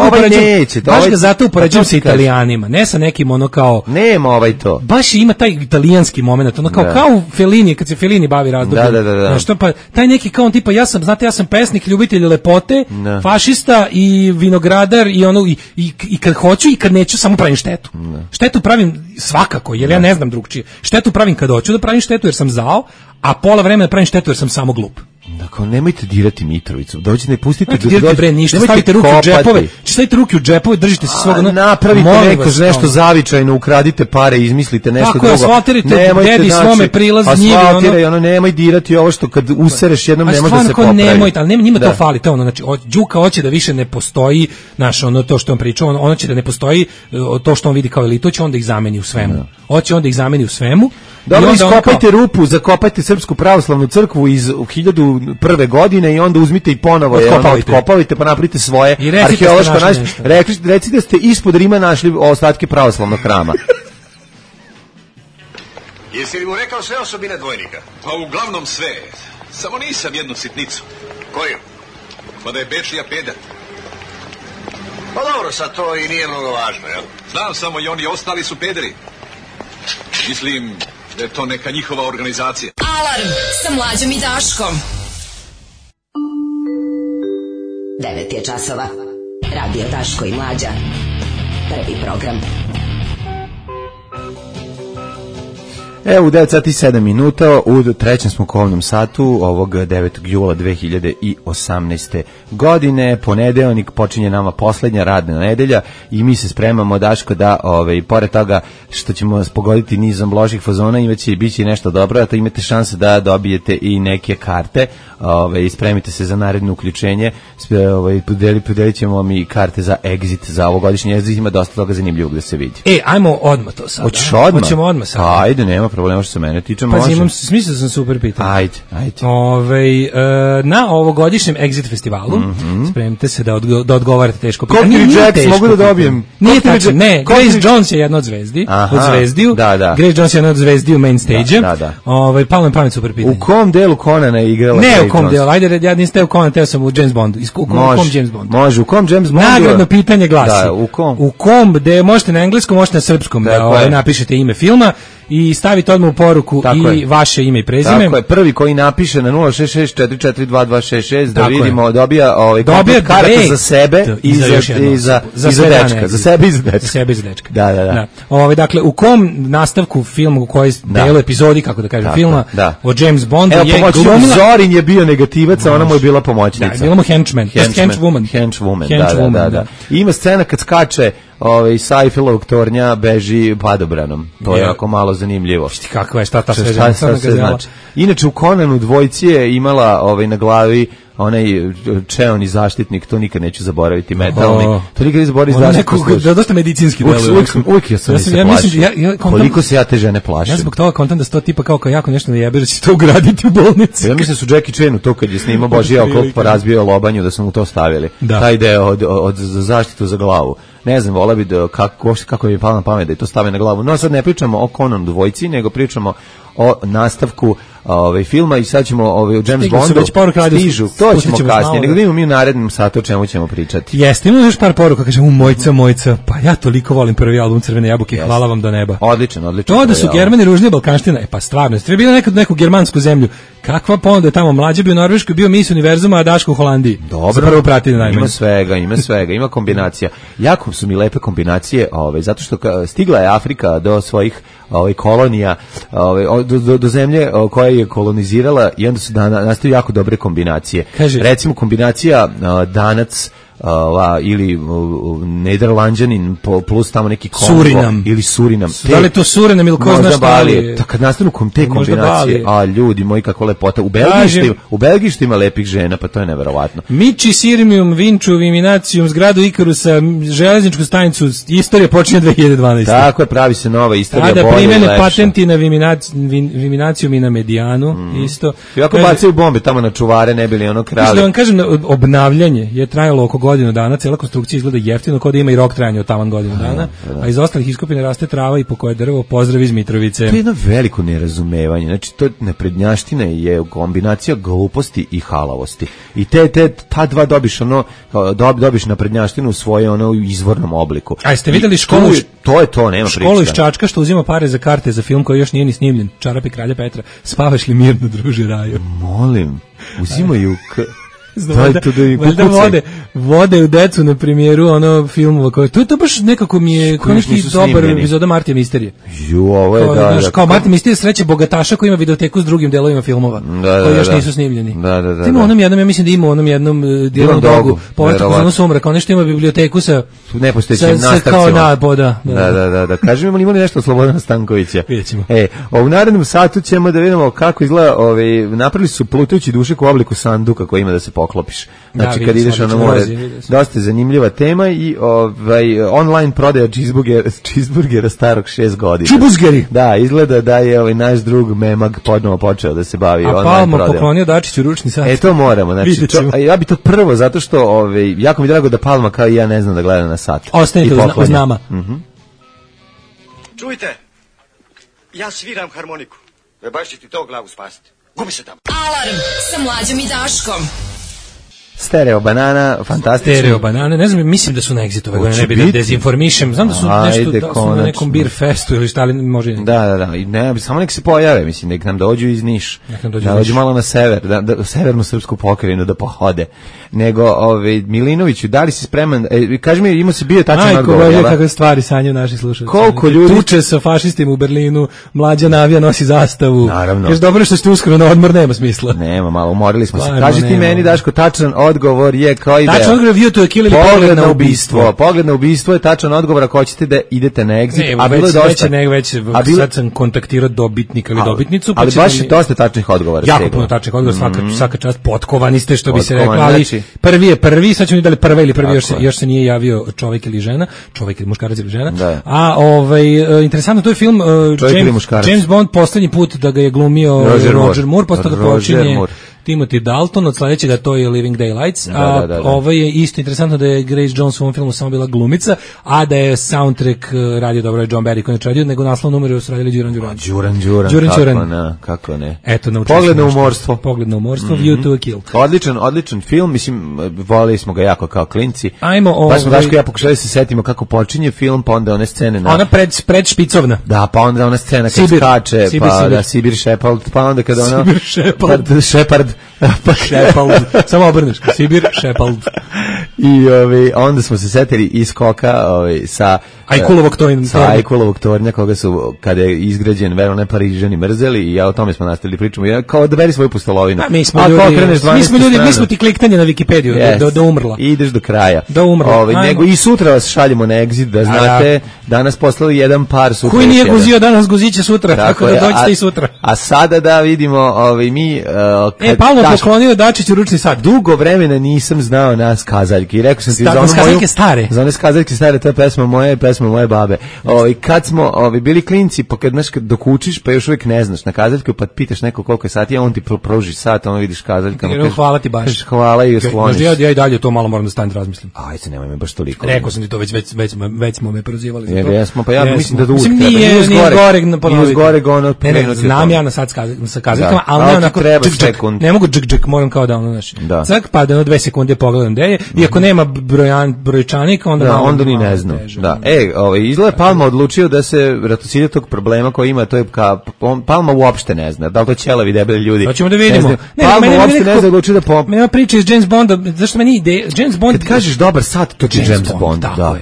ga zato upoređujem sa Italijanima, ne sa nekim ono kao... Nema ovaj to. Baš ima taj italijanski moment, ono kao u Fellini, kad se Fellini bavi razdobljem. Da. Što pa, taj neki kao on tipa, ja sam pesnik, ljubitelj lepote, fašista i vinogradar i ono, i kad hoću i kad neću, samo pravim štetu. Štetu pravim svakako, jer ja ne znam drugčije. Štetu pravim kad hoću da pravim štetu jer sam zao, a pola vremena pravim štetu jer sam samo glup. Dakle, nemojte dirati Mitrovicu. Dođite, ne pustite da dirate bre ništa, stavite ruke u džepove. Stavite ruke u džepove, držite se svog, napravite nešto zavičajno, ukradite pare, izmislite nešto drugo. Tako asfaltirajte dedi svome prilaz njivi, asfaltiraj, ono, nemoj dirati ovo što kad usereš jednom ne može da se popravi. Nemojte, ali njima to fali, to ono, znači Đuka hoće da više ne postoji, naš ono to što on priča, ono će da ne postoji to što on vidi kao elitu, će onda ih zameni u svemu. Hoće onda ih zameni u svemu. Dobro, iskopajte rupu, zakopajte Srpsku pravoslavnu crkvu iz 1001. godine i onda uzmite i ponovo otkopavajte pa napravite svoje arheološko nađe. Recite da ste ispod Rima našli ostatke pravoslavnog hrama. Jesi li mu rekao sve osobine dvojnika? Pa uglavnom sve. Samo nisam jednu sitnicu. Koju? Pa da je Bečija peder. Pa dobro, sad to i nije mnogo važno, jel? Znam samo i oni ostali su pederi. Mislim da je to neka njihova organizacija. Alarm sa Mlađom i Daškom. 9 je časova. Radio Daško i Mlađa. Prvi program. Evo u 9 sati 7 minuta, u trećem smo kovnom satu ovog 9. jula 2018. godine, ponedeljnik, počinje nama poslednja radna nedelja i mi se spremamo, Daško, da pored toga što ćemo pogoditi nizom loših fazona, imaće i biće nešto dobro, a to imate šanse da dobijete i neke karte, spremite se za naredno uključenje, podelit ćemo vam i karte za Exit za ovogodišnje Exit, ima dosta toga zanimljivog da se vidi. Ajmo odmah to sad. Hoćeš odmah? Hoćemo odmah sad. Ajde, nema problema što se mene tiče. Pa imam smisla, sam super pitan. Ajde. Na ovogodišnjem Exit festivalu spremite se da odgovarate teško pitanje. Cockney Jacks mogu da dobijem. Nije tačno, ne. Grace Jones je jedna od zvezdi. Od zvezdiju. Grace Jones je jedna od zvezdiju main stage-a. Palo mi pamet super pitanje. U kom delu Conana je igrala Grace Jones? Ne u kom delu, ajde, ja nisam teo Conan, teo sam u James Bondu. U kom James Bondu? Može, u kom James Bondu? Nagradno pitanje glasi. Da, u kom? U kom, gde možete na engleskom, možete na srpskom da napišete ime filma i stavite odmah u poruku i vaše ime i prezime. Tako je, prvi koji napiše na 066442266 da vidimo, dobija kartu za sebe i za dečka. Za sebe i za dečka. Za sebe i za dečka. Da. Dakle, u kom nastavku filmu, u kojoj delu epizodi, kako da kažem, filma o James Bondu je glumila... Zorin je bio negativac, a ona mu je bila pomoćnica. Da, bila mu henchwoman. Henchwoman, da. Ima scena kad skače Seifelovog tornja beži padobranom. To je jako malo zanimljivo. Kakva je, šta ta sve znači. Inače u Conanu dvojci je imala na glavi onaj čeoni zaštitnik, to nikad neću zaboraviti, metalni. To nikad ne zaboraviti zaštitnik. Da, dosta medicinski deluje. Uvijek ja sam se plašio. Koliko se ja te žene plašim. Ja zbog toga kontam da se to tipa kao jako nešto ne jebe, da će to ugraditi u bolnicu. Ja mislim da su Jackie Chanu to kad je snimao Božija oklop pa razbio lobanju, da su mu to stavili. Taj deo od zaštitu za glavu. Ne znam, vola bi da kako je palo na pamet da je to stave na glavu. No sad ne pričamo o Conan dvojici, nego pričamo o nastavku filma i sad ćemo u James Bondu stižu, to ćemo kasnije, nego da imamo mi u narednom satu o čemu ćemo pričati. Jeste, imamo još par poruka, kažem, mojca, pa ja toliko volim prvi album Crvene jabuke, hvala vam do neba. Odličan. To da su Germani ružnije Balkanština, pa stvarno, ste bila nekad neku germansku zemlju, kakva ponuda je tamo, mlađe bio u Norveškoj, bio Miss univerzuma, a Daško u Holandiji. Dobro, prvo pratili najmanje. Ima svega, ima kombinacija. Jako su mi lepe kombinacije, zato što stigla je Afrika do svojih kolonija, do zemlje koja je kolonizirala i onda su nastaju jako dobre kombinacije. Recimo kombinacija Danac ili Nederlanđanin plus tamo neki Kongo ili Surinam. Da li to Surinam ili ko zna šta li? Kad nastanu te kombinacije, ljudi moji kako lepota. U Belgiji ima lepih žena, pa to je neverovatno. Mići, Sirmium, Vinču, Viminacijum, zgradu Ikarusa, železničku stanicu, istorija počinje 2012. Tako je, pravi se nova istorija. Da primene patenti na Viminacijum i na Medijanu, isto. Iako bacaju bombe tamo na čuvare, ne bili ono krali. Da vam kažem, obnavljanje je trajalo oko godinu dana, cijela konstrukcija izgleda jeftino, kao da ima i rok trajanja od taman godinu dana, a iz ostalih iskopina raste trava i pokoje drvo, pozdrav iz Mitrovice. To je jedno veliko nerazumevanje, znači to neprednjaština je kombinacija gluposti i halavosti. I ta dva dobiš naprednjaštinu u svoje u izvornom obliku. A jeste vidjeli školu? To je to, nema priče. Školu iz Čačka što uzima pare za karte za film koji još nije ni snimljen, Čarapi kralja Petra, spavaš li mirno druže raju? Molim, uzimaju vode u decu na premijeru filmova koje to baš nekako mi je kao neki dobar epizoda Martija Misterije. Ovo je kao Martija Misterije sreće bogataša koji ima videoteku s drugim delovima filmova koji još nisu snimljeni. Ima onom jednom, ja mislim da ima onom jednom Dylan Dogu, povratak u zonu sumraka, on nešto ima biblioteku sa nepostojećim nastavcima. Da. Kažem, imamo li nešto od Slobodana Stankovića? Vidjet ćemo. U narednom satu ćemo da vidimo kako izgleda, napravili su plutajući dušek u obliku sanduka koji ima da se poklopiš. Znači kad ideš na more, dosta zanimljiva tema i online prodaja cheeseburgera starog 6 godina. Cheeseburgeri. Da, izgleda da je naš drug Memag ponovo počeo da se bavi online prodajom. A Palma poklonio Dačiću ručni sat. To moramo, znači ja bi to prvo zato što jako mi drago da Palma kao i ja ne znam da gleda na sat. Ostanite uz nama. Čujte, ja sviram harmoniku. Baš će ti to glavu spasiti. Gubi se tamo. Alarm sa Mlađom i Daškom. Stereo banana, fantastično. Stereo banane, ne znam, mislim da su na Exit ove godine, ne bi da dezinformišem, znam da su nešto na nekom beer festu ili šta, ali može... Da, i ne, samo nek se pojave, mislim, nek nam dođu iz Niš, da dođu malo na sever, da severnu srpsku pokrajinu da pohode. Nego, Milinoviću, da li si spreman, kaži mi, imao se bio tačan odgovor, jel? Kakve stvari sanjaju naši slušalci. Koliko ljudi... Tuče sa fašistima u Berlinu, Mlađa navija, nosi zastavu. Naravno. Još dobro što ste uskoro na odmor, nema smisla. Nema, malo umorili smo se. Kaži ti meni, Daško, tačan odgovor je kao ide. Tačan odgovor je to kill ili pogled na ubistvo. Pogled na ubistvo je tačan odgovor ako hoćete da idete na Exit, a bilo je dosta. Sad sam kontaktirao dobitnika ili dobitnicu. Ali baš je dosta tačnih odgovora. Jako puno tačnih odgovora, svaka čast, potkovani ste što bi se reklo, ali prvi je prvi, sad ćemo vidjeli prva ili prvi, još se nije javio čovjek ili žena, čovjek ili muškarac ili žena. A interesantno, to je film James Bond poslednji put da ga je glumio Roger Moore, posle toga počinje Timothy Dalton, od sledećega to je Living Daylights, a ovo je isto interesantno da je Grace Jones u ovom filmu samo bila glumica, a da je soundtrack radio dobro je John Barry koji je radio, nego naslov numeru su radili Đuran, kako ne. Eto, Pogled na umorstvo. View to a Kill. Odličan film, mislim, voleli smo ga jako kao klinci. Ajmo, pa smo Daško ja pokušali se setimo kako počinje film, pa onda one scene ona pred špicovna. Da, pa onda ona scena kad skače, pa da Sibir Shepard, pa onda kada ona Shepard samo obrneš, Sibir Shepard. I onda smo se setili iz Koka sa Ajkulovog tornja koga su, kada je izgrađen, verovno Parižani mrzeli i o tome smo nastavili pričamo. Ja, kao odaberi svoju pustolovinu. Mi smo mi smo ti kliktanje na Wikipediju do umrla. Ideš do kraja. Do umrla. Nego i sutra vas šaljemo na Exit, da znate, danas poslali jedan par sutra. Koji nije guzio danas, guziće sutra, tako da dođete i sutra. A sada da vidimo, mi... Pavlo poklonio Dačiću ručni sat. Dugo vremena nisam znao nas kazaljke i rekao sam ti za one kazaljke stare, to je pesma moje babe. Kad smo bili klinci, pa kad dok učiš, pa još uvijek ne znaš na kazaljku, pa pitaš neko koliko je sati, a on ti pruži sat, ono vidiš kazaljkama. Hvala ti baš. Hvala i skloniš. Ja i dalje to malo moram da stanem da razmislim. Ajde, nemoj me baš toliko. Rekao sam ti to, već smo me prozivali za to. Jesmo, pa ja mislim da uvijek treba. Nije zgoreg ono. Znam ja na sad sa kazaljkama, ali ne onako ne mogu džik, moram kao da ono naši. Cak, pa da 2 sekunde pogledam gde je, i ako nema brojčanika, onda ni ne znam. Da. Izgleda Palma odlučio da se ratocilja tog problema koji ima, to je Palma uopšte ne zna. Da li to ćelavi debeli ljudi? Hoćemo da vidimo. Palma uopšte ne zna, odlučio da nema priče iz James Bonda, zašto meni ide James Bond. Kad kažeš dobar sat, to je James Bond. Da.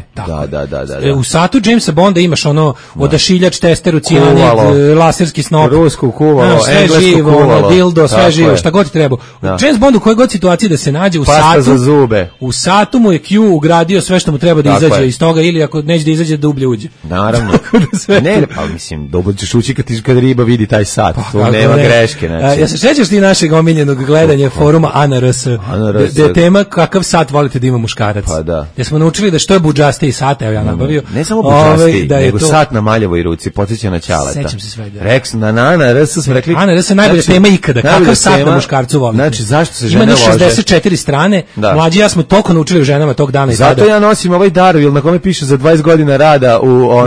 U satu Jamesa Bonda imaš ono odašiljač, testeru, cijanid, laserski snop, rusku kuvalo, englesku kuvalo, dildo, sve živo, šta god ti treba. James Bond u kojoj god situaciji da se nađe u satu, za zube. U satu mu je Q ugradio sve što mu treba da izađe iz toga, ili ako neće da izađe, da dublje uđe. Naravno. Ne, pa mislim, dobro ćeš ući kad riba vidi taj sat, tu nema greške. Ja se sećaš ti našeg omiljenog gledanja foruma ANRS, gde je tema kakav sat volite da ima muškarac. Pa da. Gde smo naučili da što je budžastiji sat, evo ja nabavio. Ne samo budžastiji, nego sat na maljevoj ruci, podsjeća na ćaleta. Sećam se sve. Reks na ANRS smo rekli. ANRS je najbolja tema ikada, kakav sat na muškarcu volite. Znači, zašto se žene lože? Ima 64 strane, mlađi ja smo toliko naučili o ženama tog dana i sada. Zato ja nosim ovaj Darvil na kome piše za 20 godina rada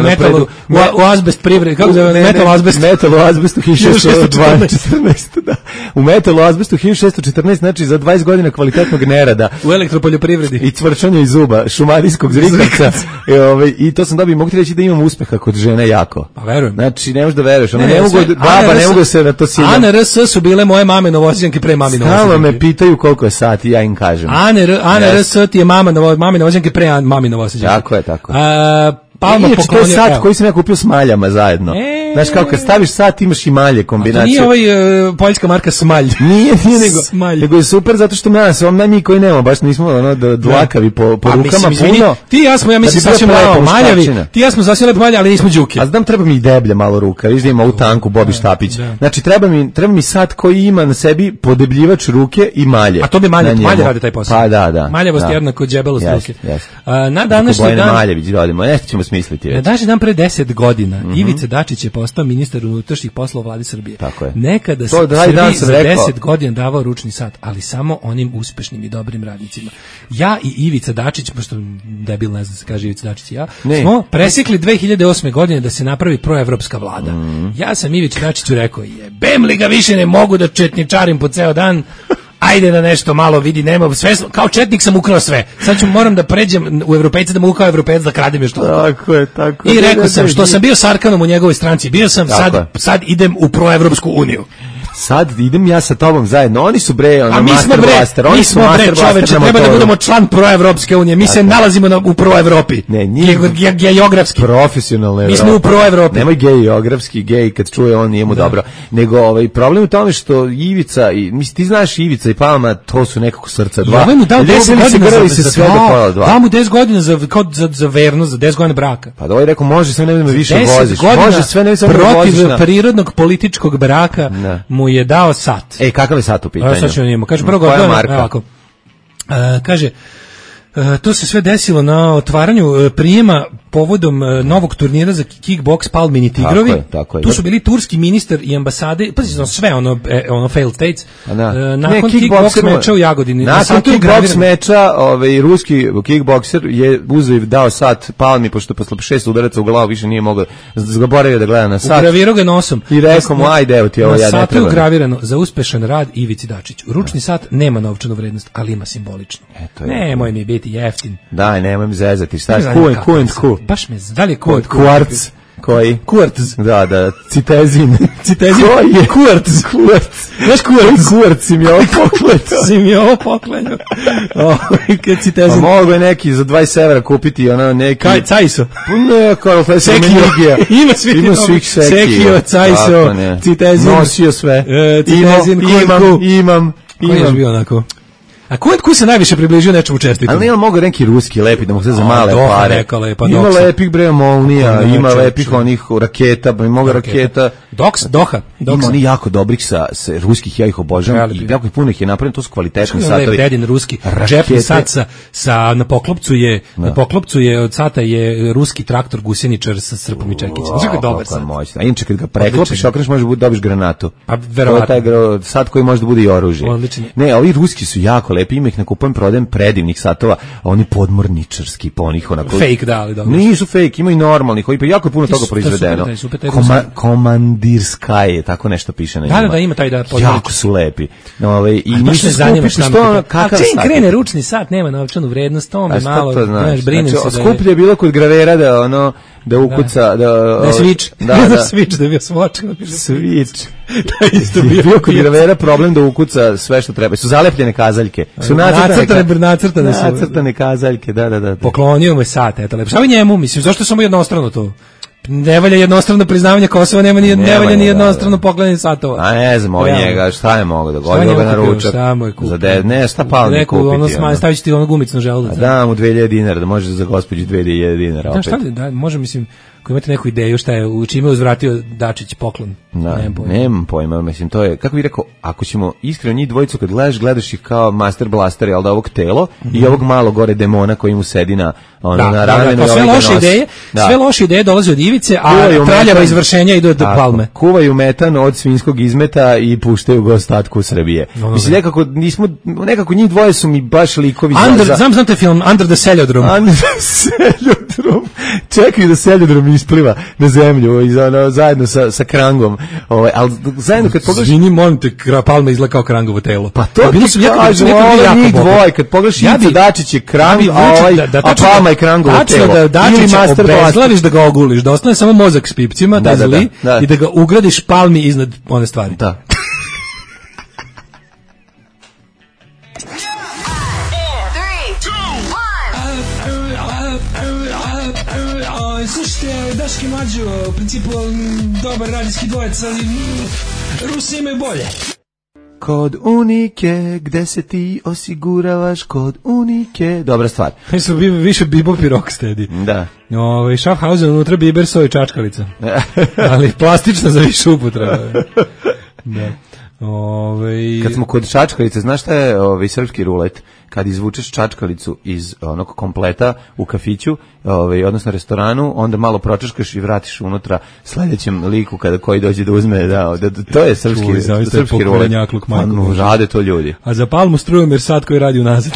u azbest privredi, kako zove, metal u azbestu 1614, da. U metalu azbestu 1614, znači za 20 godina kvalitetnog nerada. U elektropoljoprivredi. I cvrčanja iz zuba, šumadijskog zrikavca. I to sam dobio, mogu ti reći da imam uspeha kod žene jako. Pa verujem. Znači, ne možeš da veruješ. Ne mogu se na to siljam. ANRS su bile moje mame Novosjećanke pre mami Novosjećanke. Stalno me pitaju koliko je sati, ja im kažem. ANRS ti je mami Novosjećanke pre mami Novosjećanke. Tako. Palma to je sat koji sam ja kupio s maljama zajedno. Znaš, kao kad staviš sat imaš i malje kombinacije. A to nije poljska marka Smalj. Nije nego je super zato što mi koji nemamo, baš nismo dlakavi po rukama puno. Ti ja mislim sasvim lepo maljavi, ti ja smo sasvim lepo maljavi, ali nismo đuke. A znam, treba mi i deblja malo ruka, viš da ima u tanku Bobi Štapić. Znači, treba mi sat koji ima na sebi podebljivač ruke i malje. A to bi malje radi taj posao. Pa da. Maljavost je jednako džebelost ruke. Na današnji dan Maljević radimo, nešto ćemo smisliti već. Na današnji dan pre 10 godina Ivica Dačić je postao ministar unutrašnjih poslova vlade Srbije. Tako je. Nekada se Srbiji za 10 godina davao ručni sat, ali samo onim uspešnim i dobrim radnicima. Ja i Ivica Dačić, pošto debil ne zna se kaže Ivica Dačić i ja, smo presekli 2008. godine da se napravi proevropska vlada. Ja sam Ivici Dačiću rekao, jebem li ga više, ne mogu da četničarim po ceo dan, ajde da nešto malo vidi, nema sve, kao četnik sam ukrao sve. Sad moram da pređem u Evropejce, da mogu kao Evropejac da kradem još to. Tako. I rekao sam, što sam bio Sarkanom u njegovoj stranci, bio sam, sad idem u proevropsku uniju. Sad idem ja sa tobom zajedno. Oni su mi smo čoveče, treba da budemo član proevropske unije. Mi se nalazimo u proevropi. Ne, nije geografski. Profesionalno Evropa. Mi smo u proevropi. Nemoj geografski, kad čuje on nije mu dobro. Nego problem je u tome što Ivica ti znaš Ivica i Palma, to su nekako srca dva. Ja mu dao 10 godina dao mu 10 godina za vernost, za 10 godina braka. Pa da rekao, može sve ne više voziš. Može sve ne samo protiv prirodnog političkog braka mu je dao sat. Kakav je sat u pitanju? Sad ćemo njemu. Kaže, prvo godina, kaže, to se sve desilo na otvaranju prijema povodom novog turnira za kickboks Palmini Tigrovi. Tako je. Tu su bili turski ministar i ambasade, pazi, sve ono failed states. Nakon kickboks meča u Jagodini. Nakon kickboks meča, ruski kickbokser je uzeo i dao sat Palmi, pošto posle 6 udaraca u glavu više nije mogao, zaboravio da gleda na sat. Ugravirao ga nosom. I rekao mu, ajde, evo ti ovo, ja ne treba. Na satu je ugravirano za uspešan rad Ivici Dačiću. Ručni sat nema novčanu vrednost, ali ima simboličnu. Nemoj mi biti jeftin. Daj, nemoj mi zezati. Šta je Q&Q? Baš me, da li je Kvarc? Koji? Kuartz. Da, citezin. Koji je? Kuartz. Znaš kurac si mi ovo pokletao. Si mi ovo poklenio. Kad si te... Pa mogu je neki za 20 evra kupiti, ono neki... Cajso. Ne, kao Sekio. Ima svih Sekio, Cajso, Citezin. Nosio sve. Citezin, imam. Koji je bio onako? A ko se najviše približio nečemu čestitom? Ali nema mogu neki ruski lepi da mu se za male pare. Ima lepih bre molnija, ima lepih onih raketa, pa mogu raketa. Doha. Ima oni jako dobrih sa ruskih, ja ih obožavam i jako puno ih je napravljeno, to su kvalitetni satovi. Dedin ruski, džepni sat sa na poklopcu je od sata je ruski traktor gusjeničar sa srpom i čekićem. Znači je dobar sat. A inače kad ga preklopiš, okreneš možeš dobiš granatu. Pa verovatno. To je taj sat koji može da bude i oružje. Ne, ovi ruski su jako lepi, ima ih na kupujem, prodajem predivnih satova, a oni podmorničarski, po onih onako... Fake, da, ali dobro. Nisu fake, ima i normalnih, koji pa jako puno toga proizvedeno. Komandirska je, tako nešto piše na njima. Da, ima taj da... Jako su lepi. I nisu skupi, što kakav sat. A čim krene ručni sat, nema novčanu vrednost, to me malo, znaš, brinem se da je... Skuplje je bilo kod gravera da ukuca... Da switch, da switch, da je bio swatch. Switch. Da, isto bio kod gravera problem da ukuca sve što treba. Su zalepljene kazaljke. Su nacrtane kazaljke, da. Poklonio mu je sat, eto lepo. Šta njemu, mislim, zašto samo jednostrano to? Ne valja jednostrano priznavanje Kosova, ne valja ni jednostrano poklanjanje satova. A ne znam, ovo njega, šta je mogo da godilo ga na ručak? Šta palni kupiti? Stavit ću ti ono gumicu na želudac. Da, mu 2000 dinara, da može za gospođu 2000 dinara opet. Šta li, može, mislim, ako imate neku ideju šta je, u čime je uzvratio Dačić poklon? Nemam pojma, mislim, to je, kako bih rekao, ako ćemo iskreno njih dvojicu kad gledaš ih kao Master Blaster, jel da, ovog telo i ovog malo gore demona koji mu sedi na ramenu. Sve loše ideje dolaze od Ivice, a traljava izvršenja idu od Palme. Kuvaju metan od svinjskog izmeta i puštaju ga ostatku Srbije. Mislim, nekako njih dvoje su mi baš likovi Znam te film Under the Seljodrom. Čekaj da Seljodrom ispliva na zemlju zajedno sa Krangom. Ali zajedno kad pogledaš... Zvini, molim te, Palma izgleda kao Krangovo telo. Pa to ti kažem, njih dvoje, kad pogledaš Ivica Dačić je Krang, a Palma je Krangovo telo. Tačno da Dačića obezglaviš, da ga oguliš, da ostane samo mozak s pipcima, da zli, i da ga ugradiš Palmi iznad one stvari. Da. Slušajte, Daški Mlađo, u principu dobar radijski dvojec, ali Rusi imaju bolje. Kod Unike, gde se ti osiguravaš kod Unike? Dobra stvar. Su više bebop i rocksteady. Da. Schaffhausen, unutra biber, soj, čačkalica. Ali plastična za više upotreba. Da. Kad smo kod čačkalice, znaš šta je srpski rulet? Kad izvučeš čačkalicu iz onog kompleta u kafiću, odnosno restoranu, onda malo pročačkaš i vratiš unutra sledećem liku koji dođe da uzme, to je srpski rulet. Rade to ljudi. A za Palmu strujomir sat koji radi unazad.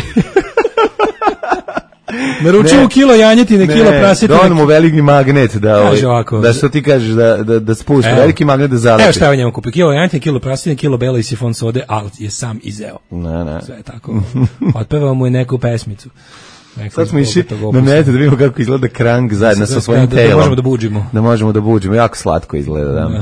Naručuju kilo janjetine, kilo prasetine. Da mu veliki magnet da što ti kažeš da spusti, veliki magnet da zalepi. Evo šta je njemu kupio, kilo janjetine, kilo prasetine, kilo bela i sifon sode, ali je sam izeo. Sve je tako. Otpevao mu je neku pesmicu. Sad smo išli na netu da vidimo kako izgleda Krang zajedno sa svojim telom. Da možemo da buđimo. Jako slatko izgleda, da.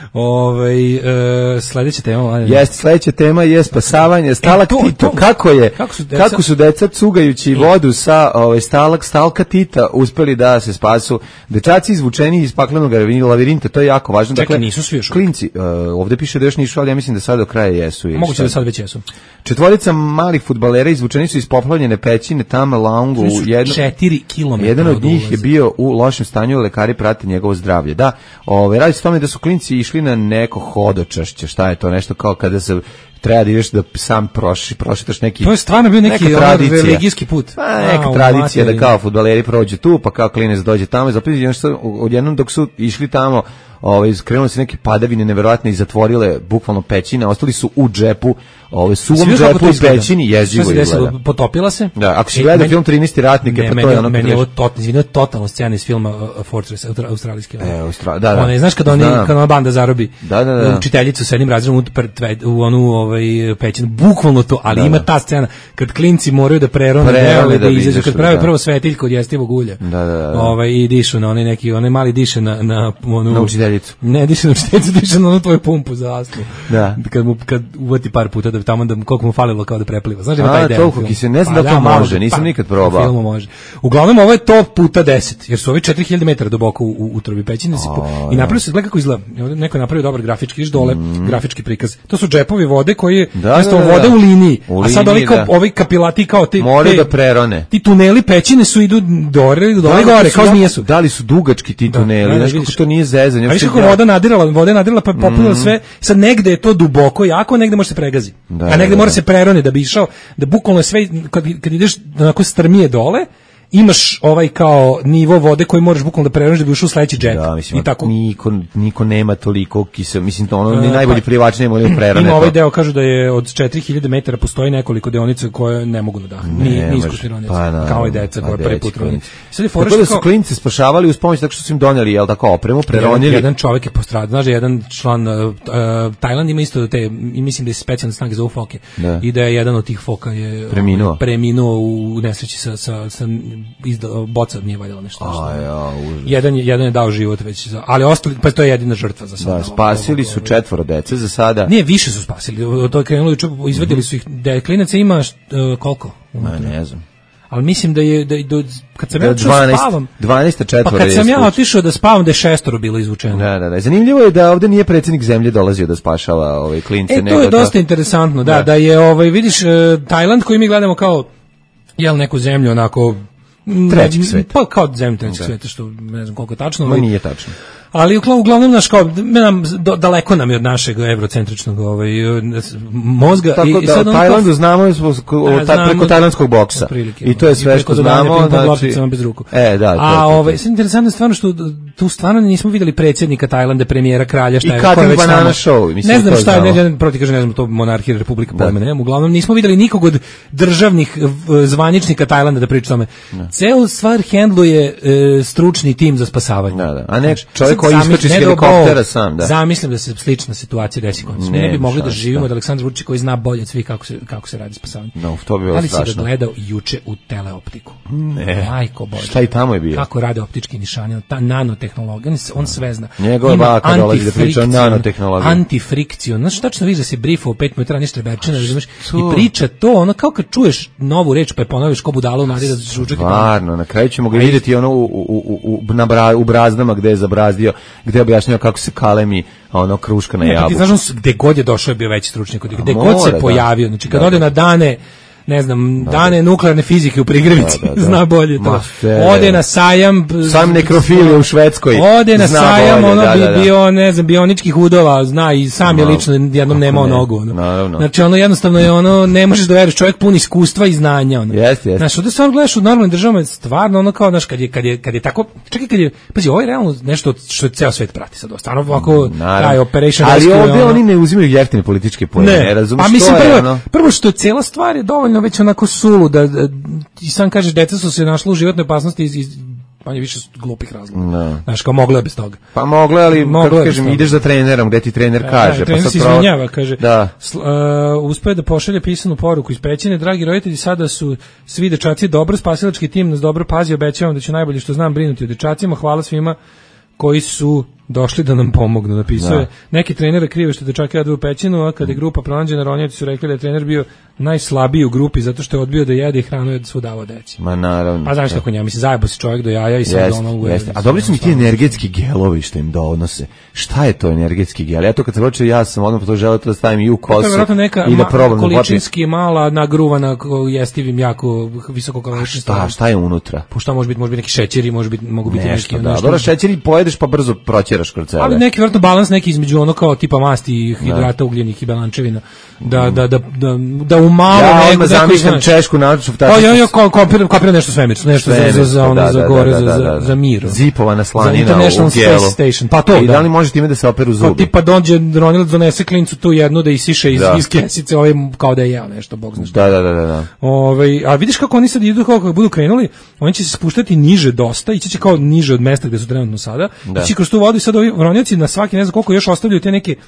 Sledeća tema. Sledeća tema je spasavanje stalaktita. Kako su deca cugajući vodu sa stalakatita uspeli da se spasu. Dečaci izvučeni iz paklenog lavirinta, to je jako važno. Čekaj, nisu svi još. Klinci, ovde piše da još nisu, ali ja mislim da sad do kraja jesu. Moguće da sad već jesu. 4 malih fudbalera izvučeni su iz poplavljene pećine Tama Laungu. 4 km. Jedan od njih je bio u lošem stanju, lekari prate njegovo zdravlje. Da, radi se o tome da su klinci išli na neko hodočašće. Šta je to? Nešto kao kada se treba da ideš da sam prošetaš neki... To je stvarno bio neki religijski put. Neka tradicija da kao fudbaleri prođu tu, pa kao klinec dođe tamo i zapet odjednom dok su išli tamo, krenuli se neke padavine neverovatne i zatvorile bukvalno pećine, ostali su u džepu, suvom džepu i pećini, jezivo izgleda. Potopila se? Da, ako si gleda film 13. ratnike, pa to je ono... Meni je ovo totalno scena iz filma Fortress, australijski. Da. Znaš kada ona banda zarobi učiteljicu s jednim razredom u onu pećinu, bukvalno to, ali ima ta scena kad klinci moraju da prerone deo da izađu, kad prave prvo svetiljko od jestivog ulja. I dišu na onaj mali diše na učiteljicu. Ne, diše na učiteljicu, diše na onu tvoju pumpu za astmu. Kad uvati par puta da tamo da koliko mu falilo kao da prepliva. Znaš, ima taj deo. Toliko se ne znam da to može, nisam nikad probao. Filmu može. Uglavnom ovo je to puta 10, jer su ovi 4000 metara duboko u utrobi pećine i napravio se, gleda kako izgleda. Neko je napravio dobar grafički, viš dole grafički prikaz. To su džepovi vode koji mesto vode u liniji, a sad ovi kapilati kao ti moraju da prerone. Ti tuneli pećine su idu dole gore, kao zmije su. Da li su dugački ti tuneli? Znaš kako to nije zezanje. A viš kako voda nadirala pa popila sve. Sad negde je to duboko jako, negde može se pregazi. A negde mora se prerone da bi išao, da bukvalno sve kad ideš onako strmije dole, imaš ovaj kao nivo vode koji moraš bukvalno da preroniš da bi ušao u sledeći džep. Da, mislim, i tako niko nema toliko kisel, mislim to ono ni najbolji privač nema li prerone. Ima ovaj deo, kažu da je od 4000 metara postoji nekoliko deonica koje ne mogu nadahnuti. Nije iskušironice, kao i deca koja prvi put roni. Tako da su klinci spašavali uz pomoć tako što su im doneli, jel tako, opremu, preronili. Jedan čovjek je postradao, znaš da jedan član Tajland ima isto te, i mislim da je specijalne snage za foke i da je jedan od tih foka je preminuo u nesreći sa boca nije valjalo nešto. Jedan je dao život već, ali ostali, pa to je jedina žrtva za sada. Da, spasili su 4 dece za sada. Nije, više su spasili. To je krenulo juče, izvedeli su ih, da klinaca ima koliko? Ne znam. Ali mislim da je kad sam ja spavam 12 pa kad sam ja otišao da spavam da je 6 bilo izvučeno. Da. Zanimljivo je da ovde nije predsjednik zemlje dolazio da spašava ove klince. To je dosta interesantno, da je vidiš Tajland koji mi gledamo kao neku zemlju onako trećeg sveta. Pa kao zemlju trećeg sveta, što ne znam koliko je tačno. Ma nije tačno. Ali uglavnom naš kao daleko nam je od našeg eurocentričnog mozga. Tako i sad Tajlandu znamo preko tajlandskog boksa. I to je sve što znamo. Bez ruku. A interesantno je stvarno što tu stvarno nismo vidjeli predsjednika Tajlanda, premijera, kralja, šta je. I Cutting Banana Show. Ne znam šta je, proti kaže, ne znam, to monarhija, republika, pojma nemam. Uglavnom nismo vidjeli nikog od državnih zvaničnika Tajlanda da priča tome. Celu stvar hendluje stručni tim za spasavanje. A ne čovjek koji iskoči iz helikoptera sam, da. Zamislim da se slična situacija desi kod nas. Ne bi mogli da živimo od Aleksandra Vučića koji zna bolje od svih kako se radi spasavanje. To bi bilo strašno. Ali si ga gledao juče u teleoptiku. Majko Bože. Šta i tamo je bio? Kako rade optički nišani, ta nanotehnologija, on sve zna. Njegova baka dolazi da priča o nanotehnologiji. Antifrikciju. Znaš, tačno vidiš da se briefao 5 minuta ništa bečina, razumeš? I priča to, ono kao kad čuješ novu reč pa je ponoviš ko budalo u nadi da žučak. Stvarno, na kraju ćemo ga vidjeti ono u brazdama gde je zabrazdio, gde je objašnjao kako se kalemi ono kruška na jabuku. Ti znaš, gde god je došao je bio veći stručnjak, gde god se pojavio, znači kad ode na dane, ne znam, dane nuklearne fizike u Prigrevici, zna bolje to. Ode na sajam nekrofilije u Švedskoj. Ode na sajam, bio, ne znam, bioničkih udova, zna i sam je lično jednom nemao nogu. Znači, jednostavno je ne možeš da veriš, čovjek pun iskustva i znanja. Znaš, ovdje stvarno gledaš u normalnim državama, stvarno kao, znaš, kad je tako, čekaj, kad je, pazi, ovo je realno nešto što ceo svet prati sad, stvarno ovako, taj Operation Rescue. Ali ovdje oni ne uzimaju jeftine političke pojene, ne razumiješ što je, prvo što je cijela stvar je dovoljno već onako sulu da i sam kažeš deca su se našla u životnoj opasnosti iz manje više glupih razloga. Znaš, kao mogla je bez toga. Pa mogla, ali kako kažem, ideš za trenerom, gde ti trener kaže. Trener se izvinjava, kaže, uspeo da pošalje pisanu poruku iz pećine, dragi roditelji, sada su svi dečaci dobro, spasilački tim nas dobro pazi, obećavam da ću najbolje što znam brinuti o dečacima, hvala svima koji su došli da nam pomognu, napisao je. Neki trenere krive što dečaki rade u pećinu, a kada je grupa pronađena, ronjaci su rekli da je trener bio najslabiji u grupi zato što je odbio da jede i hranu je svudavao deci. Ma naravno. Pa znaš kako njemu, mislim, zajebo si čovjek do jaja i sad ono... A dobri su mi ti energetski gelovi što im donose. Šta je to energetski gel? Ja to kad sam počeo, ja sam odmah to želeo da stavim i u kosu i da probam. Količinski mala nagruvana jestivim jako visoko kaloričnim stavim. Šta je unutra? Pa šta može biti neki šećeri, mogu biti neki... Dobro, šećeri pojedeš pa brzo proćeraš kroz cele. Ali neki vjerojatno balans neki između ono kao tipa masti i hidrata ugljenih i belančevina. Da u malo ja odmah zamišljam češku naču. Ja kopiram nešto svemirsko, nešto za gore, za mir. Zipovana slanina u gelu. Pa to, i da li može time da se operu zubi? Tipa dođe Ronilac donese klincu tu jednu da isiše iz kesice, kao da je jeo nešto, bog zna šta. Da. A vidiš kako oni sad idu, kako budu krenuli, oni će se spuštati niže dosta, ići će kao niže od mesta gde su trenutno sada, ići kroz tu vodu i sad ovi Ronjaci na svaki ne znam koliko još ostavljaju te neke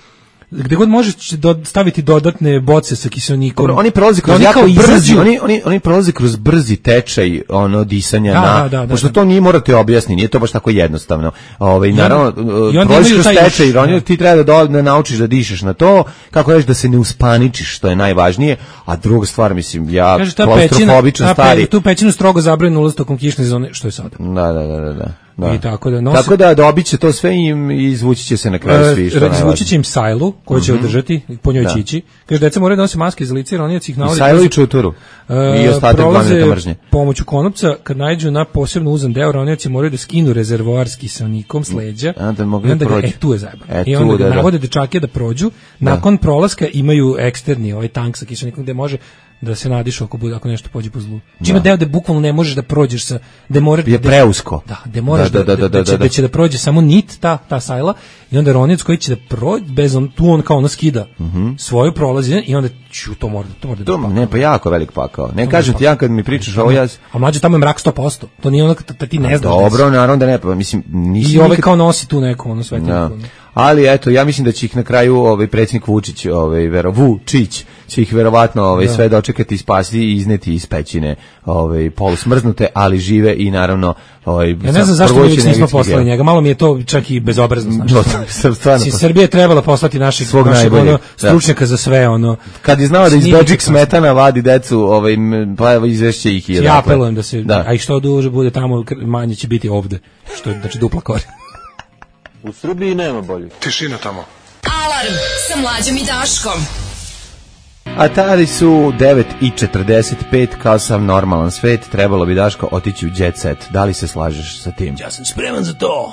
gde god možeš staviti dodatne boce sa kiseonikom. Dobro, oni prolaze kroz jako brzi, oni prolaze kroz brzi tečaj disanja pošto to nije morate objasniti, nije to baš tako jednostavno. Naravno, prolaziš kroz tečaj, ti treba da naučiš da dišeš na to, kako reći da se ne uspaničiš, što je najvažnije, a druga stvar, mislim, ja klaustrofobičan stari. Tu pećinu strogo zabranjeno ulaz tokom kišne sezone, što je sada. Da. I tako da dobit će to sve i izvući će se na kraju svi. Izvući će im sajlu koju će održati, po njoj će ići. Kaže, deca moraju da nose maske iz lice, ronioci ih navode. I sajlu i čuturu. I ostatak 2 minuta mržnje. Pomoću konopca, kad nađu na posebno uzan deo, ronioci moraju da skinu rezervoar s kiseonikom s leđa. Da mogli da prođu. Tu je zajebano. I onda navode dečake da prođu. Nakon prolaska imaju eksterni tank sa kiseonikom gde može da se nadišu ako nešto pođe po zlu. Čima deo da bukvalno ne možeš da prođeš sa je preusko. Da moraš da će da prođe samo nit ta sajla i onda ronjac koji će da prođe bez tu kao ono skida svoju prolazi i onda to mora da ne, pa jako velik pakao. Ne kažem ti ja kad mi pričaš ovo a mlađe tamo je mrak 100%. To nije ono da ti ne znaš. Dobro, naravno da ne, pa mislim nisi i kao nosi tu neko ono svetlinu. Ali eto, ja mislim da će ih na kraju predsjednik Vučić, Vučić će ih verovatno sve dočekati i spasiti i izneti iz pećine polusmrznute, ali žive i naravno ja ne znam zašto mi nismo poslali njega, malo mi je to čak i bezobrazno. Srbija je trebala poslati našeg stručnjaka za sve ono. Kad je znao da iz Bedžik Smetana vadi decu, pa izvešće ih i ja apelujem da se, a i što duže bude tamo, manje će biti ovde, što je znači dupla korijen. U Srbiji nema bolje. Tišina tamo. Alarm sa Mlađom i Daškom. A tada su 9:45, kao sam normalan svet, trebalo bi Daško otići u jet set. Da li se slažeš sa tim? Ja sam spreman za to.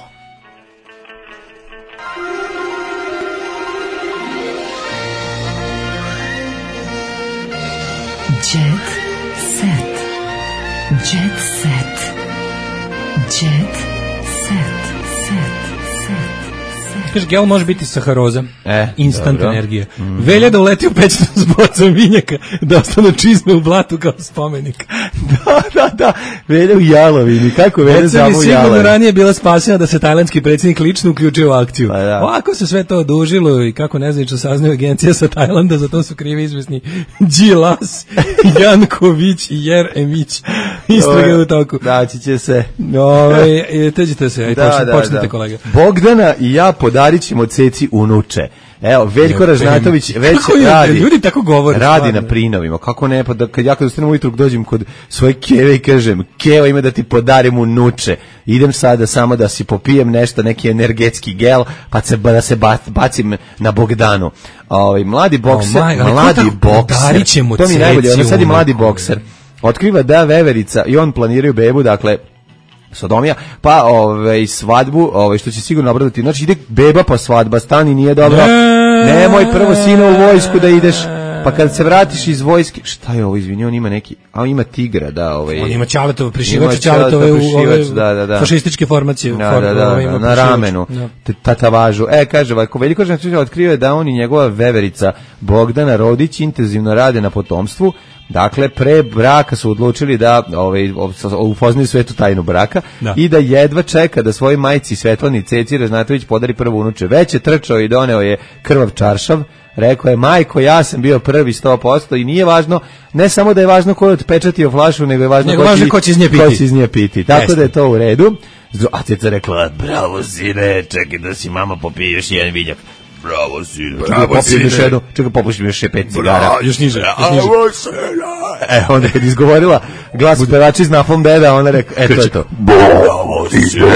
Jet set. Jet set. Jet set. Kaže, gel može biti saharoza, instant dobro. Energija. Velja da uleti u pećinu s bocom vinjaka, da ostane čizme u blatu kao spomenik. Da, Velja u jalovini, kako Velja samo u jalovini. Sigurno ranije bila spasena da se tajlandski predsjednik lično uključio u akciju. Ovako se sve to odužilo i kako neznično saznaju agencija sa Tajlanda, za to su krivi izvesni Đilas, Janković i Jeremić. Istraga u toku. Daći će se. Teđite se, počnite kolega. Bogdana i ja podarit ćemo ceci unuče. Evo, Veljko Ražnatović već radi. Ljudi tako govore. Radi na prinovima. Kako ne, pa kad ja kad ustanem ujutru dođem kod svoje keve i kažem, Keva ima da ti podarim unuče. Idem sada samo da si popijem nešto, neki energetski gel, pa da se bacim na Bogdanu. Mladi bokser, to mi najbolje, ono sad je mladi bokser. Otkriva da veverica i on planiraju bebu, dakle, sodomija, pa svadbu, što će sigurno obraditi. Znači ide beba pa svadba, stani, nije dobro. Nemoj prvo sina u vojsku da ideš. Pa kad se vratiš iz vojske, šta je ovo, izvini, on ima neki, ima tigra, da, on ima Ćaletov, prišivač Ćaletove u fašističke formacije. Na ramenu, tatavažu. Kaže, ovako, Veljko Ražnatović otkrio da on i njegova veverica Bogdana Rodić intenzivno rade na potomstvu. Dakle, pre braka su odlučili da upoznaju svetu tajnu braka i da jedva čeka da svojoj majci Svetlani Ceci Ražnatović podari prvo unuče. Već je trčao i doneo je krvav čaršav. Rekao je, majko, ja sam bio prvi 100% i nije važno, ne samo da je važno ko je otpečatio flašu, nego je važno ko će iz nje piti. Tako da je to u redu. A ceca rekla, bravo sine, čekaj da si mama popije još jedan vinjak. Bravo sine. Čekaj, popušim još 5 cigara. Još niže. Bravo sine. Onda kad izgovorila glas pevača iz Nafom Deda, ona rekla, to je to. Bravo sine.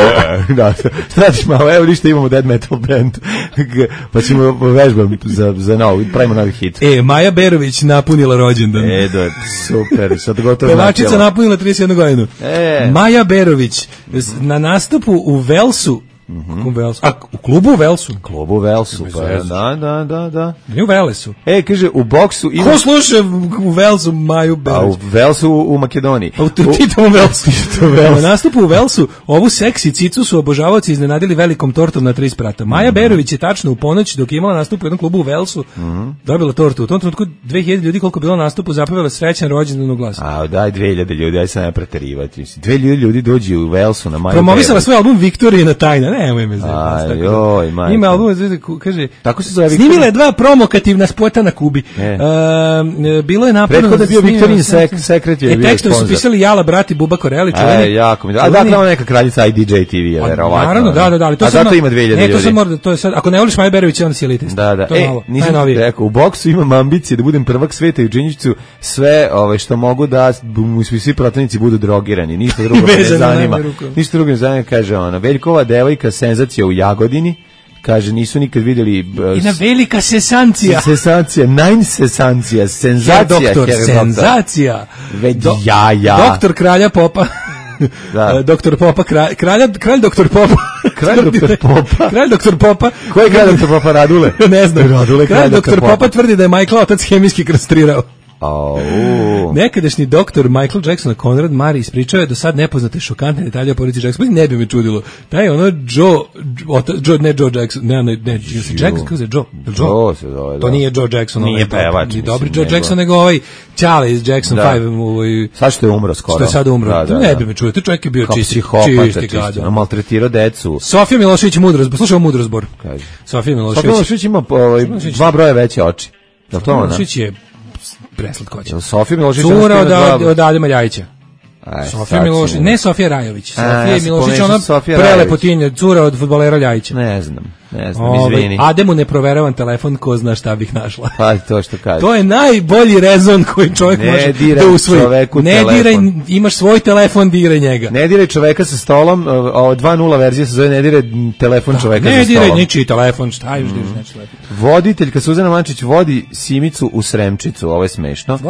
Stratiš malo, evo ništa, imamo dead metal band. Pa ćemo vežbam za novu, pravimo novi hit. Maja Berović napunila rođendan. Super, sad gotovo. Pevačica napunila 31 godinu. Maja Berović na nastupu u Velsu. U klubu u Velsu. Klubu u Velsu, pa da. Nije u Velesu. Kaže, u boksu ima... Ko sluša u Velsu Maju Berović? A u Velsu u Makedoniji. U Titovom Velsu. Na nastupu u Velsu ovu seksi cicu su obožavaoci iznenadili velikom tortom na 3 sprata. Maja Berović je tačno u ponoć dok je imala nastup u jednom klubu u Velsu dobila tortu. U tom trenutku 2000 ljudi koliko bilo nastupu zapevala srećan rođendan u glasu. Daj 2000 ljudi, aj se ne preterivati. 2000 ljudi dođu u Velsu na Maju Berović. Promovisala svoj album Viktorija tajna. Nemoj me zajebati. Ajoj, majko. Ima album, kaže, tako se zove. Snimila je 2 promokativna spota na Kubi. Bilo je naporno. Prethodno je bio Viktorin Sekret je bio tekstovi su pisali Jala, brati, Buba Koreli, čuveni. Jako mi. A dakle, neka kraljica IDJ TV je, verovatno. Naravno, da, ali to sad. A zato ima 2000 ljudi. Ne, to sad mora, to je sad, ako ne voliš Maju Berović, onda si elitist. Da. Nisam rekao, u boksu imam ambicije da budem prvak sveta i u džinjiću sve što mogu da svi protivnici budu drogirani. Ništa drugo ne zanima. Ništa drugo ne zanima, kaže ona. Veljkova devojka, senzacija u Jagodini. Kaže, nisu nikad vidjeli... Jedna velika sesancija. Senzacija, senzacija. Senzacija. Doktor Kralja Popa. Doktor Popa, kralj Doktor Popa. Kralj Doktor Popa. Ko je kralj Doktor Popa, Radule? Ne znam. Kralj Doktor Popa tvrdi da je Michael otac hemijski kastrirao. Nekadašnji doktor Michael Jackson Conrad Murray ispričao je do sad nepoznate šokantne detalje o porodici Jackson. Ne bi me čudilo. Taj je ono Joe Jackson. Ne, Jackson, kako se Joe se zove. To nije Joe Jackson. Nije pevač. Ni dobri Joe Jackson, nego ovaj Charlie iz Jackson 5. Sad što je umro skoro. Što je sad umro. Ne bi me čudilo. To čovjek je bio čisti gada. Maltretirao decu. Sofija Milošević Mudrozbor. Slušaj ovo Mudrozbor. Sofija Milošević ima 2 broja veće oči. Da to ona? Milošević je preslatkoća. Sofija Milošević cura od Adema Ljajića. Sofija Milošević, ne Sofija Rajović. Sofija Milošević, ona prelepotinja, cura od fudbalera Ljajića. Ne znam, izvini. Ademu neproveravan telefon, ko zna šta bih našla. Pa to što kaže. To je najbolji rezon koji čovjek može da usvoji. Ne diraj, imaš svoj telefon, diraj njega. Ne diraj čoveka sa stolom, 2.0 verzija se zove ne diraj telefon čoveka sa stolom. Ne diraj ničiji telefon, šta još diraš neći telefon. Voditeljka Suzana Mančić vodi Simicu u Sremčicu, ovo je smešno.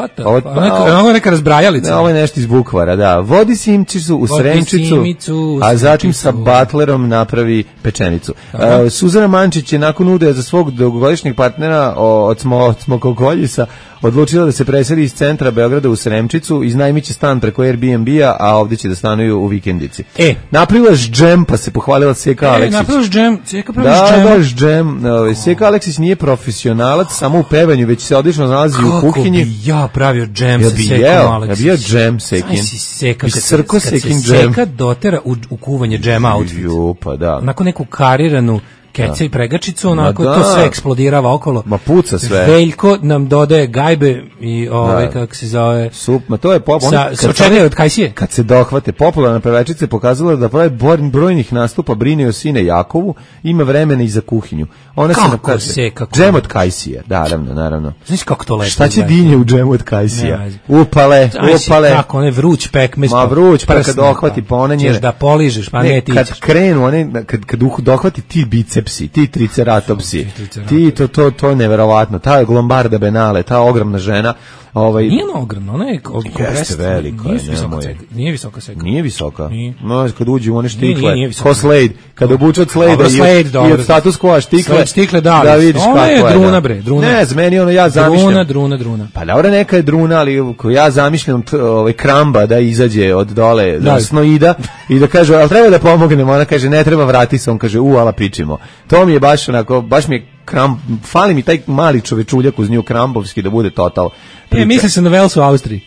Ovo je neka razbrajalica. Ovo je nešto iz Bukvara, da. Vodi Simčicu u Sremčicu, a zatim sa Butlerom napravi pečenicu. Suzana Mančić je nakon nude za svog dugogodišnjeg partnera od Smokokoljisa odlučila da se preseli iz centra Beograda u Sremčicu, iznajmiće stan preko Airbnb-a, a ovdje će da stanuju u vikendici. Napravila džem, pa se pohvalila Seka Aleksić. Napravila džem, Seka praviš džem. Seka Aleksić nije profesionalac, samo u pevanju, već se odlično nalazi u kuhinji. Kako bi ja pravio džem sa Sekom Aleksić? Ja bio džem Sekin. Kad se Seka dotera u kuvanje džema outfit. Pa da. Onako neku kariranu keca i pregačicu, onako to sve eksplodirava okolo. Ma puca sve. Veljko nam dodaje gajbe i kako se zove... Ma to je pop. Sa čega od Kajsije? Kad se dohvate, popularna pevačica je pokazala da pravi brojnih nastupa brine o sine Jakovu, ima vremena i za kuhinju. Ona kako se kako? Džem od Kajsije, naravno. Znaš kako to lepo. Šta će dinje u džemu od Kajsija? Upale. Kako, one vruć pekmez. Ma vruć, pa kad dohvati, pa ona njene... Ćeš da poližeš, pa ne ti ćeš. Kad krenu, kad dohvati ti bicepsi, ti triceratopsi, ti to je neverovatno, ta Glombarda Benale, ta ogromna žena. Nije ona ogromna, ona je velika. Nije visoka Seka. Nije visoka. No, kad uđu u one štikle, ko Slade, kad obuče od Slade i od Status Quo štikle, da vidiš kako je. Ona je druna, bre, druna. Ne, zmeni ono ja zamišljam. Druna. Pa dobro, neka je druna, ali ja zamišljam kramba da izađe od dole, snoida, i da kaže, ali treba da pomognemo, ona kaže, ne treba, vrati se, on kaže, ala pičimo. To mi je baš onako, baš mi je fali mi taj mali čovečuljak uz nju krambovski da bude total. Misli se na Velsu u Austriji.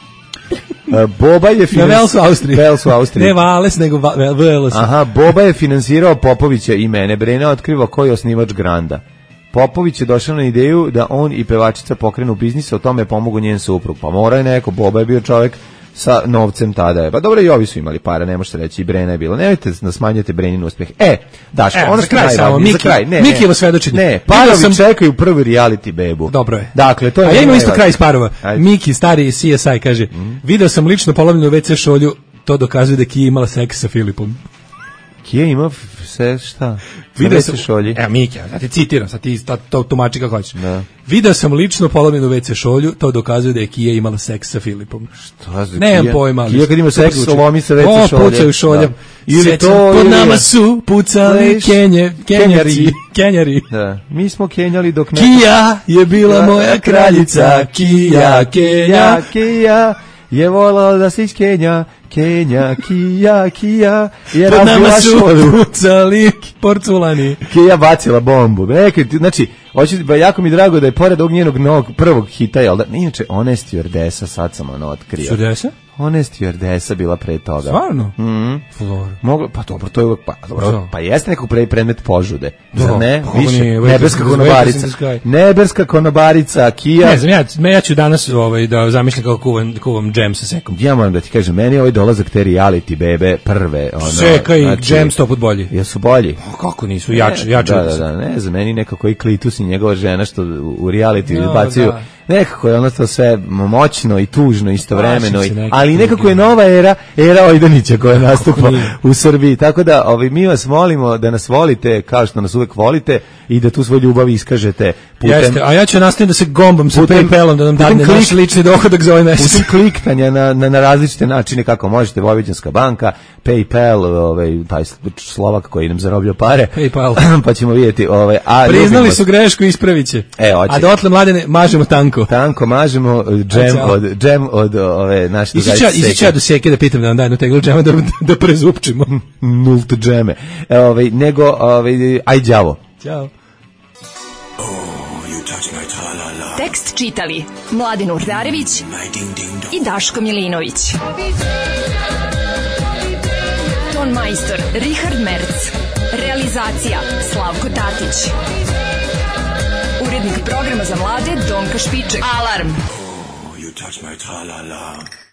Boba je Velsu u Austriji. Ne Vales, nego Vels. Aha, Boba je finansirao Popovića i mene. Brena otkriva ko je osnivač Granda. Popović je došao na ideju da on i pevačica pokrenu biznis, o tome je pomogao njen suprug. Pa mora je neko, Boba je bio čovjek sa novcem tada je. Pa dobro, i ovi su imali para, ne možete reći, i Brena je bila. Nemojte da smanjujete Brenin uspjeh. Daško, ono što najvažnije za kraj. Mikijevo svedočenje. Ne, parovi čekaju prvi reality bebu. Dobro je. Dakle, to je. A ja imam isto kraj iz parova. Miki, stari CSI, kaže, video sam lično polovljenu WC šolju, to dokazuje da Kija imala seks sa Filipom. Kija ima se šta? Video sam šolji. Evo Miki, ja te citiram, sad ti to tumači kako hoćeš. Video sam lično polovljenu WC šolju, to dokazuje da je Kija imala seks sa Filipom. Šta za Nemam pojma. Kija kad ima seks, lomi se WC šolje. Pucaju šoljom. Ili to pod nama su pucali kenjari. Da. Mi smo kenjali dok ne... Kija je bila moja kraljica. Kija je volala da se iz Kija, pod nama su pucali porculani. Kija bacila bombu. Znači, jako mi drago da je pored ovog njenog novog prvog hita, jel da? Inače, ona je stewardesa, sad sam otkrio. Stewardesa? Ona je stewardesa bila pre toga. Stvarno? Mogla, pa dobro, to je uvek, pa jeste nekog predmet požude. Zar ne? Pa Više, nije, nebeska konobarica. Nebeska konobarica, Kija. Ne znam, ja ću danas da zamišljam kako kuvam džem sa sekom. Ja moram da ti kažem, meni je ovaj dolazak te reality bebe prve. Seka i džem 100 put bolji. Jesu bolji? Kako nisu, jači. Da, ne znam, meni nekako i Klitus i njegova žena što u reality bacuju. Nekako je ono to sve moćno i tužno istovremeno, ali nekako je nova era Ojdanića koja nastupa u Srbiji, tako da mi vas molimo da nas volite kao što nas uvek volite i da tu svoju ljubav iskažete putem... Jeste, a ja ću nastaviti da se gombam sa PayPalom da nam dadne naš lični dohodak za ovaj mesec. Putem kliktanja na različite načine kako možete, Vojvođanska banka, PayPal, taj Slovak koji nam zarobljao pare, PayPal. Pa ćemo vidjeti. Priznali su grešku, ispravit će. A dotle, Mladene, mažemo tanko. Tanko mažemo, džem od ove naše drugačice seke. Ići ja do seke da pitam da nam daj jednu teglu džema da prezupčimo. Nult džeme. Aj đavo. Ćao. Tekst čitali Mladen Urdarević i Daško Milinović. Ton majstor Richard Merc. Realizacija Slavko Tatić. Urednik programa za mlade Donka Špiček. Alarm! You touch my tra-la-la.